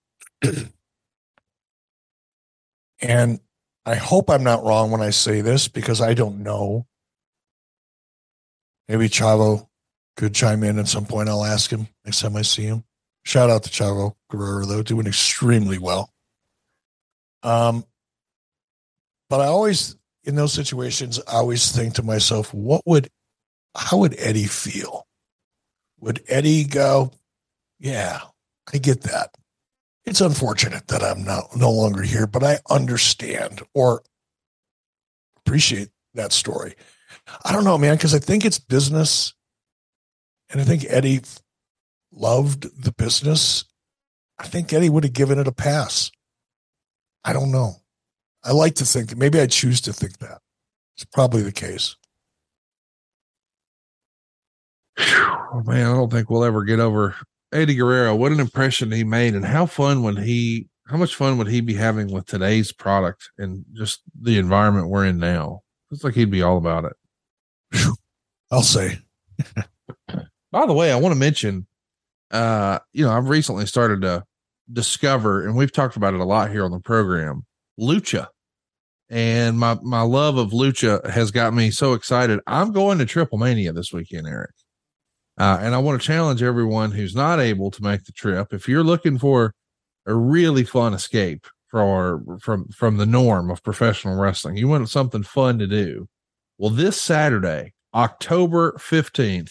And I hope I'm not wrong when I say this, because I don't know. Maybe Chavo could chime in at some point. I'll ask him next time I see him. Shout out to Chavo Guerrero, though, doing extremely well. Um, but I always, in those situations, I always think to myself, what would, how would Eddie feel? Would Eddie go, yeah, I get that. It's unfortunate that I'm not, no longer here, but I understand or appreciate that story. I don't know, man, because I think it's business. And I think Eddie loved the business. I think Eddie would have given it a pass. I don't know. I like to think that maybe I choose to think that. It's probably the case. Oh, man, I don't think we'll ever get over Eddie Guerrero. What an impression he made, and how fun would he, how much fun would he be having with today's product and just the environment we're in now? It's like he'd be all about it. I'll say. By the way, I want to mention, uh, you know, I've recently started to discover, and we've talked about it a lot here on the program, Lucha. And my, my love of Lucha has got me so excited. I'm going to Triple Mania this weekend, Eric. Uh, and I want to challenge everyone who's not able to make the trip. If you're looking for a really fun escape for, from, from the norm of professional wrestling, you want something fun to do. Well, this Saturday, October fifteenth,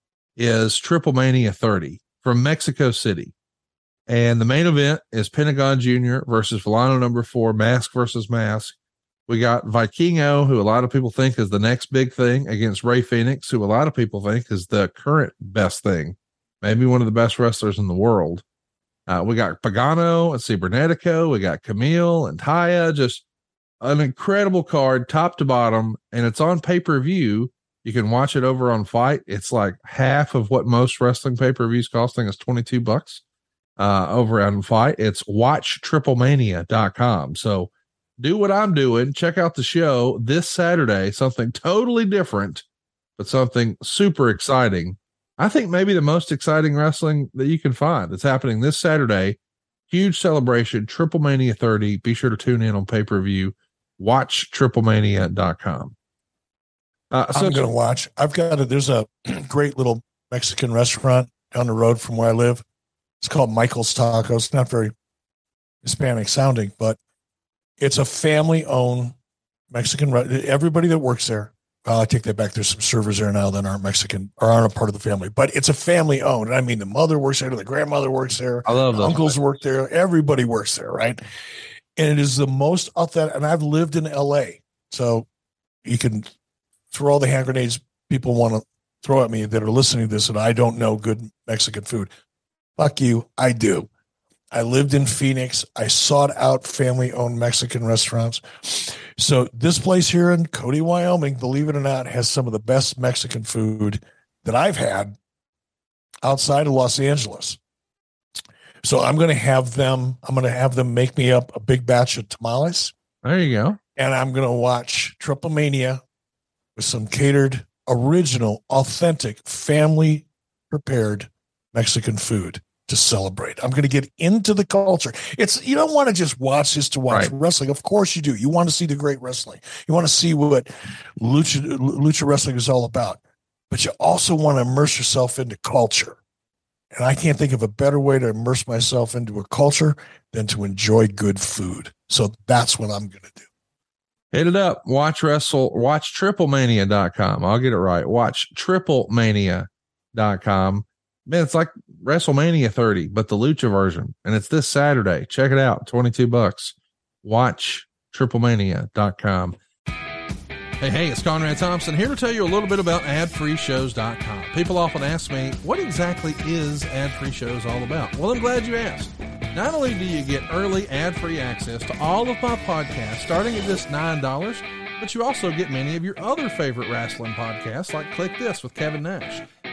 is Triple Mania thirty from Mexico City. And the main event is Pentagon Junior versus Volano number four, mask versus mask. We got Vikingo, who a lot of people think is the next big thing, against Ray Phoenix, who a lot of people think is the current best thing, maybe one of the best wrestlers in the world. Uh, we got Pagano and Cibernetico. We got Camille and Taya. Just an incredible card, top to bottom, and it's on pay-per-view. You can watch it over on Fight. It's like half of what most wrestling pay-per-views costing is twenty-two bucks uh, over on Fight. It's watch triple mania dot com. So do what I'm doing. Check out the show this Saturday, something totally different, but something super exciting. I think maybe the most exciting wrestling that you can find. It's happening this Saturday. Huge celebration, Triple Mania thirty. Be sure to tune in on pay-per-view. watch triple mania dot com. Uh, so I'm going to watch. I've got a, there's a great little Mexican restaurant down the road from where I live. It's called Michael's Tacos. Not very Hispanic sounding, but it's a family owned Mexican. Everybody that works there, well, I take that back. There's some servers there now that aren't Mexican or aren't a part of the family, but it's a family owned. I mean, the mother works there, the grandmother works there. I love the those uncles places. work there. Everybody works there. Right. And it is the most authentic. And I've lived in L A, so you can throw all the hand grenades people want to throw at me that are listening to this, and I don't know good Mexican food. Fuck you. I do. I lived in Phoenix. I sought out family-owned Mexican restaurants. So this place here in Cody, Wyoming, believe it or not, has some of the best Mexican food that I've had outside of Los Angeles. So I'm going to have them, I'm going to have them make me up a big batch of tamales. There you go. And I'm going to watch Triple Mania with some catered, original, authentic, family-prepared Mexican food to celebrate. I'm going to get into the culture. It's, you don't want to just watch this to watch right. wrestling. Of course you do. You want to see the great wrestling. You want to see what lucha, lucha wrestling is all about. But you also want to immerse yourself into culture. And I can't think of a better way to immerse myself into a culture than to enjoy good food. So that's what I'm going to do. Hit it up. Watch wrestle, watch triple mania dot com. I'll get it right. watch triple mania dot com. Man, it's like WrestleMania thirty, but the Lucha version. And it's this Saturday. Check it out. twenty-two bucks. watch triple mania dot com. Hey, hey, it's Conrad Thompson here to tell you a little bit about ad free shows dot com. People often ask me, what exactly is Ad Free Shows all about? Well, I'm glad you asked. Not only do you get early ad-free access to all of my podcasts starting at just nine dollars, but you also get many of your other favorite wrestling podcasts like Click This with Kevin Nash,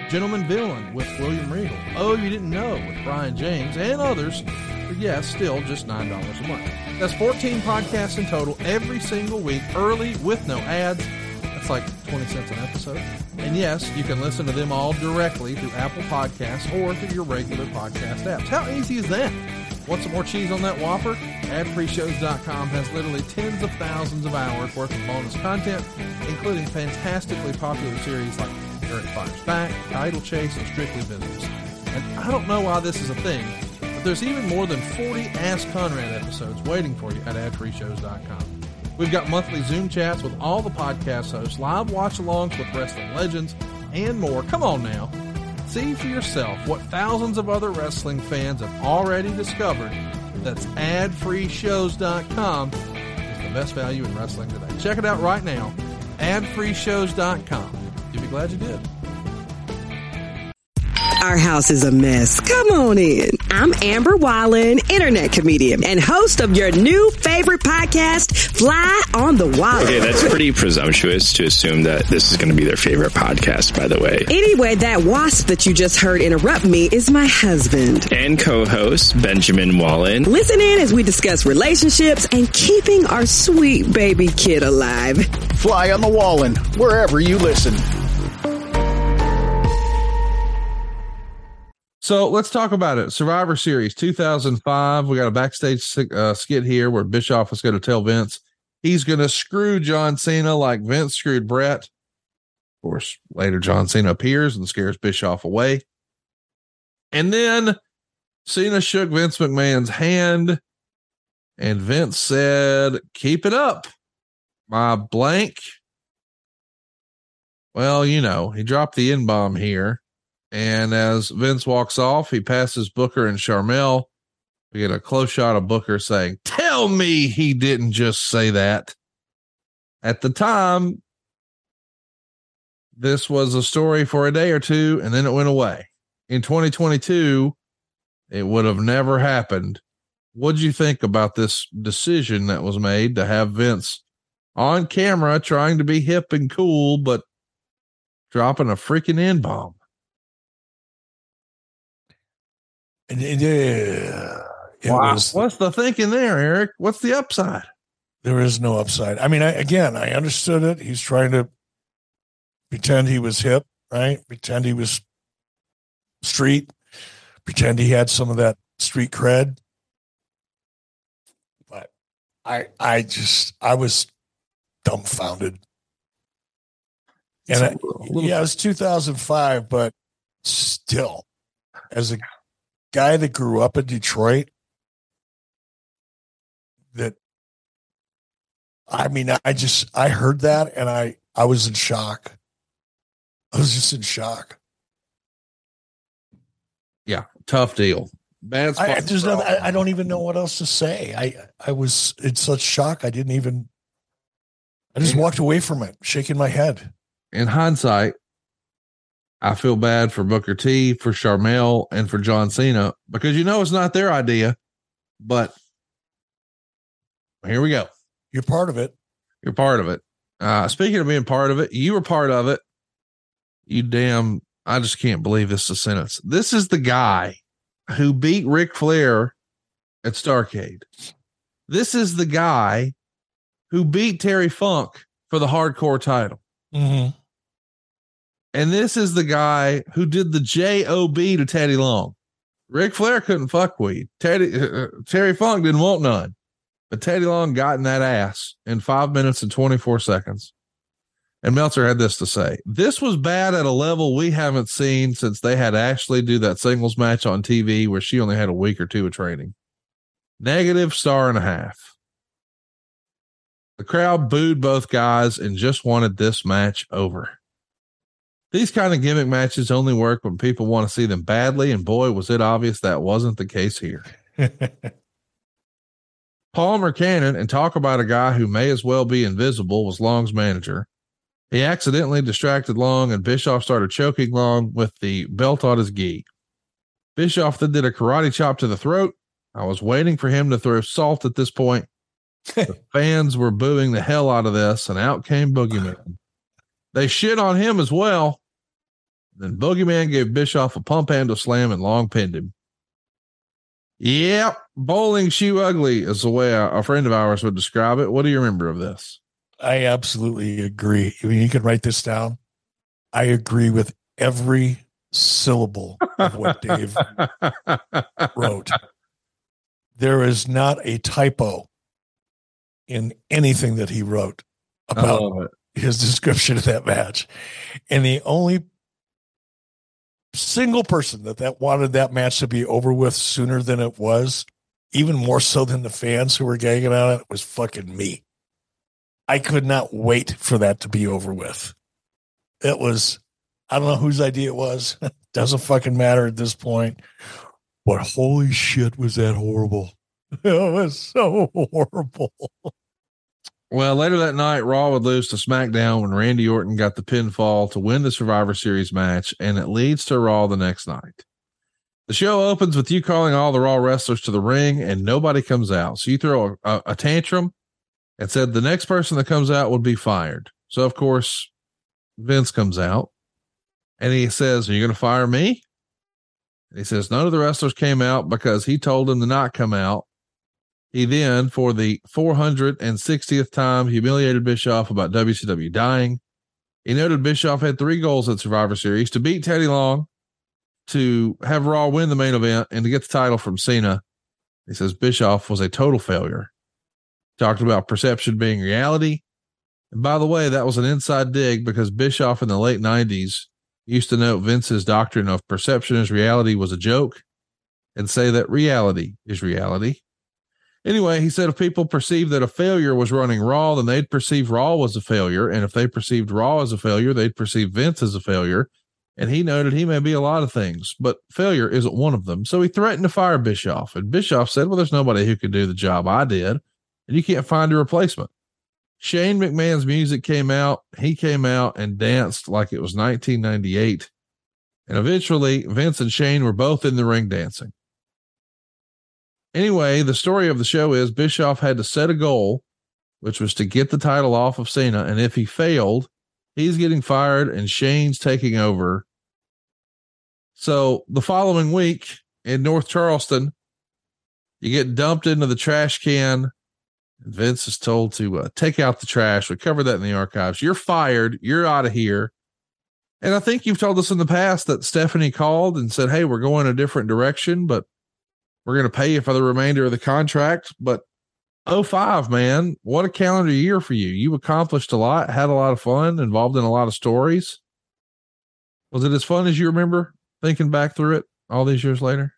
Gentleman Villain with William Regal, Oh You Didn't Know with Brian James, and others for, yes, still just nine dollars a month. That's fourteen podcasts in total every single week, early with no ads. That's like twenty cents an episode. And yes, you can listen to them all directly through Apple Podcasts or through your regular podcast apps. How easy is that? Want some more cheese on that Whopper? ad free shows dot com has literally tens of thousands of hours worth of bonus content, including fantastically popular series like Eric Fires Back, Title Chase, and Strictly Business. And I don't know why this is a thing, but there's even more than forty Ask Conrad episodes waiting for you at ad free shows dot com. We've got monthly Zoom chats with all the podcast hosts, live watch-alongs with wrestling legends, and more. Come on now. See for yourself what thousands of other wrestling fans have already discovered. That's ad free shows dot com is the best value in wrestling today. Check it out right now. ad free shows dot com. You'll be glad you did. Our house is a mess. Come on in. I'm Amber Wallen, internet comedian and host of your new favorite podcast, Fly on the Wall. Okay, that's pretty presumptuous to assume that this is going to be their favorite podcast, by the way. Anyway, that wasp that you just heard interrupt me is my husband. And co-host, Benjamin Wallen. Listen in as we discuss relationships and keeping our sweet baby kid alive. Fly on the Wallen, wherever you listen. So let's talk about it. Survivor Series two thousand five. We got a backstage uh, skit here where Bischoff is going to tell Vince he's going to screw John Cena like Vince screwed Brett. Of course, later John Cena appears and scares Bischoff away. And then Cena shook Vince McMahon's hand and Vince said, "Keep it up, my blank." Well, you know, he dropped the N-bomb here. And as Vince walks off, he passes Booker and Sharmell. We get a close shot of Booker saying, "Tell me he didn't just say that." At the time, this was a story for a day or two, and then it went away. In twenty twenty-two, it would have never happened. What'd you think about this decision that was made to have Vince on camera trying to be hip and cool, but dropping a freaking N-bomb? It, it, it wow. was, What's the thinking there, Eric? What's the upside? There is no upside. I mean, I, again, I understood it. He's trying to pretend he was hip, right? Pretend he was street, pretend he had some of that street cred. But I, I just, I was dumbfounded. And I, yeah, it was two thousand five, but still, as a guy that grew up in Detroit, that I mean, I just I heard that and I I was in shock. I was just in shock. Yeah, tough deal. Bad spot. I, there's no, I, I don't even know what else to say. I I was in such shock. I didn't even. I just walked away from it, shaking my head. In hindsight, I feel bad for Booker T, for Sharmell, and for John Cena because you know it's not their idea, but here we go. You're part of it. You're part of it. Uh, speaking of being part of it, you were part of it. You damn, I just can't believe this is a sentence. This is the guy who beat Ric Flair at Starrcade. This is the guy who beat Terry Funk for the hardcore title. Mm-hmm. And this is the guy who did the J O B to Teddy Long. Ric Flair couldn't fuck weed. Teddy, uh, Terry Funk didn't want none. But Teddy Long got in that ass in five minutes and twenty-four seconds. And Meltzer had this to say. This was bad at a level we haven't seen since they had Ashley do that singles match on T V where she only had a week or two of training. Negative star and a half. The crowd booed both guys and just wanted this match over. These kind of gimmick matches only work when people want to see them badly, and boy, was it obvious that wasn't the case here. Palmer Cannon, and talk about a guy who may as well be invisible, was Long's manager. He accidentally distracted Long, and Bischoff started choking Long with the belt on his gi. Bischoff then did a karate chop to the throat. I was waiting for him to throw salt at this point. The fans were booing the hell out of this, and out came Boogeyman. They shit on him as well. Then Boogeyman gave Bischoff a pump handle slam and long pinned him. Yep, bowling shoe ugly is the way a, a friend of ours would describe it. What do you remember of this? I absolutely agree. I mean, you can write this down. I agree with every syllable of what Dave wrote. There is not a typo in anything that he wrote about his description of that match. And the only single person that, that wanted that match to be over with sooner than it was, even more so than the fans who were gagging on it, was fucking me. I could not wait for that to be over with. It was, I don't know whose idea it was. Doesn't fucking matter at this point. But holy shit, was that horrible. It was so horrible. Well, later that night, Raw would lose to SmackDown when Randy Orton got the pinfall to win the Survivor Series match, and it leads to Raw the next night. The show opens with you calling all the Raw wrestlers to the ring, and nobody comes out. So you throw a, a, a tantrum and said the next person that comes out would be fired. So, of course, Vince comes out, and he says, are you going to fire me? And he says none of the wrestlers came out because he told them to not come out. He then, for the four hundred sixtieth time, humiliated Bischoff about W C W dying. He noted Bischoff had three goals at Survivor Series: to beat Teddy Long, to have Raw win the main event, and to get the title from Cena. He says Bischoff was a total failure. Talked about perception being reality. And by the way, that was an inside dig because Bischoff in the late nineties used to note Vince's doctrine of perception as reality was a joke and say that reality is reality. Anyway, he said if people perceived that a failure was running Raw, then they'd perceive Raw was a failure. And if they perceived Raw as a failure, they'd perceive Vince as a failure. And he noted he may be a lot of things, but failure isn't one of them. So he threatened to fire Bischoff. And Bischoff said, well, there's nobody who can do the job I did, and you can't find a replacement. Shane McMahon's music came out. He came out and danced like it was nineteen ninety-eight. And eventually, Vince and Shane were both in the ring dancing. Anyway, the story of the show is Bischoff had to set a goal, which was to get the title off of Cena. And if he failed, he's getting fired and Shane's taking over. So the following week in North Charleston, you get dumped into the trash can. Vince is told to uh, take out the trash. We covered that in the archives. You're fired. You're out of here. And I think you've told us in the past that Stephanie called and said, hey, we're going a different direction, but we're going to pay you for the remainder of the contract. But oh five, man, what a calendar year for you. You accomplished a lot, had a lot of fun, involved in a lot of stories. Was it as fun as you remember thinking back through it all these years later?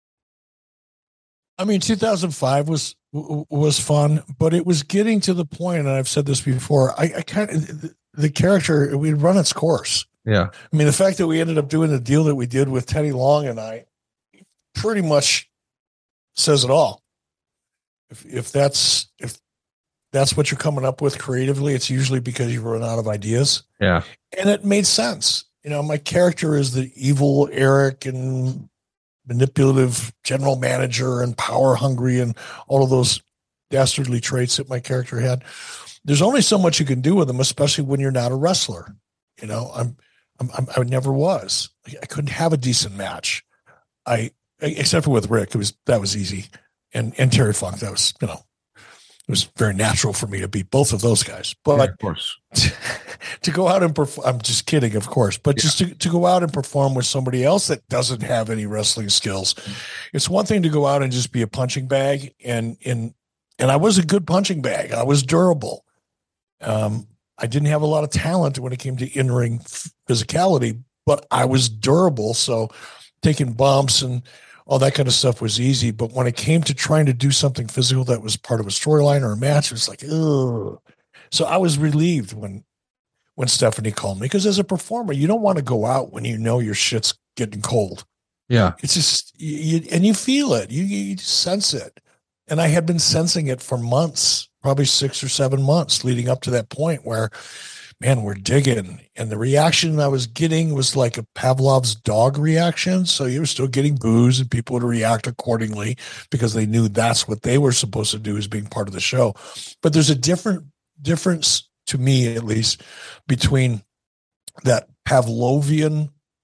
I mean, two thousand five was, was fun, but it was getting to the point, and I've said this before, I, I kind of, the character, we'd run its course. Yeah. I mean, the fact that we ended up doing the deal that we did with Teddy Long and I pretty much says it all. If if that's if that's what you're coming up with creatively, it's usually because you run out of ideas. Yeah. And it made sense. You know, my character is the evil Eric and manipulative general manager and power hungry and all of those dastardly traits that my character had. There's only so much you can do with them, especially when you're not a wrestler. You know, I'm, I'm, I'm I never was. I couldn't have a decent match. I, except for with Rick, it was, that was easy. And, and Terry Funk, that was, you know, it was very natural for me to beat both of those guys. But yeah, of course, to, to go out and perform, I'm just kidding, of course, but yeah. just to, to go out and perform with somebody else that doesn't have any wrestling skills. It's one thing to go out and just be a punching bag. And, and, and I was a good punching bag. I was durable. Um, I didn't have a lot of talent when it came to in-ring physicality, but I was durable. So taking bumps and all that kind of stuff was easy. But when it came to trying to do something physical that was part of a storyline or a match, it was like, ugh. So I was relieved when, when Stephanie called me, because as a performer, you don't want to go out when you know your shit's getting cold. Yeah. It's just, you, and you feel it, you, you sense it. And I had been sensing it for months, probably six or seven months leading up to that point where, man, we're digging. And the reaction I was getting was like a Pavlov's dog reaction. So you were still getting boos and people would react accordingly because they knew that's what they were supposed to do as being part of the show. But there's a different difference, to me at least, between that Pavlovian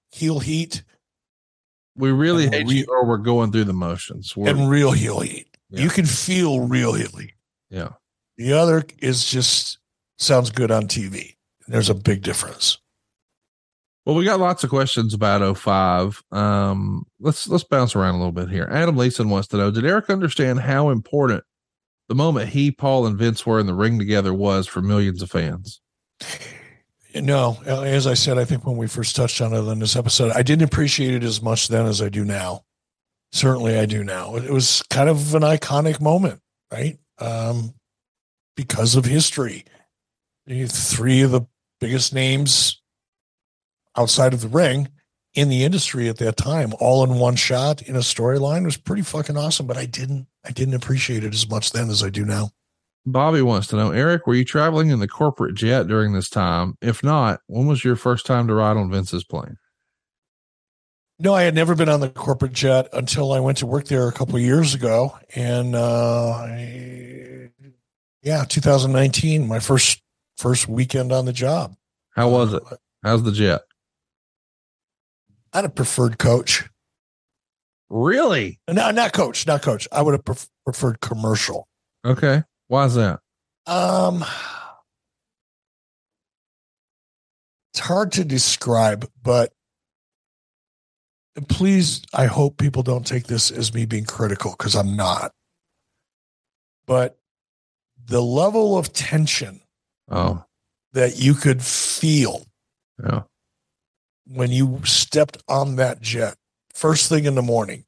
heel heat. We really and hate re- you, or we're going through the motions. We're, and real heel heat. Yeah. You can feel real heel heat. Yeah. The other is just sounds good on T V. There's a big difference. Well, we got lots of questions about oh five. Um, let's let's bounce around a little bit here. Adam Leeson wants to know, did Eric understand how important the moment he, Paul, and Vince were in the ring together was for millions of fans? No, as I said, I think when we first touched on it in this episode, I didn't appreciate it as much then as I do now. Certainly I do now. It was kind of an iconic moment, right? Um, because of history. Three of the biggest names outside of the ring in the industry at that time, all in one shot in a storyline, was pretty fucking awesome. But I didn't, I didn't appreciate it as much then as I do now. Bobby wants to know, Eric, were you traveling in the corporate jet during this time? If not, when was your first time to ride on Vince's plane? No, I had never been on the corporate jet until I went to work there a couple of years ago. And, uh, I, yeah, two thousand nineteen, my first, first weekend on the job. How was it? How's the jet? I had a preferred coach. Really? No, not coach, not coach. I would have pref- preferred commercial. Okay. Why is that? Um, it's hard to describe, but please, I hope people don't take this as me being critical, because I'm not. But the level of tension oh. that you could feel yeah. when you stepped on that jet first thing in the morning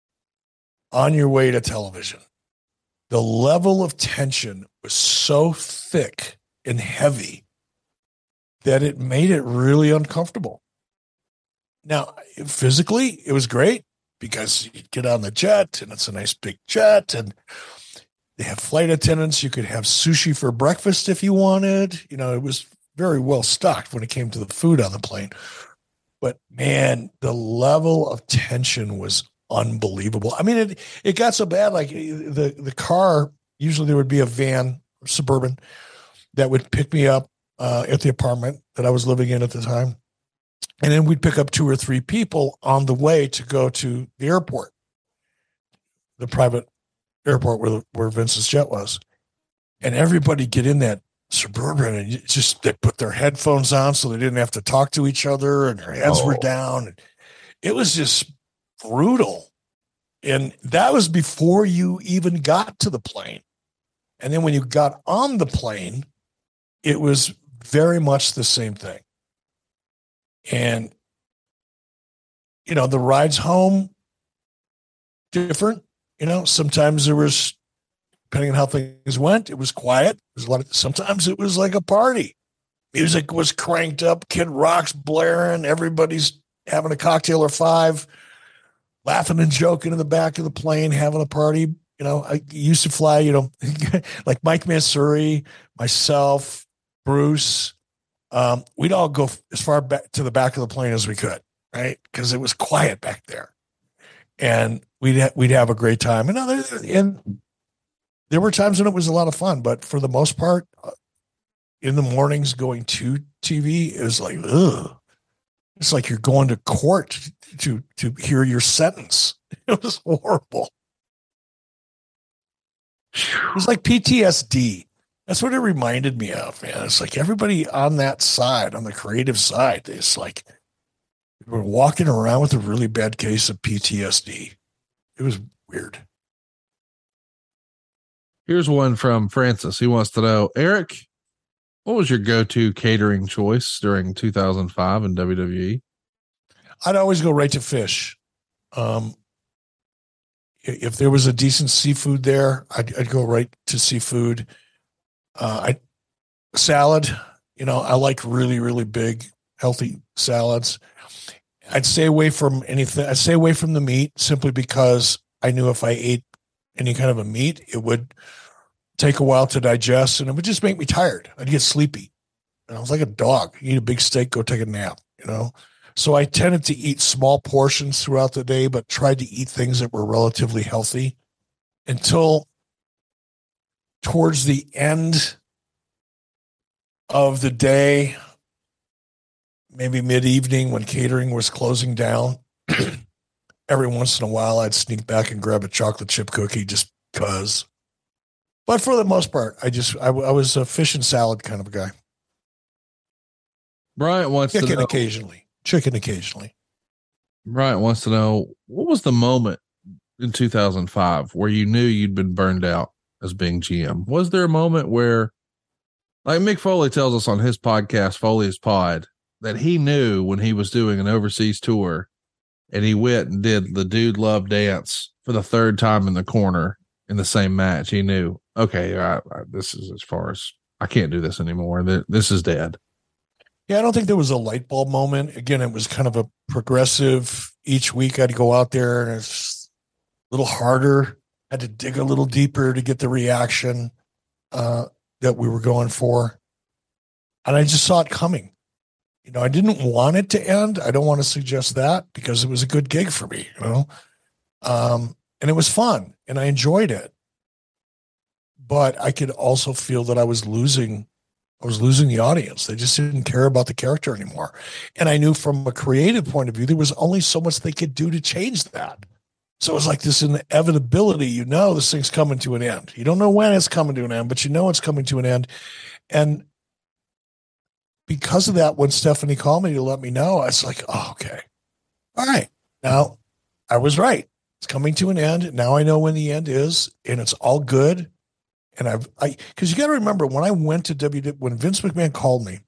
on your way to television, the level of tension was so thick and heavy that it made it really uncomfortable. Now, physically, it was great because you get on the jet and it's a nice big jet and they have flight attendants. You could have sushi for breakfast if you wanted. You know, it was very well stocked when it came to the food on the plane. But man, the level of tension was unbelievable. I mean, it it got so bad, like the, the car, usually there would be a van, Suburban, that would pick me up uh, at the apartment that I was living in at the time. And then we'd pick up two or three people on the way to go to the airport, the private airport where, where Vince's jet was. And everybody get in that Suburban and you just, they put their headphones on so they didn't have to talk to each other and their heads oh. were down. It was just brutal. And that was before you even got to the plane. And then when you got on the plane, it was very much the same thing. And, you know, the rides home, different. You know, sometimes there was, depending on how things went, it was quiet. It was a lot of, sometimes it was like a party. Music was cranked up, Kid Rock's blaring, everybody's having a cocktail or five, laughing and joking in the back of the plane, having a party. You know, I used to fly, you know, like Mike Mansouri, myself, Bruce. Um, we'd all go as far back to the back of the plane as we could, right? Because it was quiet back there, and we'd ha- we'd have a great time. And other, and there were times when it was a lot of fun, but for the most part, uh, in the mornings going to T V, it was like, ugh. It's like you're going to court to to hear your sentence. It was horrible. It was like P T S D. That's what it reminded me of, man. It's like everybody on that side, on the creative side, it's like we're walking around with a really bad case of P T S D. It was weird. Here's one from Francis. He wants to know, Eric, what was your go-to catering choice during two thousand five in W W E? I'd always go right to fish. Um, if there was a decent seafood there, I'd, I'd go right to seafood. Uh, I salad, you know, I like really, really big, healthy salads. I'd stay away from anything. I'd stay away from the meat simply because I knew if I ate any kind of a meat, it would take a while to digest and it would just make me tired. I'd get sleepy. And I was like a dog. You eat a big steak, go take a nap, you know? So I tended to eat small portions throughout the day, but tried to eat things that were relatively healthy until towards the end of the day, maybe mid-evening when catering was closing down. Every once in a while, I'd sneak back and grab a chocolate chip cookie just because. But for the most part, I just I, I was a fish and salad kind of a guy. Bryant wants Chicken to know, occasionally. Chicken occasionally. Bryant wants to know, what was the moment in two thousand five where you knew you'd been burned out as being G M? Was there a moment where, like Mick Foley tells us on his podcast, Foley's Pod, that he knew when he was doing an overseas tour and he went and did the Dude Love dance for the third time in the corner in the same match? He knew, okay, I, I, this is as far as I can't do this anymore. This is dead. Yeah, I don't think there was a light bulb moment. Again, it was kind of a progressive. Each week I'd go out there and it's a little harder. Had to dig a little deeper to get the reaction uh, that we were going for. And I just saw it coming. You know, I didn't want it to end. I don't want to suggest that because it was a good gig for me, you know. Um, and it was fun and I enjoyed it. But I could also feel that I was losing I was losing the audience. They just didn't care about the character anymore. And I knew from a creative point of view, there was only so much they could do to change that. So it was like this inevitability, you know, this thing's coming to an end. You don't know when it's coming to an end, but you know it's coming to an end. And because of that, when Stephanie called me to let me know, I was like, oh, okay. All right. Now, I was right. It's coming to an end. Now I know when the end is, and it's all good. And I've, I, because you got to remember when I went to W W E, when Vince McMahon called me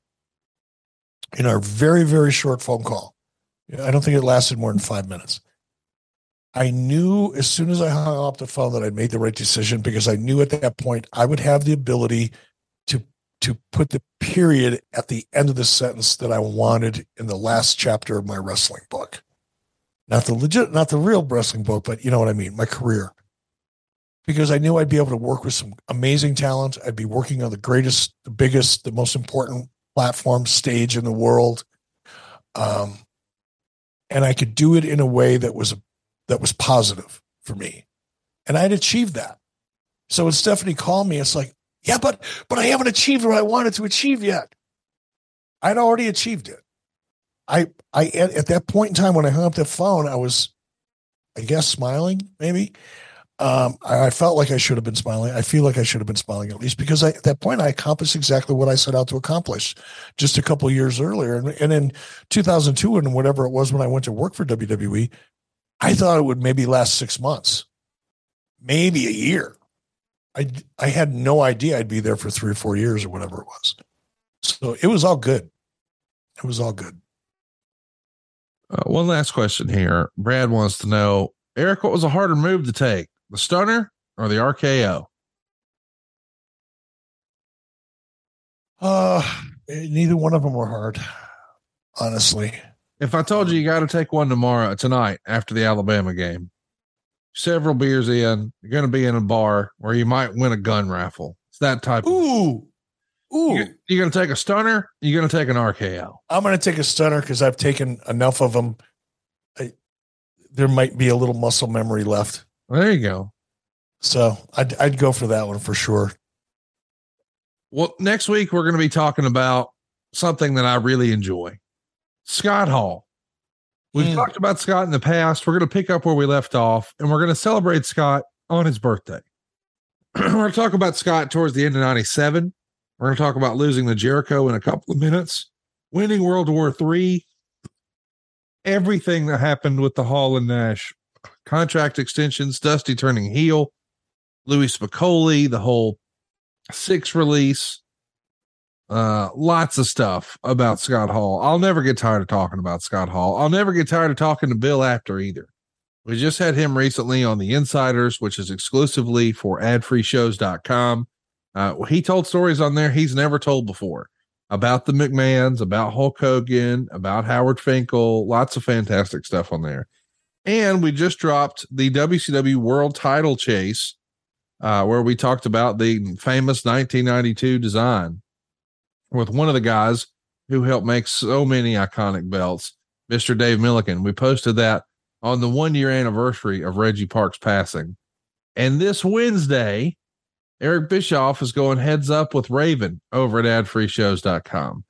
in our very, very short phone call, I don't think it lasted more than five minutes. I knew as soon as I hung up the phone that I'd made the right decision because I knew at that point I would have the ability to, to put the period at the end of the sentence that I wanted in the last chapter of my wrestling book. Not the legit, not the real wrestling book, but you know what I mean, my career. Because I knew I'd be able to work with some amazing talent. I'd be working on the greatest, the biggest, the most important platform stage in the world. Um, and I could do it in a way that was, that was positive for me. And I'd achieved that. So when Stephanie called me, it's like, yeah, but, but I haven't achieved what I wanted to achieve yet. I'd already achieved it. I, I, at, at that point in time, when I hung up the phone, I was, I guess, smiling maybe. Um, I, I felt like I should have been smiling. I feel like I should have been smiling at least because I, at that point I accomplished exactly what I set out to accomplish just a couple of years earlier. And, and in two thousand two and whatever it was when I went to work for W W E, I thought it would maybe last six months, maybe a year. I, I had no idea I'd be there for three or four years or whatever it was. So it was all good. It was all good. Uh, one last question here. Brad wants to know, Eric, what was a harder move to take? The stunner or the R K O? Uh, neither one of them were hard, honestly. If I told you you got to take one tomorrow, tonight, after the Alabama game, several beers in, you're going to be in a bar where you might win a gun raffle. It's that type. Ooh, of, ooh. You're, you're going to take a stunner. You're going to take an R K O. I'm going to take a stunner because I've taken enough of them. I, there might be a little muscle memory left. There you go. So I'd, I'd go for that one for sure. Well, next week we're going to be talking about something that I really enjoy. Scott Hall. We've mm. talked about Scott in the past. We're going to pick up where we left off, and we're going to celebrate Scott on his birthday. We're going to talk about Scott towards the end of ninety-seven. We're going to talk about losing to Jericho in a couple of minutes, winning World War Three, everything that happened with the Hall and Nash contract extensions, Dusty turning heel, Louis Spicoli, the whole six release, uh, lots of stuff about Scott Hall. I'll never get tired of talking about Scott Hall. I'll never get tired of talking to Bill Apter either. We just had him recently on the Insiders, which is exclusively for ad free shows dot com. Uh, he told stories on there he's never told before about the McMahons, about Hulk Hogan, about Howard Finkel, lots of fantastic stuff on there. And we just dropped the W C W World Title Chase, uh, where we talked about the famous nineteen ninety-two design with one of the guys who helped make so many iconic belts, Mister Dave Milliken. We posted that on the one year anniversary of Reggie Parks passing. And this Wednesday, Eric Bischoff is going heads up with Raven over at ad free shows dot com.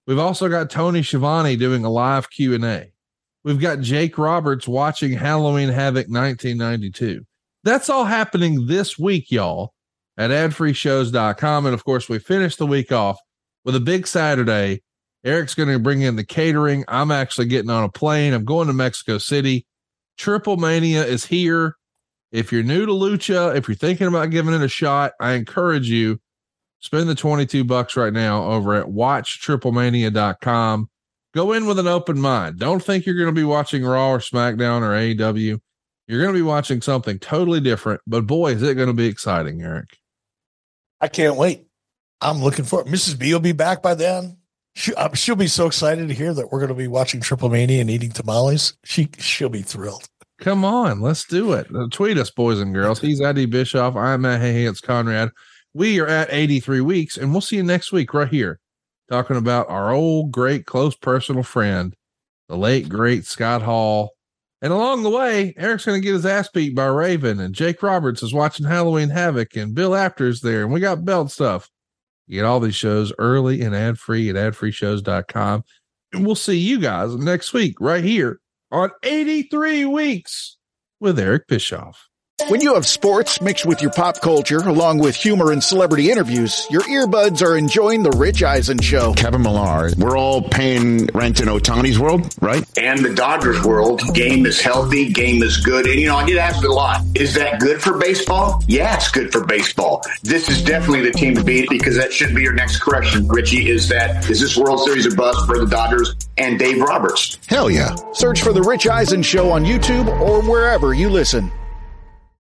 We've also got Tony Schiavone doing a live Q and A. We've got Jake Roberts watching Halloween Havoc nineteen ninety-two. That's all happening this week, y'all, at ad free shows dot com. And of course, we finish the week off with a big Saturday. Eric's going to bring in the catering. I'm actually getting on a plane. I'm going to Mexico City. Triple Mania is here. If you're new to Lucha, if you're thinking about giving it a shot, I encourage you, spend the twenty-two bucks right now over at watch triple mania dot com. Go in with an open mind. Don't think you're going to be watching Raw or SmackDown or A E W. You're going to be watching something totally different, but boy, is it going to be exciting, Eric. I can't wait. I'm looking for it. Missus B will be back by then. She, um, she'll be so excited to hear that we're going to be watching Triple Mania and eating tamales. She, she'll be thrilled. Come on, let's do it. Uh, tweet us, boys and girls. He's Eddie Bischoff. I'm at Hey, hey, it's Conrad. We are at eighty-three weeks, and we'll see you next week right here, talking about our old, great, close personal friend, the late, great Scott Hall. And along the way, Eric's going to get his ass beat by Raven, and Jake Roberts is watching Halloween Havoc, and Bill Apter's there, and we got belt stuff. You get all these shows early and ad-free at ad free shows dot com. And we'll see you guys next week right here on eighty-three weeks with Eric Bischoff. When you have sports mixed with your pop culture, along with humor and celebrity interviews, your earbuds are enjoying The Rich Eisen Show. Kevin Millar, we're all paying rent in Ohtani's world, right? And the Dodgers world. Game is healthy, game is good. And, you know, I get asked a lot, is that good for baseball? Yeah, it's good for baseball. This is definitely the team to beat, because that should be your next correction, Richie, is that, is this World Series a bust for the Dodgers and Dave Roberts? Hell yeah. Search for The Rich Eisen Show on YouTube or wherever you listen.